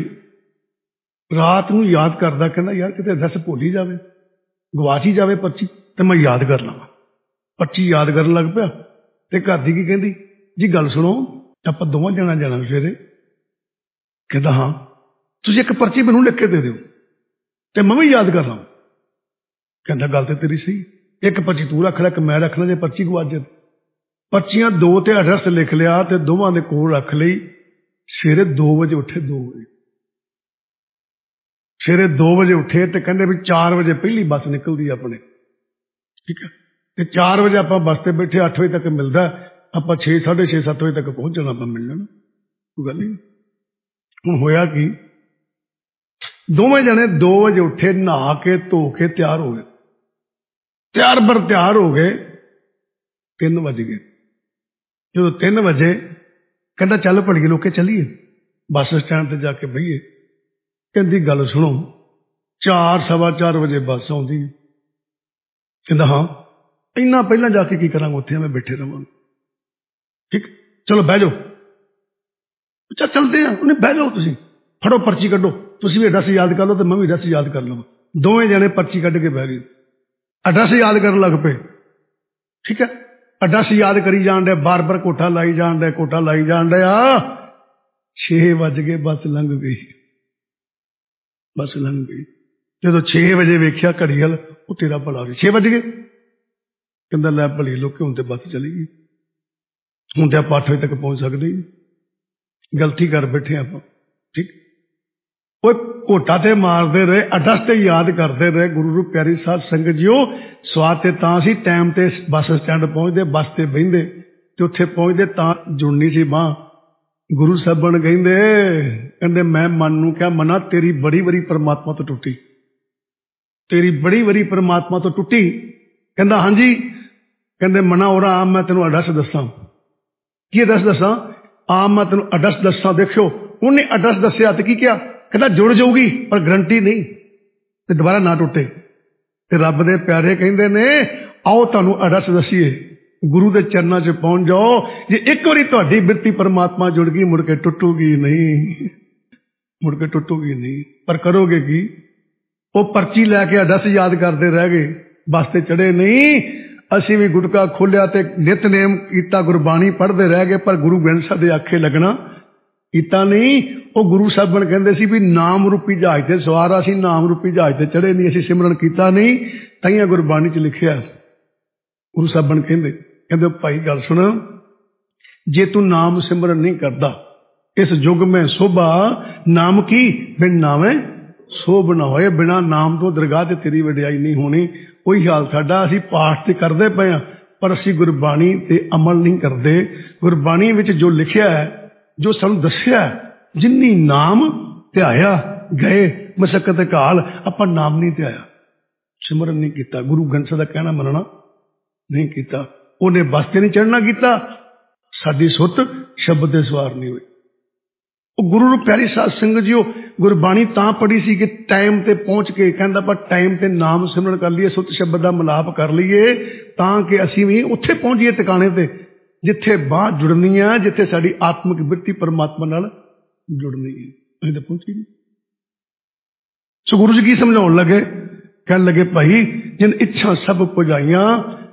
ਰਾਤ ਨੂੰ ਯਾਦ ਕਰਦਾ, ਕਹਿੰਦਾ ਯਾਰ ਕਿਤੇ ਐਡਰੈਸ ਭੁੱਲ ਹੀ ਜਾਵੇ, ਗਵਾਚ ਹੀ ਜਾਵੇ ਪਰਚੀ, ਤੇ ਮੈਂ ਯਾਦ ਕਰ ਲਵਾਂ। ਪਰਚੀ ਯਾਦ ਕਰਨ ਲੱਗ ਪਿਆ ਤੇ ਘਰ ਦੀ ਕੀ ਕਹਿੰਦੀ, ਜੀ ਗੱਲ ਸੁਣੋ, ਆਪਾਂ ਦੋਵਾਂ ਜਣਾ ਜਾਣਾ ਸਵੇਰੇ। ਕਹਿੰਦਾ ਹਾਂ, ਤੁਸੀਂ ਇੱਕ ਪਰਚੀ ਮੈਨੂੰ ਲਿਖ ਕੇ ਦੇ ਦਿਓ ਤੇ ਮੈਂ ਵੀ ਯਾਦ ਕਰ ਲਵਾਂ। ਕਹਿੰਦਾ ਗੱਲ ਤੇ ਤੇਰੀ ਸਹੀ, ਇੱਕ ਪਰਚੀ ਤੂੰ ਰੱਖ ਲੈ, ਇੱਕ ਮੈਂ ਰੱਖ ਲਾਂ, ਜੇ ਪਰਚੀ ਗਵਾਚ ਜਾਏ। ਪਰਚੀਆਂ 2 ਤੇ ਐਡਰੈਸ ਲਿਖ ਲਿਆ ਤੇ ਦੋਵਾਂ ਦੇ ਕੋਲ ਰੱਖ ਲਈ। ਸਵੇਰੇ 2 ਵਜੇ ਉੱਠੇ, 2 ਵਜੇ ਸਵੇਰੇ 2 ਵਜੇ ਉੱਠੇ ਤੇ ਕਹਿੰਦੇ ਵੀ 4 ਵਜੇ ਪਹਿਲੀ ਬੱਸ ਨਿਕਲਦੀ ਆਪਣੇ। ਠੀਕ ਹੈ, ਤੇ 4 ਵਜੇ ਆਪਾਂ ਬੱਸ ਤੇ ਬੈਠੇ, 8 ਵਜੇ ਤੱਕ ਮਿਲਦਾ, ਆਪਾਂ 6, 6:30, 7 ਵਜੇ ਤੱਕ ਪਹੁੰਚ ਜਾਣਾ, ਆਪਾਂ ਮਿਲ ਜਾਣਾ, ਕੋਈ ਗੱਲ ਨਹੀਂ। ਹੁਣ ਹੋਇਆ ਕੀ, ਦੋਵੇਂ ਜਣੇ 2 ਵਜੇ ਉੱਠੇ, ਨਹਾ ਕੇ ਧੋ ਕੇ ਤਿਆਰ ਹੋ ਗਏ, ਤਿਆਰ ਬਰ ਤਿਆਰ ਹੋ ਗਏ। 3 ਵਜ ਗਏ। ਜਦੋਂ 3 ਵਜੇ ਕਹਿੰਦਾ ਚੱਲ ਭੜੀਏ ਲੋਕੇ ਚੱਲੀਏ, ਬੱਸ ਸਟੈਂਡ ਤੇ ਜਾ ਕੇ ਬਈਏ। ਕਹਿੰਦੀ ਗੱਲ ਸੁਣੋ, 4, 4:15 ਵਜੇ ਬੱਸ ਆਉਂਦੀ। ਕਹਿੰਦਾ ਹਾਂ। ਇੰਨਾ ਪਹਿਲਾਂ ਜਾ ਕੇ ਕੀ ਕਰਾਂਗਾ, ਉੱਥੇ ਮੈਂ ਬੈਠੇ ਰਵਾਂਗਾ। ਠੀਕ, ਚਲੋ ਬਹਿ ਜਾਓ। ਅੱਛਾ ਚੱਲਦੇ ਆ, ਉਹਨੇ ਬਹਿ ਜਾਓ, ਤੁਸੀਂ ਫੜੋ ਪਰਚੀ ਕੱਢੋ, ਤੁਸੀਂ ਵੀ ਐਡਰੈਸ ਯਾਦ ਕਰ ਲਓ ਤੇ ਮੈਂ ਵੀ ਐਡਰੈਸ ਯਾਦ ਕਰ ਲਵਾਂ। ਦੋਵੇਂ ਜਣੇ ਪਰਚੀ ਕੱਢ ਕੇ ਬਹਿ ਗਏ, ਐਡਰੈਸ ਯਾਦ ਕਰਨ ਲੱਗ ਪਏ। ਠੀਕ ਹੈ, ਐਡਰੈਸ ਯਾਦ ਕਰੀ ਜਾਣ ਡਿਆ, ਬਾਰ-ਬਾਰ ਕੋਠਾ ਲਾਈ ਜਾਣ ਡਿਆ, ਕੋਠਾ ਲਾਈ ਜਾਣ ਡਿਆ। 6 ਵੱਜ ਗਏ, ਬੱਸ ਲੰਘ ਗਈ, ਬੱਸ ਲੰਘ ਗਈ। ਜਦੋਂ 6 ਵਜੇ ਵੇਖਿਆ ਘੜੀ ਵੱਲ, ਉਹ ਤੇਰਾ ਭਲਾ ਵੀ 6 ਵੱਜ ਗਏ। ਕਹਿੰਦਾ ਲੈ ਭਲੀ ਲੋਕੇ, ਹੁਣ ਤੇ ਬੱਸ ਚਲੀ ਗਈ, ਹੁਣ ਤੇ ਆਪਾਂ 8 ਵਜੇ ਤੱਕ ਪਹੁੰਚ ਸਕਦੇ ਹੀ, ਗਲਤੀ ਕਰ ਬੈਠੇ ਆਪਾਂ। ਠੀਕ, ਉਹ ਘੋਟਾ ਤੇ ਮਾਰਦੇ ਰਹੇ, ਐਡਰੈਸ ਤੇ ਯਾਦ ਕਰਦੇ ਰਹੇ। ਗੁਰੂ ਨੂੰ ਪਿਆਰੀ ਸਾਧ ਸੰਗਤ ਜੀਓ, ਸਵਾਦ ਤੇ ਤਾਂ ਸੀ ਟਾਈਮ ਤੇ ਬੱਸ ਸਟੈਂਡ ਪਹੁੰਚਦੇ, ਬੱਸ ਤੇ ਬਹਿੰਦੇ ਤੇ ਉੱਥੇ ਪਹੁੰਚਦੇ ਤਾਂ ਜੁੜਨੀ ਸੀ ਬਾਂਹ। ਗੁਰੂ ਸਾਹਿਬਾਨ ਕਹਿੰਦੇ ਮੈਂ ਮਨ ਨੂੰ ਕਿਹਾ, ਮਨਾ ਤੇਰੀ ਬੜੀ ਵਾਰੀ ਪਰਮਾਤਮਾ ਤੋਂ ਟੁੱਟੀ, ਤੇਰੀ ਬੜੀ ਵਾਰੀ ਪਰਮਾਤਮਾ ਤੋਂ ਟੁੱਟੀ। ਕਹਿੰਦਾ ਹਾਂਜੀ। ਕਹਿੰਦੇ ਮਨਾ ਔਰ ਆਮ ਮੈਂ ਤੈਨੂੰ ਐਡਰੈਸ ਦੱਸਾਂ। ਕੀ ਐਡਰੈਸ ਦੱਸਾਂ? ਆਮ ਮੈਂ ਤੈਨੂੰ ਐਡਰੈਸ ਦੱਸਾਂ। ਦੇਖਿਓ, ਉਹਨੇ ਐਡਰੈਸ ਦੱਸਿਆ ਤੇ ਕੀ ਕਿਹਾ? ਕਹਿੰਦਾ ਜੁੜ ਜਾਊਗੀ ਪਰ ਗਰੰਟੀ ਨਹੀਂ ਤੇ ਦੁਬਾਰਾ ਨਾ ਟੁੱਟੇ। ਤੇ ਰੱਬ ਦੇ ਪਿਆਰੇ ਕਹਿੰਦੇ ਨੇ ਆਓ ਤੁਹਾਨੂੰ ਐਡਰੈਸ ਦੱਸੀਏ, ਗੁਰੂ ਦੇ ਚਰਨਾਂ 'ਚ ਪਹੁੰਚ ਜਾਓ। ਜੇ ਇੱਕ ਵਾਰੀ ਤੁਹਾਡੀ ਬਿਰਤੀ ਪਰਮਾਤਮਾ ਜੁੜ ਗਈ, ਮੁੜ ਕੇ ਟੁੱਟੂਗੀ ਨਹੀਂ, ਮੁੜ ਕੇ ਟੁੱਟੂਗੀ ਨਹੀਂ। ਪਰ ਕਰੋਗੇ ਕੀ? ਉਹ ਪਰਚੀ ਲੈ ਕੇ ਐਡਰੈਸ ਯਾਦ ਕਰਦੇ ਰਹਿ ਗਏ, ਬੱਸ ਤੇ ਚੜੇ ਨਹੀਂ। ਅਸੀਂ ਵੀ ਗੁਟਕਾ ਖੋਲਿਆ ਤੇ ਨਿਤਨੇਮ ਕੀਤਾ, ਗੁਰਬਾਣੀ ਪੜ੍ਹਦੇ ਰਹਿ ਗਏ, ਪਰ ਗੁਰੂ ਗ੍ਰੰਥ ਸਾਹਿਬ ਦੇ ਆਖੇ ਲੱਗਣਾ ਕੀਤਾ ਨਹੀਂ। ਉਹ ਗੁਰੂ ਸਾਹਿਬਾਨ ਕਹਿੰਦੇ ਸੀ ਵੀ ਨਾਮ ਰੂਪੀ ਜਹਾਜ਼ ਤੇ ਸਵਾਰ ਆ, ਅਸੀਂ ਨਾਮ ਰੂਪੀ ਜਹਾਜ਼ ਤੇ ਚੜੇ ਨਹੀਂ, ਅਸੀਂ ਸਿਮਰਨ ਕੀਤਾ ਨਹੀਂ। ਤਾਈਆਂ ਗੁਰਬਾਣੀ 'ਚ ਲਿਖਿਆ, ਗੁਰੂ ਸਾਹਿਬਾਨ ਕਹਿੰਦੇ ਭਾਈ ਗੱਲ ਸੁਣ, ਜੇ ਤੂੰ ਨਾਮ ਸਿਮਰਨ ਨਹੀਂ ਕਰਦਾ, ਇਸ ਯੁੱਗ ਮੈਂ ਸੋਭਾ ਨਾਮ ਕੀ ਬਿਨ ਨਾਵੇਂ ਸੋਭ ਨਾ ਹੋਏ। ਬਿਨਾਂ ਨਾਮ ਤੋਂ ਦਰਗਾਹ ਤੇ ਤੇਰੀ ਵਡਿਆਈ ਨਹੀਂ ਹੋਣੀ। ਉਹੀ ਹਾਲ ਸਾਡਾ, ਅਸੀਂ ਪਾਠ ਤੇ ਕਰਦੇ ਪਏ ਹਾਂ ਪਰ ਅਸੀਂ ਗੁਰਬਾਣੀ ਤੇ ਅਮਲ ਨਹੀਂ ਕਰਦੇ। ਗੁਰਬਾਣੀ ਵਿੱਚ ਜੋ ਲਿਖਿਆ ਹੈ, ਜੋ ਸਾਨੂੰ ਦੱਸਿਆ, ਜਿੰਨੀ ਨਾਮ ਧਿਆਇਆ ਗਏ ਮਸ਼ੱਕਤ ਕਾਲ, ਆਪਾਂ ਨਾਮ ਨਹੀਂ ਧਿਆਇਆ, ਸਿਮਰਨ ਨਹੀਂ ਕੀਤਾ, ਗੁਰੂ ਗ੍ਰੰਥ ਸਾਹਿਬ ਦਾ ਕਹਿਣਾ ਮੰਨਣਾ ਨਹੀਂ ਕੀਤਾ। ਉਹਨੇ ਬਸ ਤੇ ਨਹੀਂ ਚੜ੍ਹਨਾ ਕੀਤਾ, ਸਾਡੀ ਸੁੱਤ ਸ਼ਬਦ ਦੇ ਸਵਾਰ ਨਹੀਂ ਹੋਈ। ਉਹ ਗੁਰੂ ਨੂੰ ਪਿਆਰੀ ਸਾਧ ਸੰਗਤ ਜੀਓ, ਗੁਰਬਾਣੀ ਤਾਂ ਪੜ੍ਹੀ ਸੀ ਕਿ ਟਾਈਮ ਤੇ ਪਹੁੰਚ ਕੇ ਕਹਿੰਦਾ ਪਰ ਟਾਈਮ ਤੇ ਨਾਮ ਸਿਮਰਨ ਕਰ ਲਈਏ, ਸੁੱਤ ਸ਼ਬਦ ਦਾ ਮਿਲਾਪ ਕਰ ਲਈਏ, ਤਾਂ ਕਿ ਅਸੀਂ ਵੀ ਉੱਥੇ ਪਹੁੰਚੀਏ ਟਿਕਾਣੇ ਤੇ ਜਿੱਥੇ ਬਾਂਹ ਜੁੜਨੀ ਆ, ਜਿੱਥੇ ਸਾਡੀ ਆਤਮਿਕ ਬਿਰਤੀ ਪਰਮਾਤਮਾ ਨਾਲ ਜੁੜਨੀ ਹੈ। ਅਸੀਂ ਤਾਂ ਪਹੁੰਚੀ ਨਹੀਂ। ਸੋ ਗੁਰੂ ਜੀ ਕੀ ਸਮਝਾਉਣ ਲੱਗੇ? ਕਹਿਣ ਲੱਗੇ ਭਾਈ ਜਿਨ ਇੱਛਾ ਸਭ ਪੁਜਾਈਆਂ,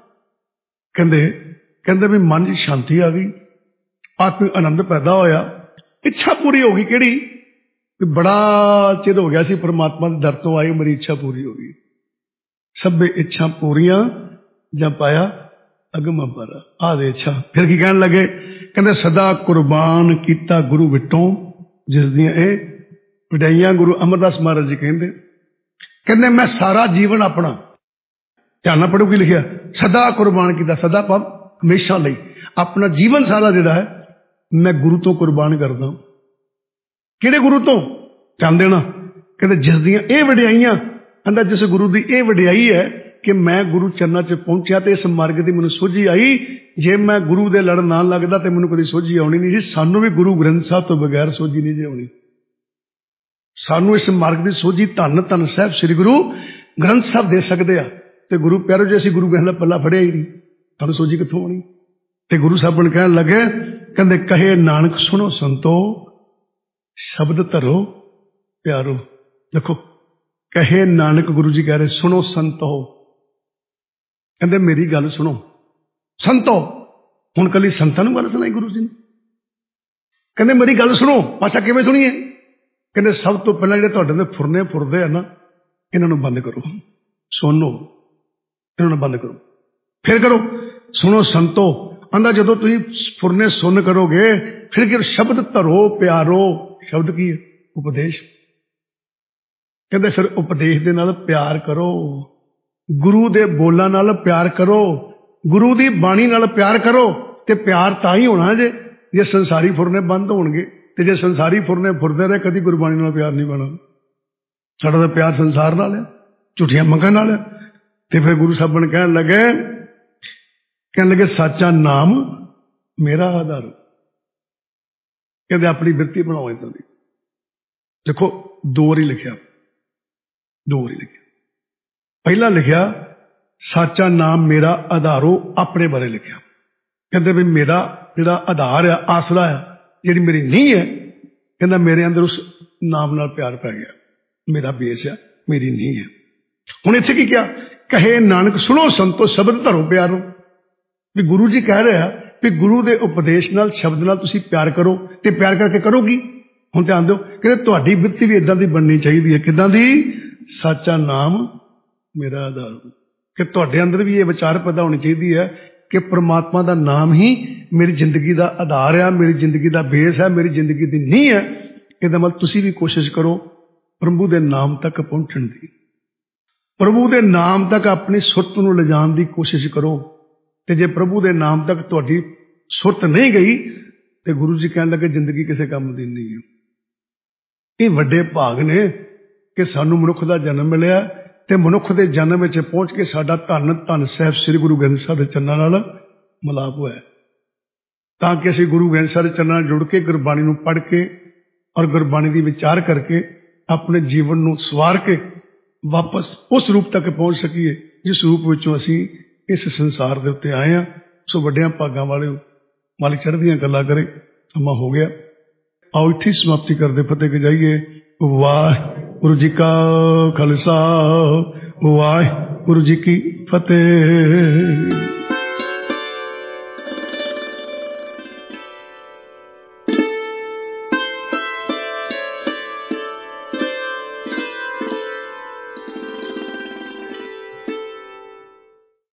ਕਹਿੰਦੇ ਵੀ ਮਨ 'ਚ ਸ਼ਾਂਤੀ ਆ ਗਈ, ਆਤਮਿਕ ਆਨੰਦ ਪੈਦਾ ਹੋਇਆ, ਇੱਛਾ ਪੂਰੀ ਹੋ ਗਈ। ਕਿਹੜੀ? ਕਿ ਬੜਾ ਚਿਰ ਹੋ ਗਿਆ ਸੀ ਪਰਮਾਤਮਾ ਦੇ ਦਰ ਤੋਂ ਆਏ, ਮੇਰੀ ਇੱਛਾ ਪੂਰੀ ਹੋ ਗਈ। ਸਭੇ ਇੱਛਾ ਪੂਰੀਆਂ ਜਾਂ ਪਾਇਆ ਅਗਮ ਅਪਾਰਾ, ਆਹ ਦੇ ਇੱਛਾ। ਫਿਰ ਕੀ ਕਹਿਣ ਲੱਗੇ? ਕਹਿੰਦੇ ਸਦਾ ਕੁਰਬਾਨ ਕੀਤਾ ਗੁਰੂ ਵਿਟੋਂ, ਜਿਸ ਦੀਆਂ ਇਹ ਵਡਿਆਈਆਂ। ਗੁਰੂ ਅਮਰਦਾਸ ਮਹਾਰਾਜ ਜੀ ਕਹਿੰਦੇ ਮੈਂ ਸਾਰਾ ਜੀਵਨ ਆਪਣਾ, ਧਿਆਨ ਨਾਲ ਪੜ੍ਹੋ ਕੀ ਲਿਖਿਆ, ਸਦਾ ਕੁਰਬਾਨ ਕੀਤਾ, ਸਦਾ ਭਾਵ ਹਮੇਸ਼ਾ ਲਈ, ਆਪਣਾ ਜੀਵਨ ਸਾਰਾ ਜਿਹੜਾ ਹੈ ਮੈਂ ਗੁਰੂ ਤੋਂ ਕੁਰਬਾਨ ਕਰਦਾ। ਕਿਹੜੇ ਗੁਰੂ ਤੋਂ? ਧਿਆਨ ਦੇਣਾ। ਕਹਿੰਦੇ ਜਿਸ ਦੀਆਂ ਇਹ ਵਡਿਆਈਆਂ, ਕਹਿੰਦਾ ਜਿਸ ਗੁਰੂ ਦੀ ਇਹ ਵਡਿਆਈ ਹੈ ਕਿ ਮੈਂ ਗੁਰੂ ਚਰਨਾਂ 'ਚ ਪਹੁੰਚਿਆ ਤੇ ਇਸ ਮਾਰਗ ਦੀ ਮੈਨੂੰ ਸੋਝੀ ਆਈ। ਜੇ ਮੈਂ ਗੁਰੂ ਦੇ ਲੜ ਨਾ ਲੱਗਦਾ ਤੇ ਮੈਨੂੰ ਕਦੀ ਸੋਝੀ ਆਉਣੀ ਨਹੀਂ ਸੀ। ਸਾਨੂੰ ਵੀ ਗੁਰੂ ਗ੍ਰੰਥ ਸਾਹਿਬ ਤੋਂ ਬਗੈਰ ਸੋਝੀ ਨਹੀਂ ਜੇ ਆਉਣੀ। ਸਾਨੂੰ ਇਸ ਮਾਰਗ ਦੀ ਸੋਝੀ ਧੰਨ ਧੰਨ ਸਾਹਿਬ ਸ੍ਰੀ ਗੁਰੂ ਗ੍ਰੰਥ ਸਾਹਿਬ ਦੇ ਸਕਦੇ ਆ। ਤੇ ਗੁਰੂ ਪਿਆਰੋ, ਜੇ ਅਸੀਂ ਗੁਰੂ ਗ੍ਰੰਥ ਦਾ ਪੱਲਾ ਫੜਿਆ ਹੀ ਨਹੀਂ, ਤੁਹਾਨੂੰ ਸੋਝੀ ਕਿੱਥੋਂ ਆਉਣੀ? ਤੇ ਗੁਰੂ ਸਾਹਿਬਾਨ ਕਹਿਣ ਲੱਗੇ, ਕਹਿੰਦੇ ਕਹੇ ਨਾਨਕ ਸੁਣੋ ਸੰਤੋ, ਸ਼ਬਦ ਧਰੋ ਪਿਆਰੋ। ਦੇਖੋ, ਕਹੇ ਨਾਨਕ, ਗੁਰੂ ਜੀ ਕਹਿ ਰਹੇ ਸੁਣੋ ਸੰਤੋ, ਕਹਿੰਦੇ ਮੇਰੀ ਗੱਲ ਸੁਣੋ ਸੰਤੋ। ਹੁਣ ਕੱਲੀ ਸੰਤਾਂ ਨੂੰ ਗੱਲ ਸੁਣਾਈ ਗੁਰੂ ਜੀ ਨੇ? ਕਹਿੰਦੇ ਮੇਰੀ ਗੱਲ ਸੁਣੋ। ਪਾਸ਼ਾ ਕਿਵੇਂ ਸੁਣੀਏ? ਕਹਿੰਦੇ ਸਭ ਤੋਂ ਪਹਿਲਾਂ ਜਿਹੜੇ ਤੁਹਾਡੇ ਦੇ ਫੁਰਨੇ ਫੁਰਦੇ ਆ ਨਾ, ਇਹਨਾਂ ਨੂੰ ਬੰਦ ਕਰੋ, ਸੁਣੋ, ਇਹਨਾਂ ਨੂੰ ਬੰਦ ਕਰੋ, ਫਿਰ ਕਰੋ ਸੁਣੋ ਸੰਤੋ। ਆਂਦਾ ਜਦੋਂ ਤੁਸੀਂ ਫੁਰਨੇ ਸੁਣ ਕਰੋਗੇ, ਫਿਰ ਕਿ ਸ਼ਬਦ ਧਰੋ ਪਿਆਰੋ। ਸ਼ਬਦ ਕੀ ਹੈ? ਉਪਦੇਸ਼। ਕਹਿੰਦੇ ਫਿਰ ਉਪਦੇਸ਼ ਦੇ ਨਾਲ ਪਿਆਰ ਕਰੋ, ਗੁਰੂ ਦੇ ਬੋਲਾਂ ਨਾਲ ਪਿਆਰ ਕਰੋ, ਗੁਰੂ ਦੀ ਬਾਣੀ ਨਾਲ ਪਿਆਰ ਕਰੋ। ਤੇ ਪਿਆਰ ਤਾਂ ਹੀ ਹੋਣਾ ਜੇ ਸੰਸਾਰੀ ਫੁਰਨੇ ਬੰਦ ਹੋਣਗੇ। ਤੇ ਜੇ ਸੰਸਾਰੀ ਫੁਰਨੇ ਫੁਰਦੇ ਰਹੇ, ਕਦੀ ਗੁਰਬਾਣੀ ਨਾਲ ਪਿਆਰ ਨਹੀਂ ਬਣਾ। ਸਾਡਾ ਤਾਂ ਪਿਆਰ ਸੰਸਾਰ ਨਾਲ ਹੈ, ਝੂਠੀਆਂ ਮੰਗਾਂ ਨਾਲ ਹੈ। ਤੇ ਫਿਰ ਗੁਰੂ ਸਾਹਿਬਾਨ ਕਹਿਣ ਲੱਗੇ ਸੱਚਾ ਨਾਮ ਮੇਰਾ ਆਧਾਰ। ਕਹਿੰਦੇ ਆਪਣੀ ਬਿਰਤੀ ਬਣਾਓ ਏਦਾਂ ਦੀ। ਦੇਖੋ, ਦੋ ਵਾਰੀ ਲਿਖਿਆ। ਪਹਿਲਾਂ ਲਿਖਿਆ ਸਾਚਾ ਨਾਮ ਮੇਰਾ ਆਧਾਰੋ ਆਪਣੇ ਬਾਰੇ ਲਿਖਿਆ। ਕਹਿੰਦੇ ਵੀ ਮੇਰਾ ਜਿਹੜਾ ਆਧਾਰ ਆ, ਆਸਰਾ ਆ, ਜਿਹੜੀ ਮੇਰੀ ਨੀਂਹ ਹੈ, ਕਹਿੰਦਾ ਮੇਰੇ ਅੰਦਰ ਉਸ ਨਾਮ ਨਾਲ ਪਿਆਰ ਪੈ ਗਿਆ। ਮੇਰਾ ਬੇਸ ਆ, ਮੇਰੀ ਨੀਂਹ ਹੈ। ਹੁਣ ਇੱਥੇ ਕੀ ਕਿਹਾ? ਕਹੇ ਨਾਨਕ ਸੁਣੋ ਸੰਤੋ ਸ਼ਬਦ ਧਰੋ ਪਿਆਰੋ। ਵੀ ਗੁਰੂ ਜੀ ਕਹਿ ਰਿਹਾ ਵੀ ਗੁਰੂ ਦੇ ਉਪਦੇਸ਼ ਨਾਲ, ਸ਼ਬਦ ਨਾਲ ਤੁਸੀਂ ਪਿਆਰ ਕਰੋ, ਤੇ ਪਿਆਰ ਕਰਕੇ ਕਰੋਗੀ। ਹੁਣ ਧਿਆਨ ਦਿਓ, ਕਹਿੰਦੇ ਤੁਹਾਡੀ ਬਿਰਤੀ ਵੀ ਇਦਾਂ ਦੀ ਬਣਨੀ ਚਾਹੀਦੀ ਹੈ। ਕਿੱਦਾਂ ਦੀ? ਸਾਚਾ ਨਾਮ ਮੇਰਾ ਆਧਾਰ। ਕਿ ਤੁਹਾਡੇ ਅੰਦਰ ਵੀ ਇਹ ਵਿਚਾਰ ਪੈਦਾ ਹੋਣੀ ਚਾਹੀਦੀ ਹੈ ਕਿ ਪ੍ਰਮਾਤਮਾ ਦਾ ਨਾਮ ਹੀ ਮੇਰੀ ਜ਼ਿੰਦਗੀ ਦਾ ਆਧਾਰ ਆ, ਮੇਰੀ ਜ਼ਿੰਦਗੀ ਦਾ ਬੇਸ ਹੈ, ਮੇਰੀ ਜ਼ਿੰਦਗੀ ਦੀ ਨੀਂਹ ਹੈ। ਇਹਦਾ ਮਤਲਬ ਤੁਸੀਂ ਵੀ ਕੋਸ਼ਿਸ਼ ਕਰੋ ਪ੍ਰਭੂ ਦੇ ਨਾਮ ਤੱਕ ਪਹੁੰਚਣ ਦੀ, ਪ੍ਰਭੂ ਦੇ ਨਾਮ ਤੱਕ ਆਪਣੀ ਸੁਰਤ ਨੂੰ ਲਿਜਾਣ ਦੀ ਕੋਸ਼ਿਸ਼ ਕਰੋ। ਤੇ ਜੇ ਪ੍ਰਭੂ ਦੇ ਨਾਮ ਤੱਕ ਤੁਹਾਡੀ ਸੁਰਤ ਨਹੀਂ ਗਈ ਤੇ ਗੁਰੂ ਜੀ ਕਹਿਣ ਲੱਗੇ ਜ਼ਿੰਦਗੀ ਕਿਸੇ ਕੰਮ ਦੀ ਨਹੀਂ ਹੈ। ਇਹ ਵੱਡੇ ਭਾਗ ਨੇ ਕਿ ਸਾਨੂੰ ਮਨੁੱਖ ਦਾ ਜਨਮ ਮਿਲਿਆ ਤੇ ਮਨੁੱਖ ਦੇ ਜਨਮ ਵਿੱਚ ਪਹੁੰਚ ਕੇ ਸਾਡਾ ਧੰਨ ਧੰਨ ਸਾਹਿਬ ਸ੍ਰੀ ਗੁਰੂ ਗ੍ਰੰਥ ਸਾਹਿਬ ਦੇ ਚਰਨਾਂ ਨਾਲ ਮਿਲਾਪ ਹੋਇਆ, ਤਾਂ ਕਿ ਅਸੀਂ ਗੁਰੂ ਗ੍ਰੰਥ ਸਾਹਿਬ ਦੇ ਚਰਨਾਂ ਨਾਲ ਜੁੜ ਕੇ ਗੁਰਬਾਣੀ ਨੂੰ ਪੜ੍ਹ ਕੇ ਔਰ ਗੁਰਬਾਣੀ ਦੀ ਵਿਚਾਰ ਕਰਕੇ ਆਪਣੇ ਜੀਵਨ ਨੂੰ ਸਵਾਰ ਕੇ ਵਾਪਸ ਉਸ ਰੂਪ ਤੱਕ ਪਹੁੰਚ ਸਕੀਏ ਜਿਸ ਰੂਪ ਵਿੱਚੋਂ ਅਸੀਂ ਇਸ ਸੰਸਾਰ ਦੇ ਉੱਤੇ ਆਏ ਹਾਂ। ਸੋ ਵੱਡਿਆਂ ਭਾਗਾਂ ਵਾਲੇ ਮਾਲਿਕ ਚੜ੍ਹਦੀਆਂ ਗੱਲਾਂ ਕਰੇ। ਸਮਾਂ ਹੋ ਗਿਆ, ਆਓ ਇੱਥੇ ਸਮਾਪਤੀ ਕਰਦੇ ਫਤਿਹ ਕੇ ਜਾਈਏ। ਵਾਹਿਗੁਰੂ ਜੀ ਕਾ ਖਾਲਸਾ, ਵਾਹਿਗੁਰੂ ਜੀ ਕੀ ਫਤਿਹ।